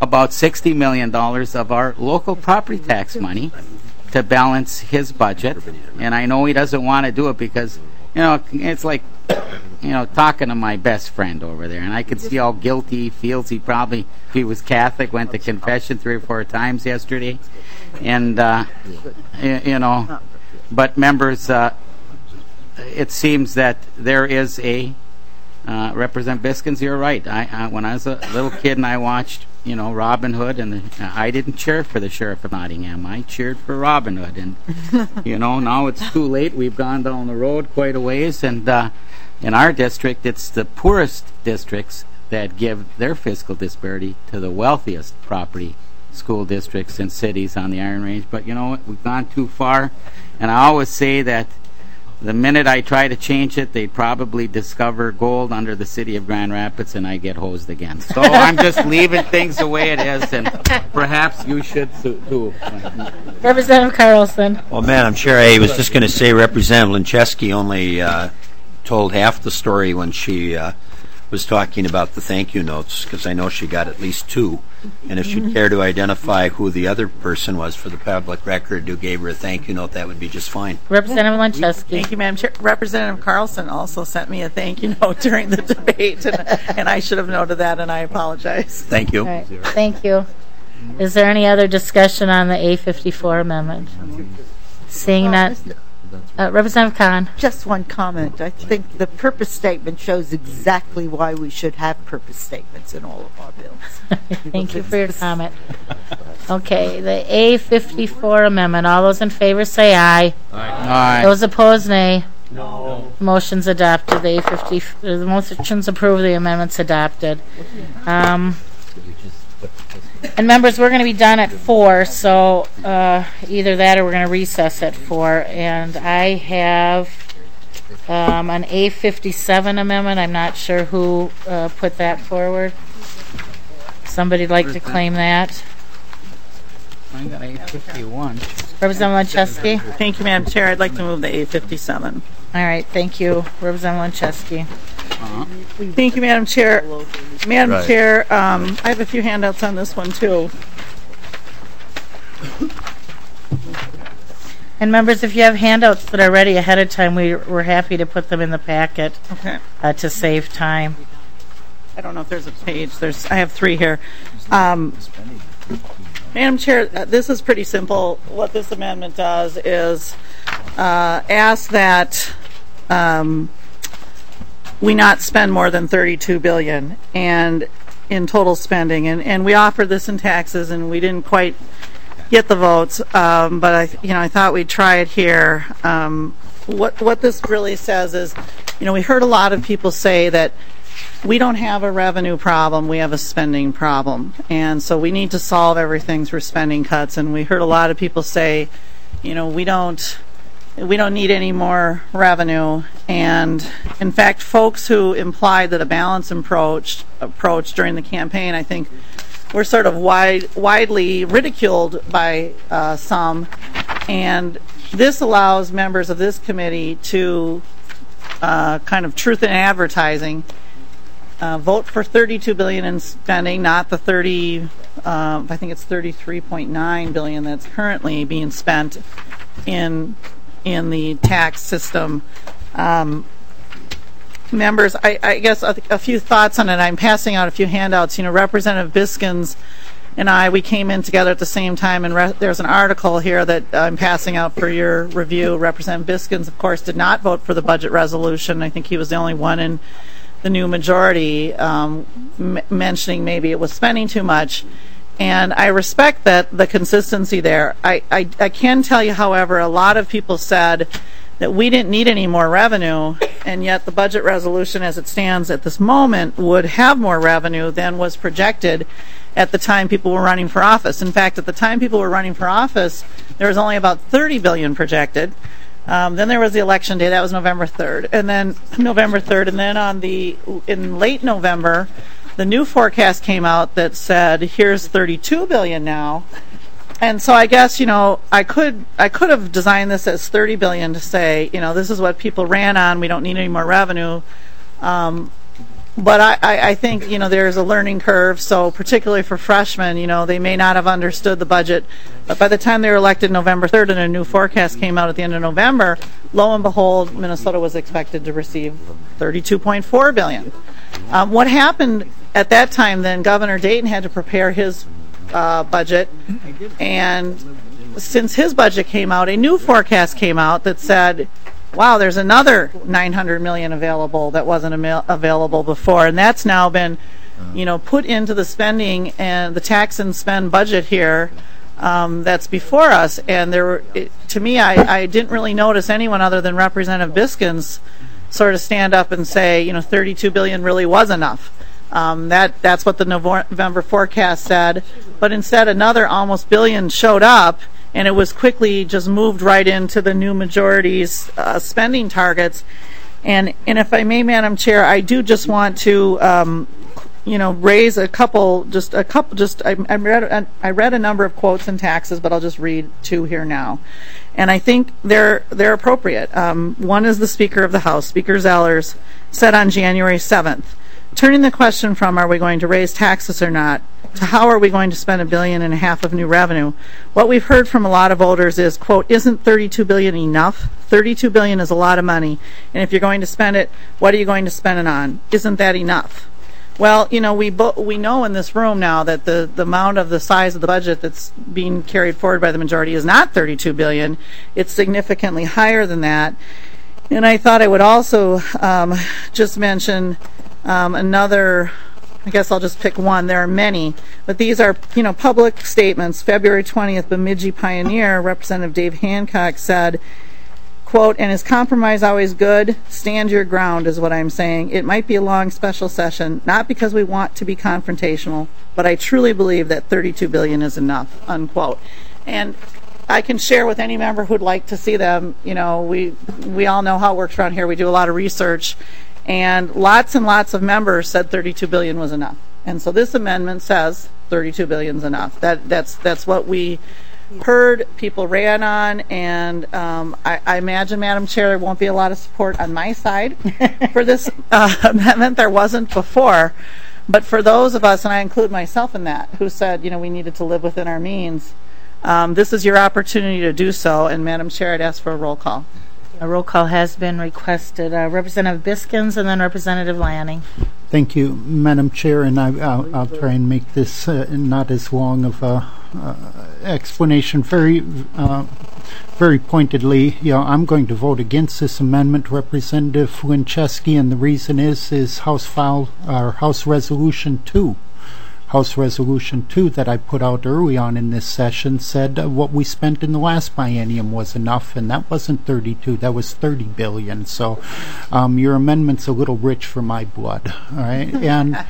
about sixty million dollars of our local property tax money to balance his budget. And I know he doesn't want to do it because, you know, it's like, you know, talking to my best friend over there. And I could see how guilty he feels. He probably, if he was Catholic, went to confession three or four times yesterday. And, uh, you, you know, but members, uh, it seems that there is a, uh, Representative Biskins, you're right. I, I, when I was a little kid and I watched, you know, Robin Hood, and the, uh, I didn't cheer for the Sheriff of Nottingham. I cheered for Robin Hood. And, you know, now it's too late. We've gone down the road quite a ways. And uh, in our district, it's the poorest districts that give their fiscal disparity to the wealthiest property school districts and cities on the Iron Range. But, you know what? We've gone too far. And I always say that the minute I try to change it, they probably discover gold under the city of Grand Rapids, and I get hosed again. So I'm just leaving things the way it is, and perhaps you should too.
Representative Carlson.
Well, Madam Chair, I was just going to say Representative Lincheski only uh, told half the story when she uh, was talking about the thank you notes, because I know she got at least two. And if she'd care to identify who the other person was for the public record who gave her a thank you note, that would be just fine.
Representative Lincheski.
Thank you, Madam Chair. Representative Carlson also sent me a thank you note during the debate, and, and I should have noted that, and I apologize.
Thank you.
All right. Thank you. Is there any other discussion on the A fifty-four amendment? Seeing that, uh, Representative Khan.
Just one comment. I think the purpose statement shows exactly why we should have purpose statements in all of our bills.
Thank you for your comment. Okay, the A fifty-four amendment. All those in favor say aye.
Aye.
Those opposed, nay. No. Motion's adopted. The A fifty. The motion's approved. The amendment's adopted. Um, and members, we're going to be done at four. So uh, either that, or we're going to recess at four. And I have um, an A fifty-seven amendment. I'm not sure who uh, put that forward. Somebody'd like to claim that.
I got A fifty-one.
Representative Lincheski.
Thank you, Madam Chair. I'd like to move the A fifty-seven.
All right, thank you, Representative Lincheski.
Uh-huh.
Thank you, Madam Chair. Madam
Right.
Chair, um, I have a few handouts on this one, too.
And members, if you have handouts that are ready ahead of time, we, we're happy to put them in the packet
Okay.
uh, to save time.
I don't know if there's a page. There's. I have three here. Um, Madam Chair, uh, this is pretty simple. What this amendment does is uh, ask that um, we not spend more than thirty-two billion dollars and in total spending, and, and we offered this in taxes, and we didn't quite get the votes. Um, but I, you know, I thought we'd try it here. Um, what what this really says is, you know, we heard a lot of people say that we don't have a revenue problem, we have a spending problem. And so we need to solve everything through spending cuts. And we heard a lot of people say, you know, we don't we don't need any more revenue. And in fact, folks who implied that a balanced approach approach during the campaign, I think, were sort of wide, widely ridiculed by uh, some. And this allows members of this committee to uh, kind of truth in advertising. Uh, vote for thirty-two billion dollars in spending, not the thirty. Uh, I think it's thirty-three point nine billion dollars that's currently being spent in in the tax system. Um, members, I, I guess a, a few thoughts on it. I'm passing out a few handouts. You know, Representative Biskins and I, we came in together at the same time, and re- there's an article here that I'm passing out for your review. Representative Biskins, of course, did not vote for the budget resolution. I think he was the only one in the new majority um, m- mentioning maybe it was spending too much. And I respect that, the consistency there. I, I, I can tell you, however, a lot of people said that we didn't need any more revenue, and yet the budget resolution as it stands at this moment would have more revenue than was projected at the time people were running for office. In fact, at the time people were running for office, there was only about thirty billion dollars projected. Um, then there was the election day. That was November third. And then November third. And then on the in late November, the new forecast came out that said, here's thirty-two billion dollars now. And so I guess, you know, I could I could have designed this as thirty billion dollars to say, you know, this is what people ran on. We don't need any more revenue. Um, but I, I, I think, you know, there's a learning curve, so particularly for freshmen, you know, they may not have understood the budget, but by the time they were elected November third and a new forecast came out at the end of November, lo and behold, Minnesota was expected to receive thirty-two point four billion dollars. Um, what happened at that time, then Governor Dayton had to prepare his uh, budget, and since his budget came out, a new forecast came out that said, wow, there's another nine hundred million dollars available that wasn't ama- available before, and that's now been, you know, put into the spending and the tax and spend budget here um, that's before us. And there were, it, to me, I, I didn't really notice anyone other than Representative Biskins sort of stand up and say, you know, thirty-two billion dollars really was enough. Um, that that's what the November forecast said, but instead another almost billion showed up, and it was quickly just moved right into the new majority's uh, spending targets. And and if I may, Madam Chair, I do just want to, um, you know, raise a couple, just a couple, just I, I read I read a number of quotes in taxes, but I'll just read two here now, and I think they're they're appropriate. Um, one is the Speaker of the House, Speaker Zellers, said on January seventh. Turning the question from are we going to raise taxes or not to how are we going to spend a billion and a half of new revenue, what we've heard from a lot of voters is, quote, isn't thirty-two billion dollars enough? thirty-two billion dollars is a lot of money, and if you're going to spend it, what are you going to spend it on? Isn't that enough? Well, you know, we bo- we know in this room now that the, the amount of the size of the budget that's being carried forward by the majority is not thirty-two billion dollars. It's significantly higher than that. And I thought I would also um, just mention Um, another, I guess I'll just pick one. There are many, but these are, you know, public statements. February twentieth, Bemidji Pioneer, Representative Dave Hancock said, quote, and is compromise always good? Stand your ground is what I'm saying. It might be a long special session, not because we want to be confrontational, but I truly believe that thirty-two billion dollars is enough, unquote. And I can share with any member who'd like to see them. You know, we we all know how it works around here. We do a lot of research. And lots and lots of members said thirty-two billion dollars was enough, and so this amendment says thirty-two billion dollars is enough. That that's that's what we heard. People ran on, and um, I, I imagine, Madam Chair, there won't be a lot of support on my side for this uh, amendment. There wasn't before, but for those of us, and I include myself in that, who said, you know, we needed to live within our means, um, this is your opportunity to do so. And Madam Chair, I'd ask for a roll call.
A roll call has been requested. Uh, Representative Biskins and then Representative Lanning.
Thank you, Madam Chair, and I, I'll, I'll try and make this uh, not as long of a uh, explanation. Very, uh, very pointedly, you know, I'm going to vote against this amendment, Representative Lincheski, and the reason is is House File or House Resolution two. House Resolution two that I put out early on in this session said uh, what we spent in the last biennium was enough, and that wasn't thirty-two, that was thirty billion. So um, your amendment's a little rich for my blood, all right? And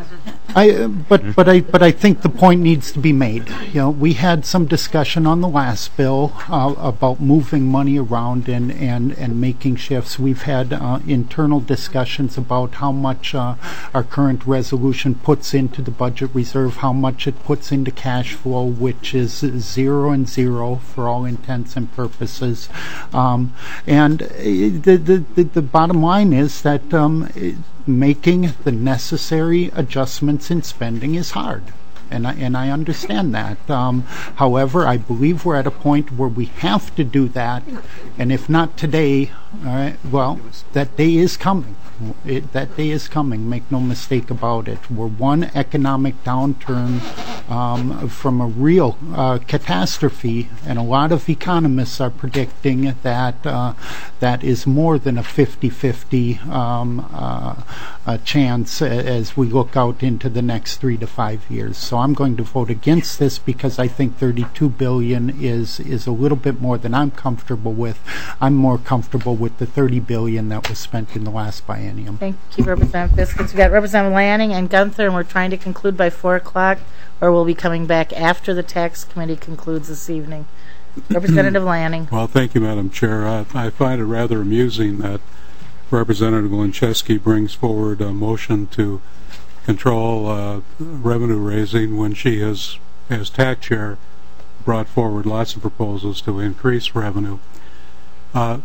I, uh, but but I but I think the point needs to be made. You know, we had some discussion on the last bill uh, about moving money around and and and making shifts. We've had uh, internal discussions about how much uh, our current resolution puts into the budget reserve, how much it puts into cash flow, which is zero and zero for all intents and purposes. Um, and the, the, the, the bottom line is that um, making the necessary adjustments in spending is hard. And I, and I understand that. Um, however, I believe we're at a point where we have to do that. And if not today, all right, well, that day is coming. It, that day is coming, make no mistake about it. We're one economic downturn um, from a real uh, catastrophe, and a lot of economists are predicting that uh, that is more than a fifty-fifty um, uh, a chance as we look out into the next three to five years. So I'm going to vote against this because I think thirty-two billion dollars is, is a little bit more than I'm comfortable with. I'm more comfortable with the thirty billion dollars that was spent in the last biennium.
Thank you, Representative Biskins. We've got Representative Lanning and Gunther, and we're trying to conclude by four o'clock, or we'll be coming back after the tax committee concludes this evening. Representative Lanning.
Well, thank you, Madam Chair. I, I find it rather amusing that Representative Lincheski brings forward a motion to control uh, revenue raising when she has, as TAC chair, brought forward lots of proposals to increase revenue. Uh,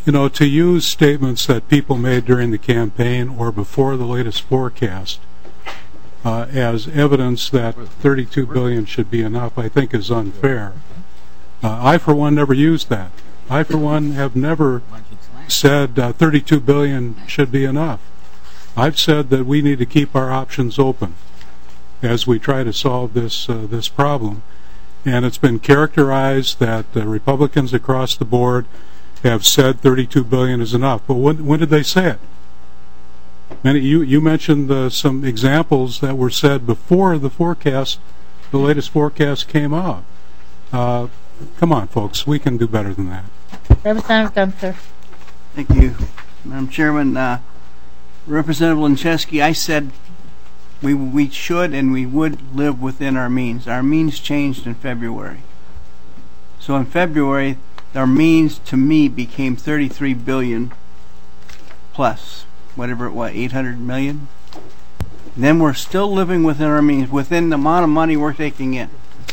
you know, to use statements that people made during the campaign or before the latest forecast uh, as evidence that thirty-two billion dollars should be enough, I think is unfair. Uh, I, for one, never used that. I, for one, have never said uh, thirty-two billion dollars should be enough. I've said that we need to keep our options open as we try to solve this uh, this problem. And it's been characterized that uh, Republicans across the board have said thirty-two billion dollars is enough. But when, when did they say it? Many, you, you mentioned uh, some examples that were said before the forecast, the latest forecast came out. Uh, come on, folks, we can do better than that.
Representative Gunther.
Thank you, Madam Chairman. Uh, Representative Lincheski, I said we we should and we would live within our means. Our means changed in February. So in February, our means to me became thirty-three billion dollars plus, whatever it was, eight hundred million. Then we're still living within our means, within the amount of money we're taking in.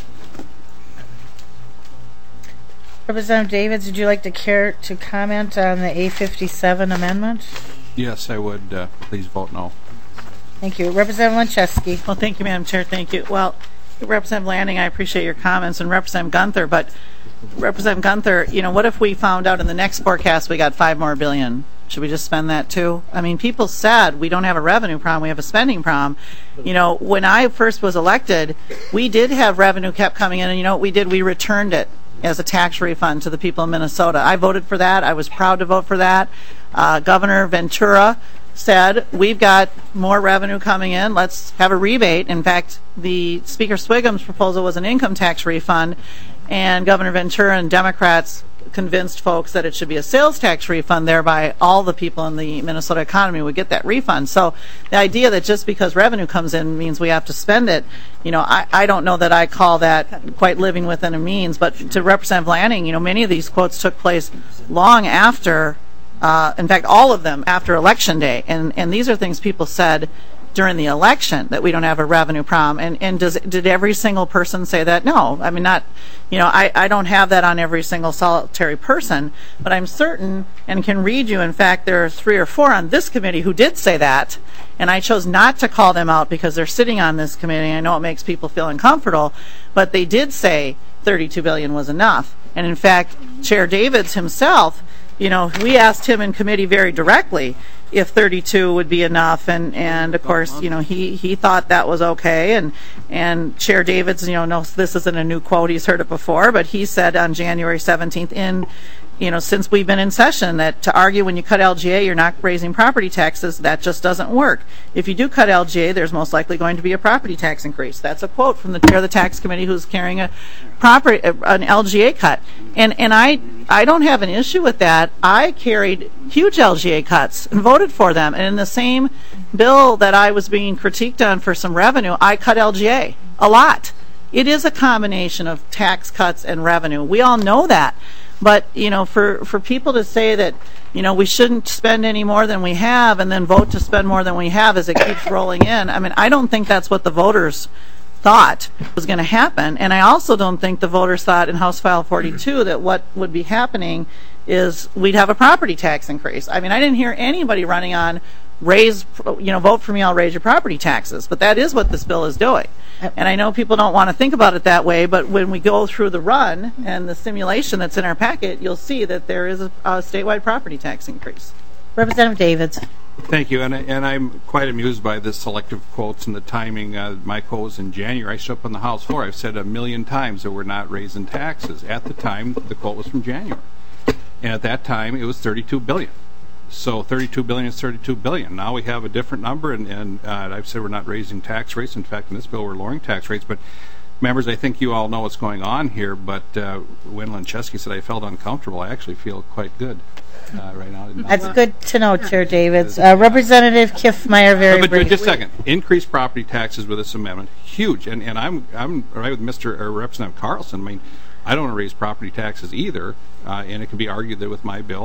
Representative Davids, would you like to care to comment on the A fifty-seven amendment?
Yes, I would. Uh, please vote no.
Thank you. Representative Lincheski.
Well, thank you, Madam Chair. Thank you. Well, Representative Lanning, I appreciate your comments, and Representative Gunther, but Representative Gunther, you know, what if we found out in the next forecast we got five more billion? Should we just spend that too? I mean, people said we don't have a revenue problem, we have a spending problem. You know, when I first was elected, we did have revenue kept coming in, and you know what we did? We returned it as a tax refund to the people of Minnesota. I voted for that. I was proud to vote for that. Uh, Governor Ventura said, we've got more revenue coming in, let's have a rebate. In fact, the Speaker Swigham's proposal was an income tax refund, and Governor Ventura and Democrats convinced folks that it should be a sales tax refund, thereby all the people in the Minnesota economy would get that refund. So the idea that just because revenue comes in means we have to spend it, you know, I, I don't know that I call that quite living within a means. But to Representative Lanning, you know, many of these quotes took place long after, uh, in fact, all of them after Election Day. And, and these are things people said during the election, that we don't have a revenue problem. And, and does, did every single person say that? No. I mean, not, you know, I, I don't have that on every single solitary person, but I'm certain and can read you. In fact, there are three or four on this committee who did say that, and I chose not to call them out because they're sitting on this committee. I know it makes people feel uncomfortable, but they did say thirty-two billion dollars was enough. And in fact, Chair Davids himself, you know, we asked him in committee very directly if thirty-two would be enough, and, and of course, you know, he, he thought that was okay, and and Chair Davids, you know, knows this isn't a new quote, he's heard it before, but he said on January seventeenth, in, you know, since we've been in session, that to argue when you cut L G A you're not raising property taxes, that just doesn't work. If you do cut L G A, there's most likely going to be a property tax increase. That's a quote from the chair of the tax committee who's carrying a property, an L G A cut. And and I I don't have an issue with that. I carried huge L G A cuts and voted for them. And in the same bill that I was being critiqued on for some revenue, I cut L G A a lot. It is a combination of tax cuts and revenue. We all know that. But, you know, for, for people to say that, you know, we shouldn't spend any more than we have and then vote to spend more than we have as it keeps rolling in, I mean, I don't think that's what the voters thought was going to happen. And I also don't think the voters thought in House File forty-two that what would be happening is we'd have a property tax increase. I mean, I didn't hear anybody running on raise, you know, vote for me, I'll raise your property taxes. But that is what this bill is doing. And I know people don't want to think about it that way, but when we go through the run and the simulation that's in our packet, you'll see that there is a, a statewide property tax increase.
Representative Davids.
Thank you, and, I, and I'm quite amused by the selective quotes and the timing. Uh, my quote was in January. I stood up on the House floor. I've said a million times that we're not raising taxes. At the time, the quote was from January. And at that time, it was thirty-two billion dollars. So thirty-two billion dollars is thirty-two billion dollars. Now we have a different number, and, and uh, I've said we're not raising tax rates. In fact, in this bill, we're lowering tax rates. But members, I think you all know what's going on here, but uh, when Lincheski said I felt uncomfortable, I actually feel quite good uh, right now.
That's good to know, Chair Davids. Uh, Representative Kiffmeyer, very
no, but
briefly.
Just a second. Increased property taxes with this amendment, huge. And, and I'm I'm right with Mister or Representative Carlson. I mean, I don't want to raise property taxes either, uh, and it can be argued that with my bill,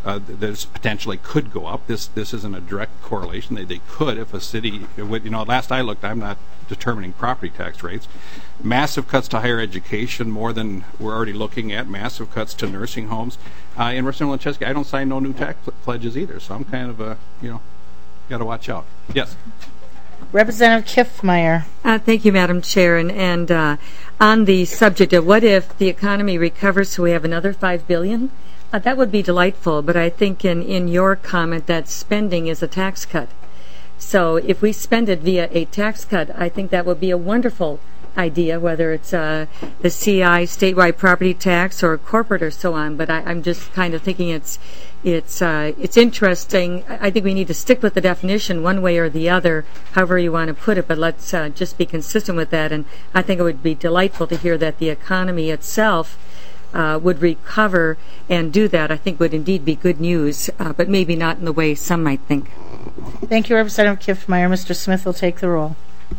uh, that potentially could go up. This this isn't a direct correlation. They, they could if a city, you know, last I looked, I'm not determining property tax rates. Massive cuts to higher education, more than we're already looking at. Massive cuts to nursing homes. Uh, in Representative Lincheski, I don't sign no new tax pl- pledges either, so I'm kind of a, you know, got to watch out. Yes.
Representative Kiffmeyer.
Uh, thank you, Madam Chair. And, and uh, on the subject of what if the economy recovers so we have another five billion dollars, uh, that would be delightful. But I think in, in your comment that spending is a tax cut. So if we spend it via a tax cut, I think that would be a wonderful idea, whether it's uh, the C I statewide property tax or corporate or so on. But I, I'm just kind of thinking it's it's uh, it's interesting. I think we need to stick with the definition one way or the other, however you want to put it. But let's uh, just be consistent with that. And I think it would be delightful to hear that the economy itself uh, would recover and do that. I think would indeed be good news, uh, but maybe not in the way some might think.
Thank you, Representative Kiffmeyer. Mister Smith will take the roll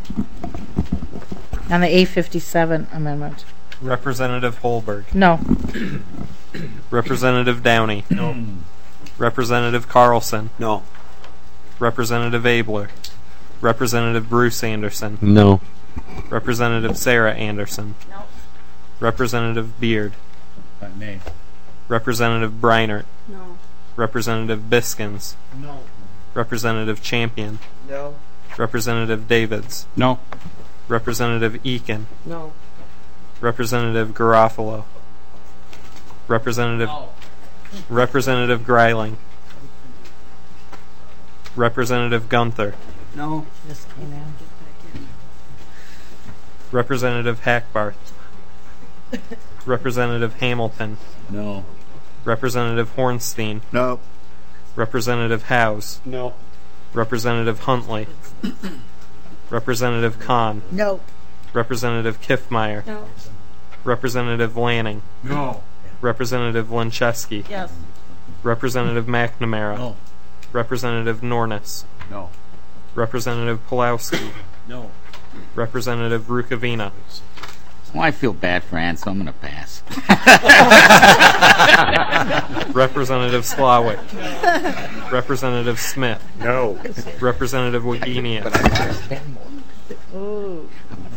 on the A fifty-seven amendment.
Representative Holberg.
No.
Representative Downey.
No.
Representative Carlson.
No.
Representative Abler. Representative Bruce Anderson.
No.
Representative Sarah Anderson.
No.
Representative Beard.
Uh, nay.
Representative Breinert.
No.
Representative Biskins.
No.
Representative Champion.
No.
Representative Davids.
No.
Representative Eakin.
No.
Representative Garofalo. Representative Representative Greiling. Representative Gunther.
No.
This came in.
Representative Hackbarth. Representative Hamilton.
No.
Representative Hornstein.
No.
Representative Howes.
No.
Representative Huntley. Representative Kahn.
No.
Representative Kiffmeyer.
No.
Representative Lanning.
No.
Representative Lincheski.
Yes.
Representative McNamara.
No.
Representative Nornis.
No.
Representative Pulowski.
No.
Representative Rukavina.
Well, I feel bad for Ann, so I'm going to pass.
Representative Slawick. Representative Smith.
No.
Representative Wagenius.
Ooh.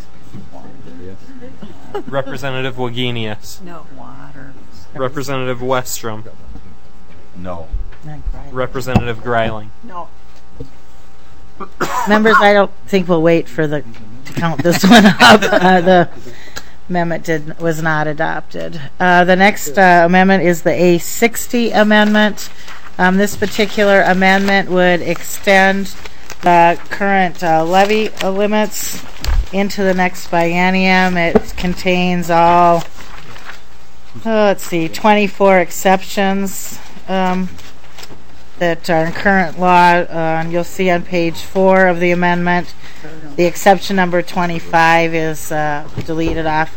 Representative Wagenius.
No.
Water.
Representative Westrom.
No.
Representative Greiling.
No.
Members, I don't think we'll wait for the to count this one up. Uh, the amendment did was not adopted. Uh, the next uh, amendment is the A sixty amendment. Um, this particular amendment would extend the current uh, levy limits into the next biennium. It contains all, oh, let's see, twenty-four exceptions um, that are in current law, uh, and you'll see on page four of the amendment, the exception number twenty-five is uh, deleted off.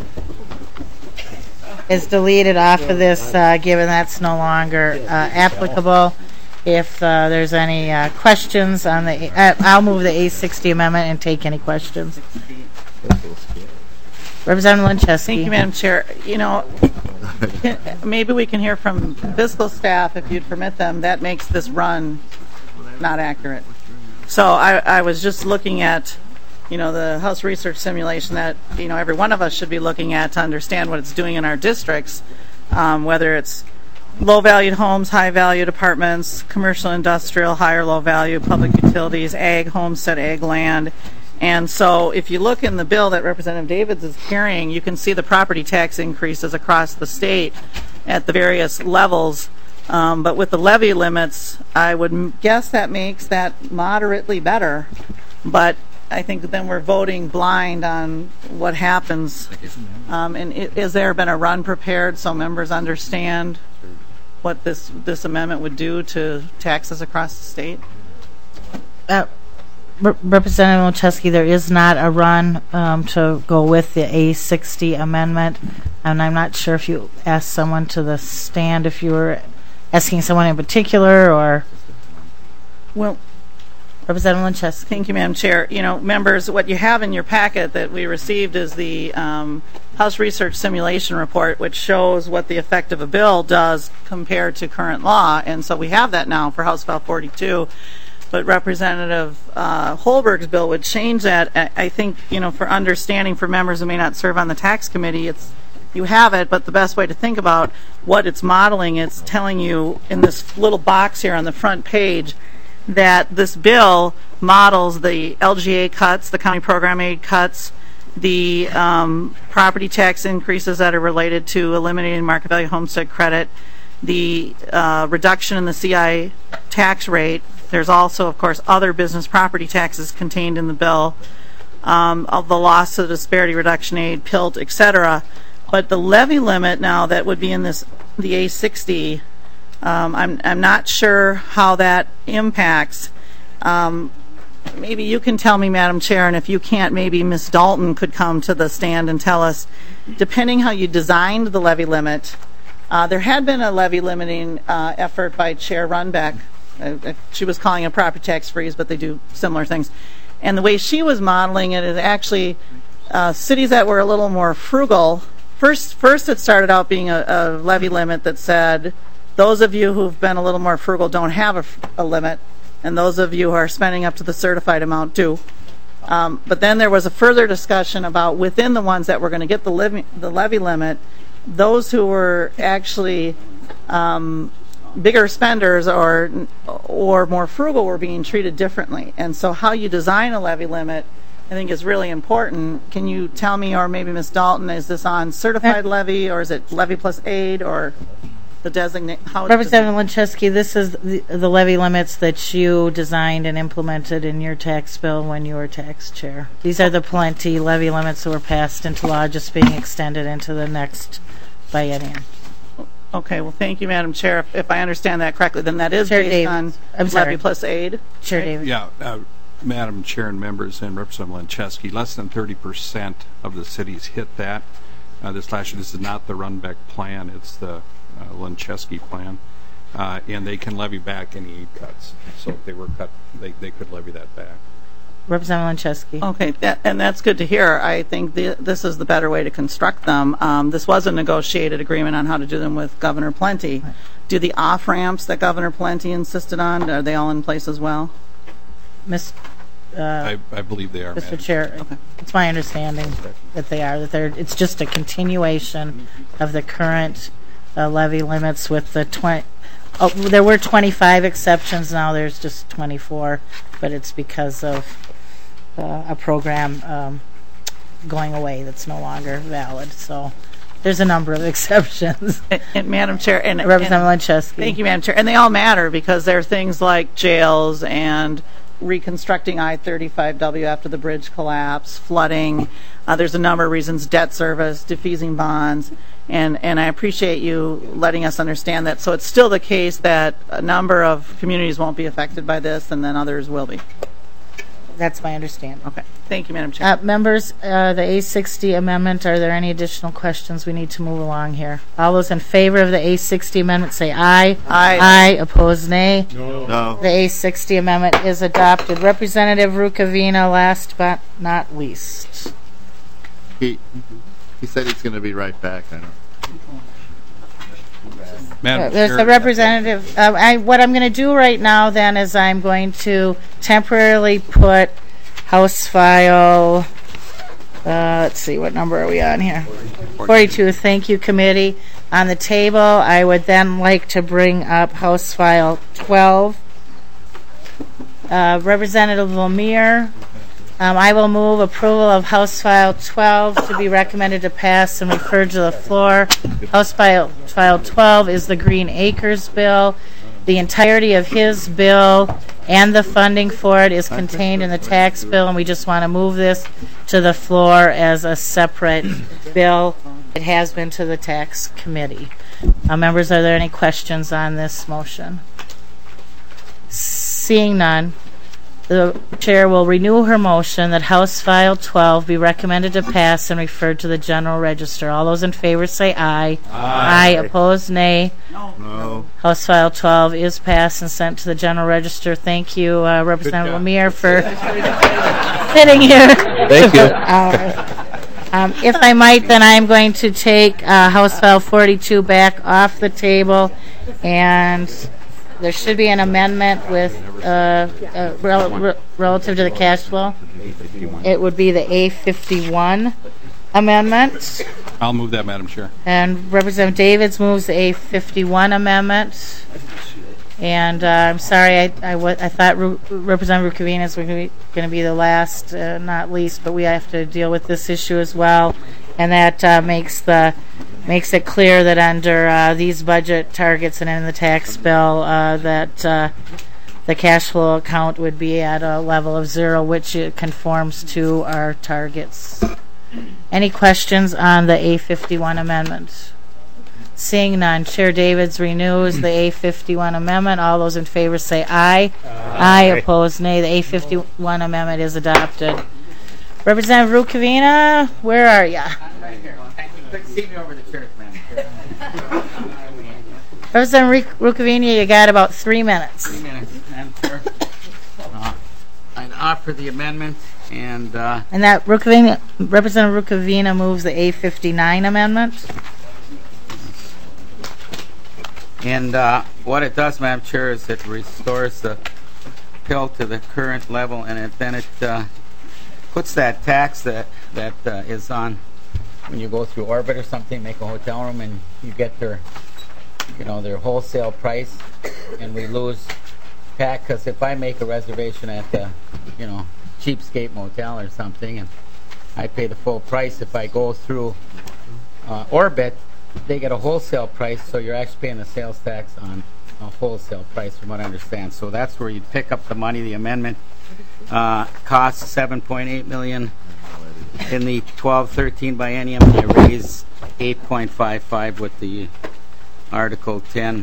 Is deleted off of this, uh, given that's no longer uh, applicable. If uh, there's any uh, questions on the, uh, I'll move the A sixty amendment and take any questions. Representative Lincheski.
Thank you, Madam Chair. You know, maybe we can hear from fiscal staff, if you'd permit them. That makes this run not accurate. So I, I was just looking at, you know, the House Research simulation that, you know, every one of us should be looking at to understand what it's doing in our districts, um, whether it's low-valued homes, high-valued apartments, commercial, industrial, high or low-value, public utilities, ag, homestead, ag land. And so if you look in the bill that Representative Davids is carrying, you can see the property tax increases across the state at the various levels. Um, but with the levy limits, I would m- guess that makes that moderately better. But I think that then we're voting blind on what happens. Um, and it, is there been a run prepared so members understand what this this amendment would do to taxes across the state?
Uh, Re- Representative Lincheski, there is not a run um, to go with the A sixty amendment, and I'm not sure if you asked someone to the stand, if you were asking someone in particular, or...
Well,
Representative Linchesky.
Thank you, Madam Chair. You know, members, what you have in your packet that we received is the um, House Research Simulation Report, which shows what the effect of a bill does compared to current law. And so we have that now for House File forty-two. But Representative uh, Holberg's bill would change that. I, I think, you know, for understanding for members who may not serve on the tax committee, it's you have it, but the best way to think about what it's modeling, it's telling you in this little box here on the front page that this bill models the L G A cuts, the county program aid cuts, the um, property tax increases that are related to eliminating market value homestead credit, the uh, reduction in the C I tax rate. There's also, of course, other business property taxes contained in the bill, um, of the loss of the disparity reduction aid, P I L T, et cetera. But the levy limit now that would be in this the A sixty, um, I'm I'm not sure how that impacts. Um, maybe you can tell me, Madam Chair, and if you can't, maybe Miz Dalton could come to the stand and tell us, depending how you designed the levy limit. Uh, there had been a levy limiting uh, effort by Chair Runbeck. Uh, she was calling it a property tax freeze, but they do similar things. And the way she was modeling it is actually uh, cities that were a little more frugal. First, first it started out being a, a levy limit that said, those of you who've been a little more frugal don't have a, a limit, and those of you who are spending up to the certified amount do. Um, but then there was a further discussion about within the ones that were going to get the levy, the levy limit, those who were actually um, bigger spenders or or more frugal were being treated differently. And so how you design a levy limit, I think, is really important. Can you tell me, or maybe Miz Dalton, is this on certified levy, or is it levy plus aid, or the designate? How
Representative Linchesky, this is the, the levy limits that you designed and implemented in your tax bill when you were tax chair. These are the plenty levy limits that were passed into law, just being extended into the next biennium.
Okay, well, thank you, Madam Chair. If, if I understand that correctly, then that is
Chair
based
Davis.
on
I'm sorry.
levy plus aid.
Chair
right?
Davis.
Yeah, uh, Madam Chair and members and Representative Linchesky, less than thirty percent of the cities hit that. Uh, this last year, this is not the Runbeck plan, it's the uh, Linchesky plan. Uh, and they can levy back any aid cuts. So if they were cut, they, they could levy that back.
Representative Linchesky.
Okay, that, and that's good to hear. I think the, this is the better way to construct them. Um, this was a negotiated agreement on how to do them with Governor Plenty. Do the off-ramps that Governor Plenty insisted on, are they all in place as well?
Miss, uh,
I, I believe they are,
Mister
Madam
Chair,
Okay.
it's my understanding that they are, that they're, it's just a continuation of the current uh, levy limits with the twenty, oh, there were twenty-five exceptions, now there's just twenty-four, but it's because of uh, a program um, going away that's no longer valid, so there's a number of exceptions.
And, and Madam Chair, and
Representative
and-
Linchesky.
Thank you, Madam Chair. And they all matter because there are things like jails and reconstructing I thirty-five W after the bridge collapse, flooding. Uh, there's a number of reasons, debt service, defeasing bonds, and, and I appreciate you letting us understand that. So it's still the case that a number of communities won't be affected by this, and then others will be.
That's my understanding.
Okay. Thank you, Madam Chair.
Uh, members, uh, the A sixty amendment, are there any additional questions? We need to move along here. All those in favor of the A sixty amendment say aye.
Aye.
Aye. Opposed, nay.
No. No.
The A sixty amendment is adopted. Representative Rukavina, last but not least.
He, he said he's going to be right back. I know.
Madam
Uh, There's
Chair,
a representative. Uh, I, what I'm going to do right now then is I'm going to temporarily put House File, uh, let's see, what number are we on here? forty-two, thank you, committee, on the table. I would then like to bring up House File twelve. Uh, Representative Lemire, um, I will move approval of House File twelve to be recommended to pass and referred to the floor. House File, File twelve is the Green Acres bill. The entirety of his bill and the funding for it is contained in the tax bill, and we just want to move this to the floor as a separate bill. It has been to the tax committee. Uh, members, are there any questions on this motion? Seeing none, The chair will renew her motion that House File twelve be recommended to pass and referred to the General Register. All those in favor say aye. Aye. Opposed, nay.
No.
House File twelve is passed and sent to the General Register. Thank you, uh, Representative Lemire, for sitting here.
Thank you.
Uh, um, if I might, then I'm going to take uh, House File forty-two back off the table, and there should be an amendment with uh, uh, rel- re- relative to the cash flow. It would be the A fifty-one amendment.
I'll move that, Madam Chair.
And Representative Davids moves the A fifty-one amendment. And uh, I'm sorry, I, I, w- I thought Ru- Representative Rucavinas was going to be the last, uh, not least, but we have to deal with this issue as well. And that uh, makes the makes it clear that under uh, these budget targets and in the tax bill uh, that uh, the cash flow account would be at a level of zero, which it conforms to our targets. Any questions on the A fifty-one amendment? Seeing none, Chair Davids renews the A fifty-one amendment. All those in favor say aye. Aye. Aye. Opposed, nay. The A fifty-one amendment is adopted. Representative Rukavina, where are you?
I'm right here. Good to see me over the church, man.
Representative Rukavina, you got about three minutes.
Three minutes, Madam Chair. Uh, I'd offer the amendment, and uh,
And that Rukavina, Representative Rukavina moves the A fifty-nine amendment.
and uh, what it does, Madam Chair, is it restores the pill to the current level, and it, then it uh, puts that tax that that uh, is on when you go through Orbit or something, make a hotel room, and you get their, you know, their wholesale price, and we lose tax. Because if I make a reservation at the, you know, Cheapskate Motel or something, and I pay the full price, if I go through uh, Orbit, they get a wholesale price, so you're actually paying the sales tax on a wholesale price, from what I understand. So that's where you pick up the money. The amendment uh, costs seven point eight million dollars in the twelve thirteen biennium, and they raise eight point five five with the Article ten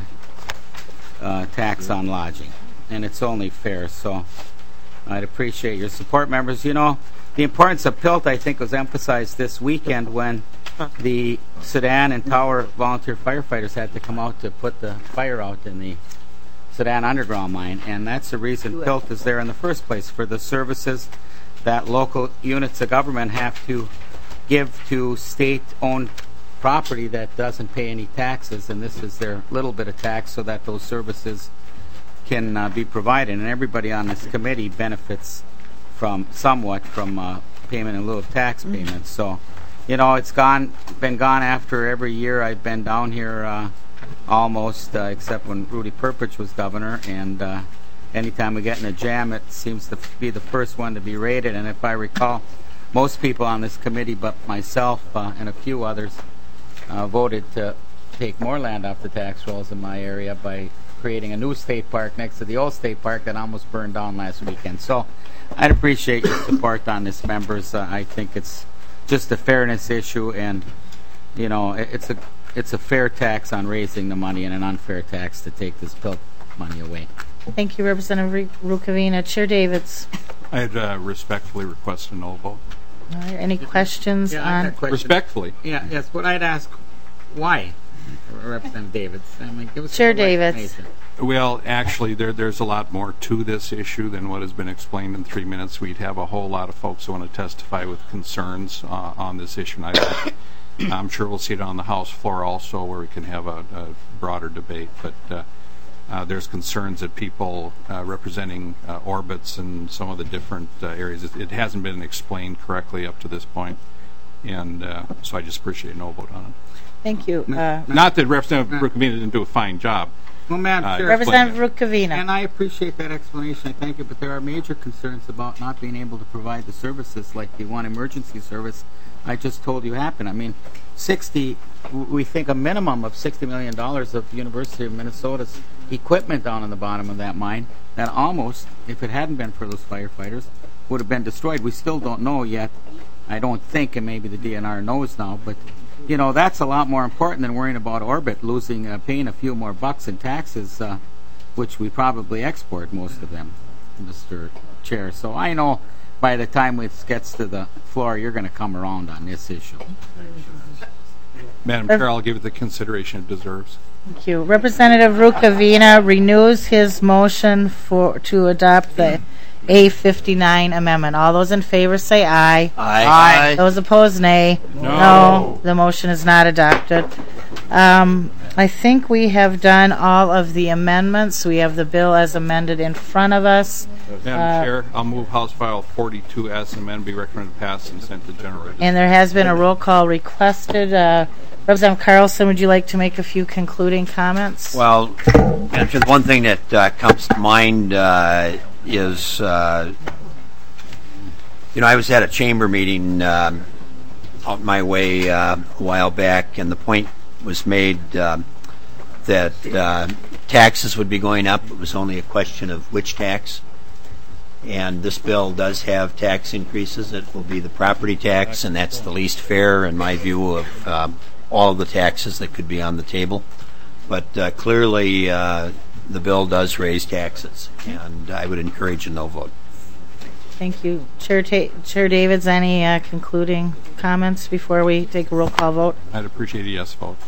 uh, tax on lodging, and it's only fair. So I'd appreciate your support, members. You know, the importance of P I L T, I think, was emphasized this weekend when the Sedan and Tower volunteer firefighters had to come out to put the fire out in the Sedan underground mine, and that's the reason P I L T is there in the first place, for the services that local units of government have to give to state-owned property that doesn't pay any taxes, and this is their little bit of tax so that those services can uh, be provided, and everybody on this committee benefits from somewhat from uh, payment in lieu of tax payments. So, you know, it's gone, been gone after every year I've been down here, uh, almost, uh, except when Rudy Perpich was governor, and uh, anytime we get in a jam, it seems to be the first one to be raided. And if I recall, most people on this committee, but myself uh, and a few others, uh, voted to take more land off the tax rolls in my area by creating a new state park next to the old state park that almost burned down last weekend. So I'd appreciate your support on this, members. Uh, I think it's just a fairness issue, and you know, it, it's a it's a fair tax on raising the money and an unfair tax to take this P I L T money away.
Thank you, Representative Rukavina. Chair Davids.
I'd uh, respectfully request a no vote.
All right, any questions
Yeah, I
on?
got a question.
Respectfully.
Yeah, yes, but I'd ask why, Representative Davids. I mean, give us
Chair
a full
Davids.
explanation.
Well, actually, there, there's a lot more to this issue than what has been explained in three minutes. We'd have a whole lot of folks who want to testify with concerns uh, on this issue, and I, I'm sure we'll see it on the House floor also, where we can have a, a broader debate. But uh, uh, there's concerns that people uh, representing uh, orbits and some of the different uh, areas, it, it hasn't been explained correctly up to this point, and uh, so I just appreciate no vote on it.
Thank you. Uh,
Not that Representative Rukavina didn't do a fine job.
Well, Madam
Uh,
Chair,
Representative Rukavina.
and I appreciate that explanation. I thank you, but there are major concerns about not being able to provide the services like the one emergency service I just told you happened. I mean, sixty, w- we think a minimum of sixty million dollars of University of Minnesota's equipment down in the bottom of that mine that almost, if it hadn't been for those firefighters, would have been destroyed. We still don't know yet. I don't think, and maybe the D N R knows now, but you know, that's a lot more important than worrying about Orbit losing, uh, paying a few more bucks in taxes, uh, which we probably export most of them, Mister Chair. So I know by the time it gets to the floor, you're going to come around on this issue.
Madam Chair, I'll give it the consideration it deserves.
Thank you. Representative Rukavina renews his motion for to adopt the A fifty-nine amendment. All those in favor say aye.
Aye.
Aye. Those opposed, nay.
No.
No. The motion is not adopted. Um, I think we have done all of the amendments. We have the bill as amended in front of us.
Madam
Uh,
Chair, I'll move House File forty-two as amended, be recommended passed and sent to General Register.
And there has been a roll call requested. Uh, Representative Carlson, would you like to make a few concluding comments?
Well, Madam Chair, the one thing that uh, comes to mind uh, is, uh, you know, I was at a chamber meeting um, out my way uh, a while back, and the point was made uh, that uh, taxes would be going up. It was only a question of which tax. And this bill does have tax increases. It will be the property tax, and that's the least fair, in my view, of um, all of the taxes that could be on the table. But uh, clearly, uh, the bill does raise taxes, and I would encourage a no vote.
Thank you. Chair, Ta- Chair Davids, any uh, concluding comments before we take a roll call vote?
I'd appreciate a yes vote.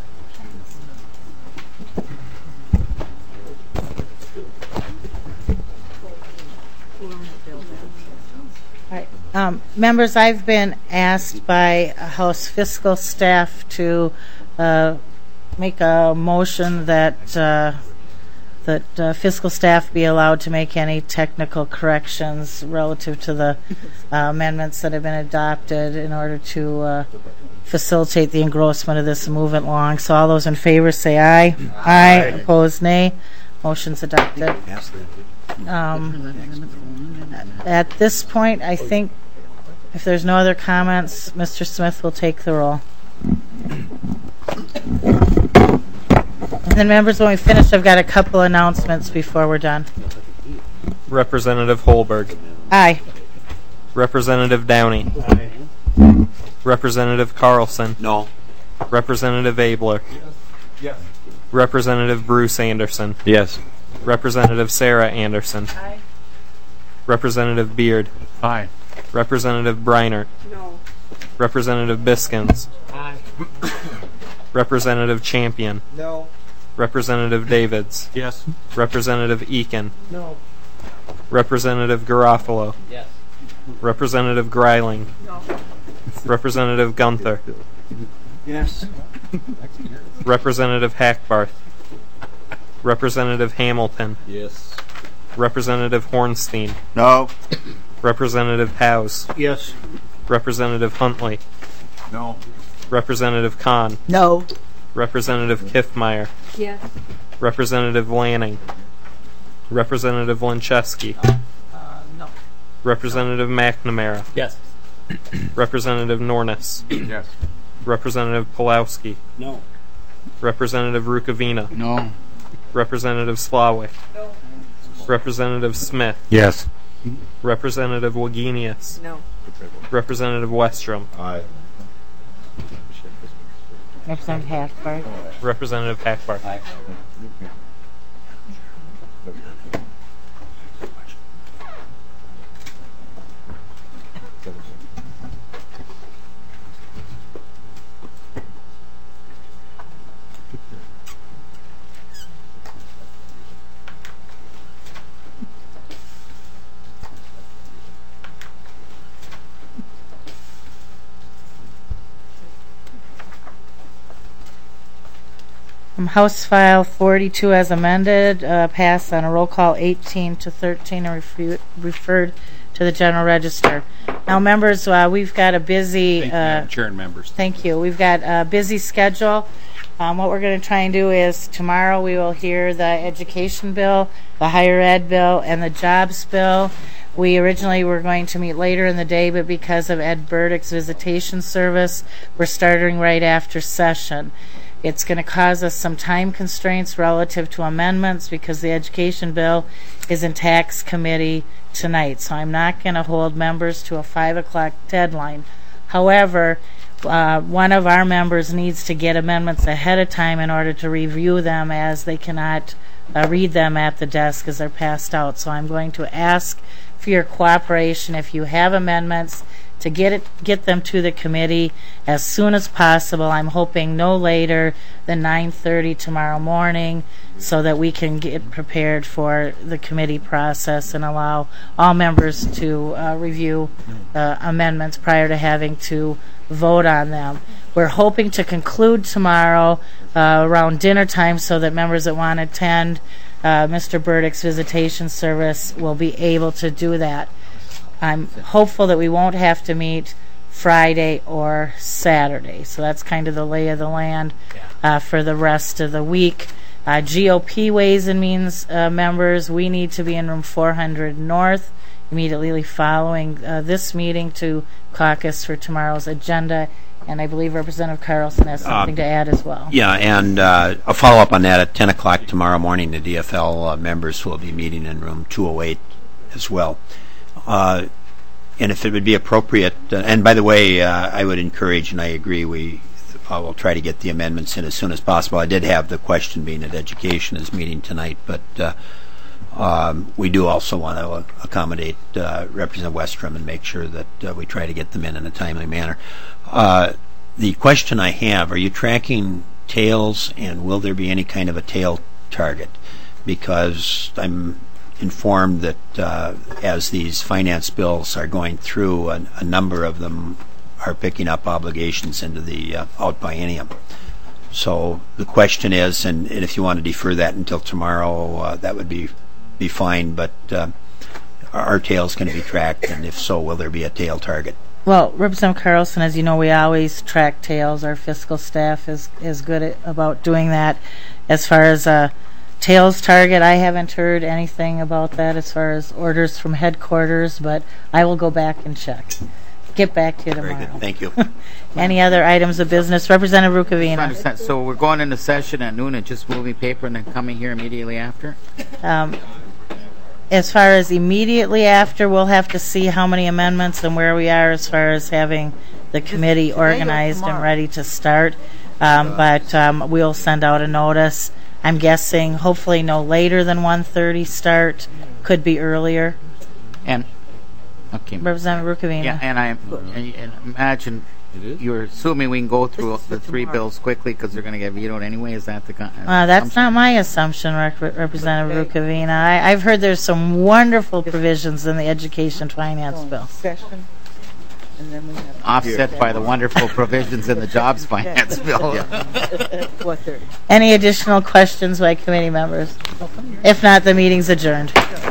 All right. Um, members, I've been asked by House fiscal staff to uh, make a motion that uh, that uh, fiscal staff be allowed to make any technical corrections relative to the uh, amendments that have been adopted in order to uh, facilitate the engrossment of this and move it along. So all those in favor say aye. Aye. Aye. Opposed, nay. Motion's adopted. Um, at this point, I think if there's no other comments, Mister Smith will take the roll. And then, members, when we finish, I've got a couple announcements before we're done.
Representative Holberg.
Aye.
Representative Downey.
Aye.
Representative Carlson.
No.
Representative Abler.
Yes.
Representative Bruce Anderson.
Yes.
Representative Sarah Anderson.
Aye.
Representative Beard.
Aye.
Representative Breinert.
No.
Representative Biskins.
Aye.
Representative Champion.
No.
Representative Davids.
Yes.
Representative Eakin.
No.
Representative Garofalo.
Yes.
Representative Greiling.
No.
Representative Gunther.
Yes.
Representative Hackbarth. Representative Hamilton.
Yes.
Representative Hornstein.
No.
Representative House.
Yes.
Representative Huntley.
No.
Representative Kahn.
No.
Representative Kiffmeyer.
Yes.
Representative Lanning. Representative Lincheski.
Uh, no.
Representative McNamara.
Yes.
Representative Nornis.
Yes.
Representative Pulowski.
No.
Representative Rukavina.
No.
Representative Slawick.
No.
Representative Smith.
Yes.
Representative Wagenius.
No.
Representative Westrom.
Aye.
Representative Hackbarth.
Representative Hackbarth.
Aye.
Um, House File forty-two as amended, uh, passed on a roll call eighteen to thirteen and refu- referred to the General Register. Now, members, uh, we've got a busy...
Thank you,
uh,
Madam Chair and members.
Thank you. We've got a busy schedule. Um, what we're going to try and do is tomorrow we will hear the education bill, the higher ed bill, and the jobs bill. We originally were going to meet later in the day, but because of Ed Burdick's visitation service, we're starting right after session. It's going to cause us some time constraints relative to amendments because the education bill is in tax committee tonight. So I'm not going to hold members to a five o'clock deadline. However, uh, one of our members needs to get amendments ahead of time in order to review them, as they cannot uh, read them at the desk as they're passed out. So I'm going to ask for your cooperation. If you have amendments, to get it, get them to the committee as soon as possible. I'm hoping no later than nine thirty tomorrow morning, so that we can get prepared for the committee process and allow all members to uh, review uh, amendments prior to having to vote on them. We're hoping to conclude tomorrow uh, around dinner time, so that members that want to attend uh, Mister Burdick's visitation service will be able to do that. I'm hopeful that we won't have to meet Friday or Saturday. So that's kind of the lay of the land uh, for the rest of the week. Uh, G O P Ways and Means uh, members, we need to be in room four hundred North immediately following uh, this meeting to caucus for tomorrow's agenda. And I believe Representative Carlson has something uh, to add as well.
Yeah, and uh, a follow-up on that at ten o'clock tomorrow morning, the D F L uh, members will be meeting in room two oh eight as well. Uh, and if it would be appropriate, uh, and by the way, uh, I would encourage, and I agree, we uh, will try to get the amendments in as soon as possible. I did have the question being at Education is meeting tonight, but uh, um, we do also want to accommodate uh, Representative Westrom and make sure that uh, we try to get them in in a timely manner. Uh, the question I have, are you tracking tails, and will there be any kind of a tail target? Because I'm informed that uh, as these finance bills are going through, a, a number of them are picking up obligations into the uh, out biennium. So the question is, and, and if you want to defer that until tomorrow, uh, that would be be fine. But uh, are our tails going to be tracked, and if so, will there be a tail target?
Well, Representative Carlson, as you know, we always track tails. Our fiscal staff is is good at, about doing that. As far as uh, tails target, I haven't heard anything about that as far as orders from headquarters, but I will go back and check. Get back to you tomorrow.
Very good. Thank you.
Any other items of business? Representative Rukavina.
So we're going into session at noon and just moving paper and then coming here immediately after?
Um, as far as immediately after, we'll have to see how many amendments and where we are as far as having the committee organized and ready to start. Um, but um, we'll send out a notice. I'm guessing hopefully no later than one thirty start, could be earlier.
And okay,
Representative Rukavina.
Yeah, and I and imagine you're assuming we can go through the three bills quickly because they're going to get vetoed anyway. Is that the con-
uh, that's not my assumption, Rep- Representative okay. Rukavina. I, I've heard there's some wonderful provisions in the education finance bill.
Session. And then we have
offset by the wonderful provisions in the jobs finance bill.
four thirty.
Any additional questions by committee members? If not, the meeting's adjourned.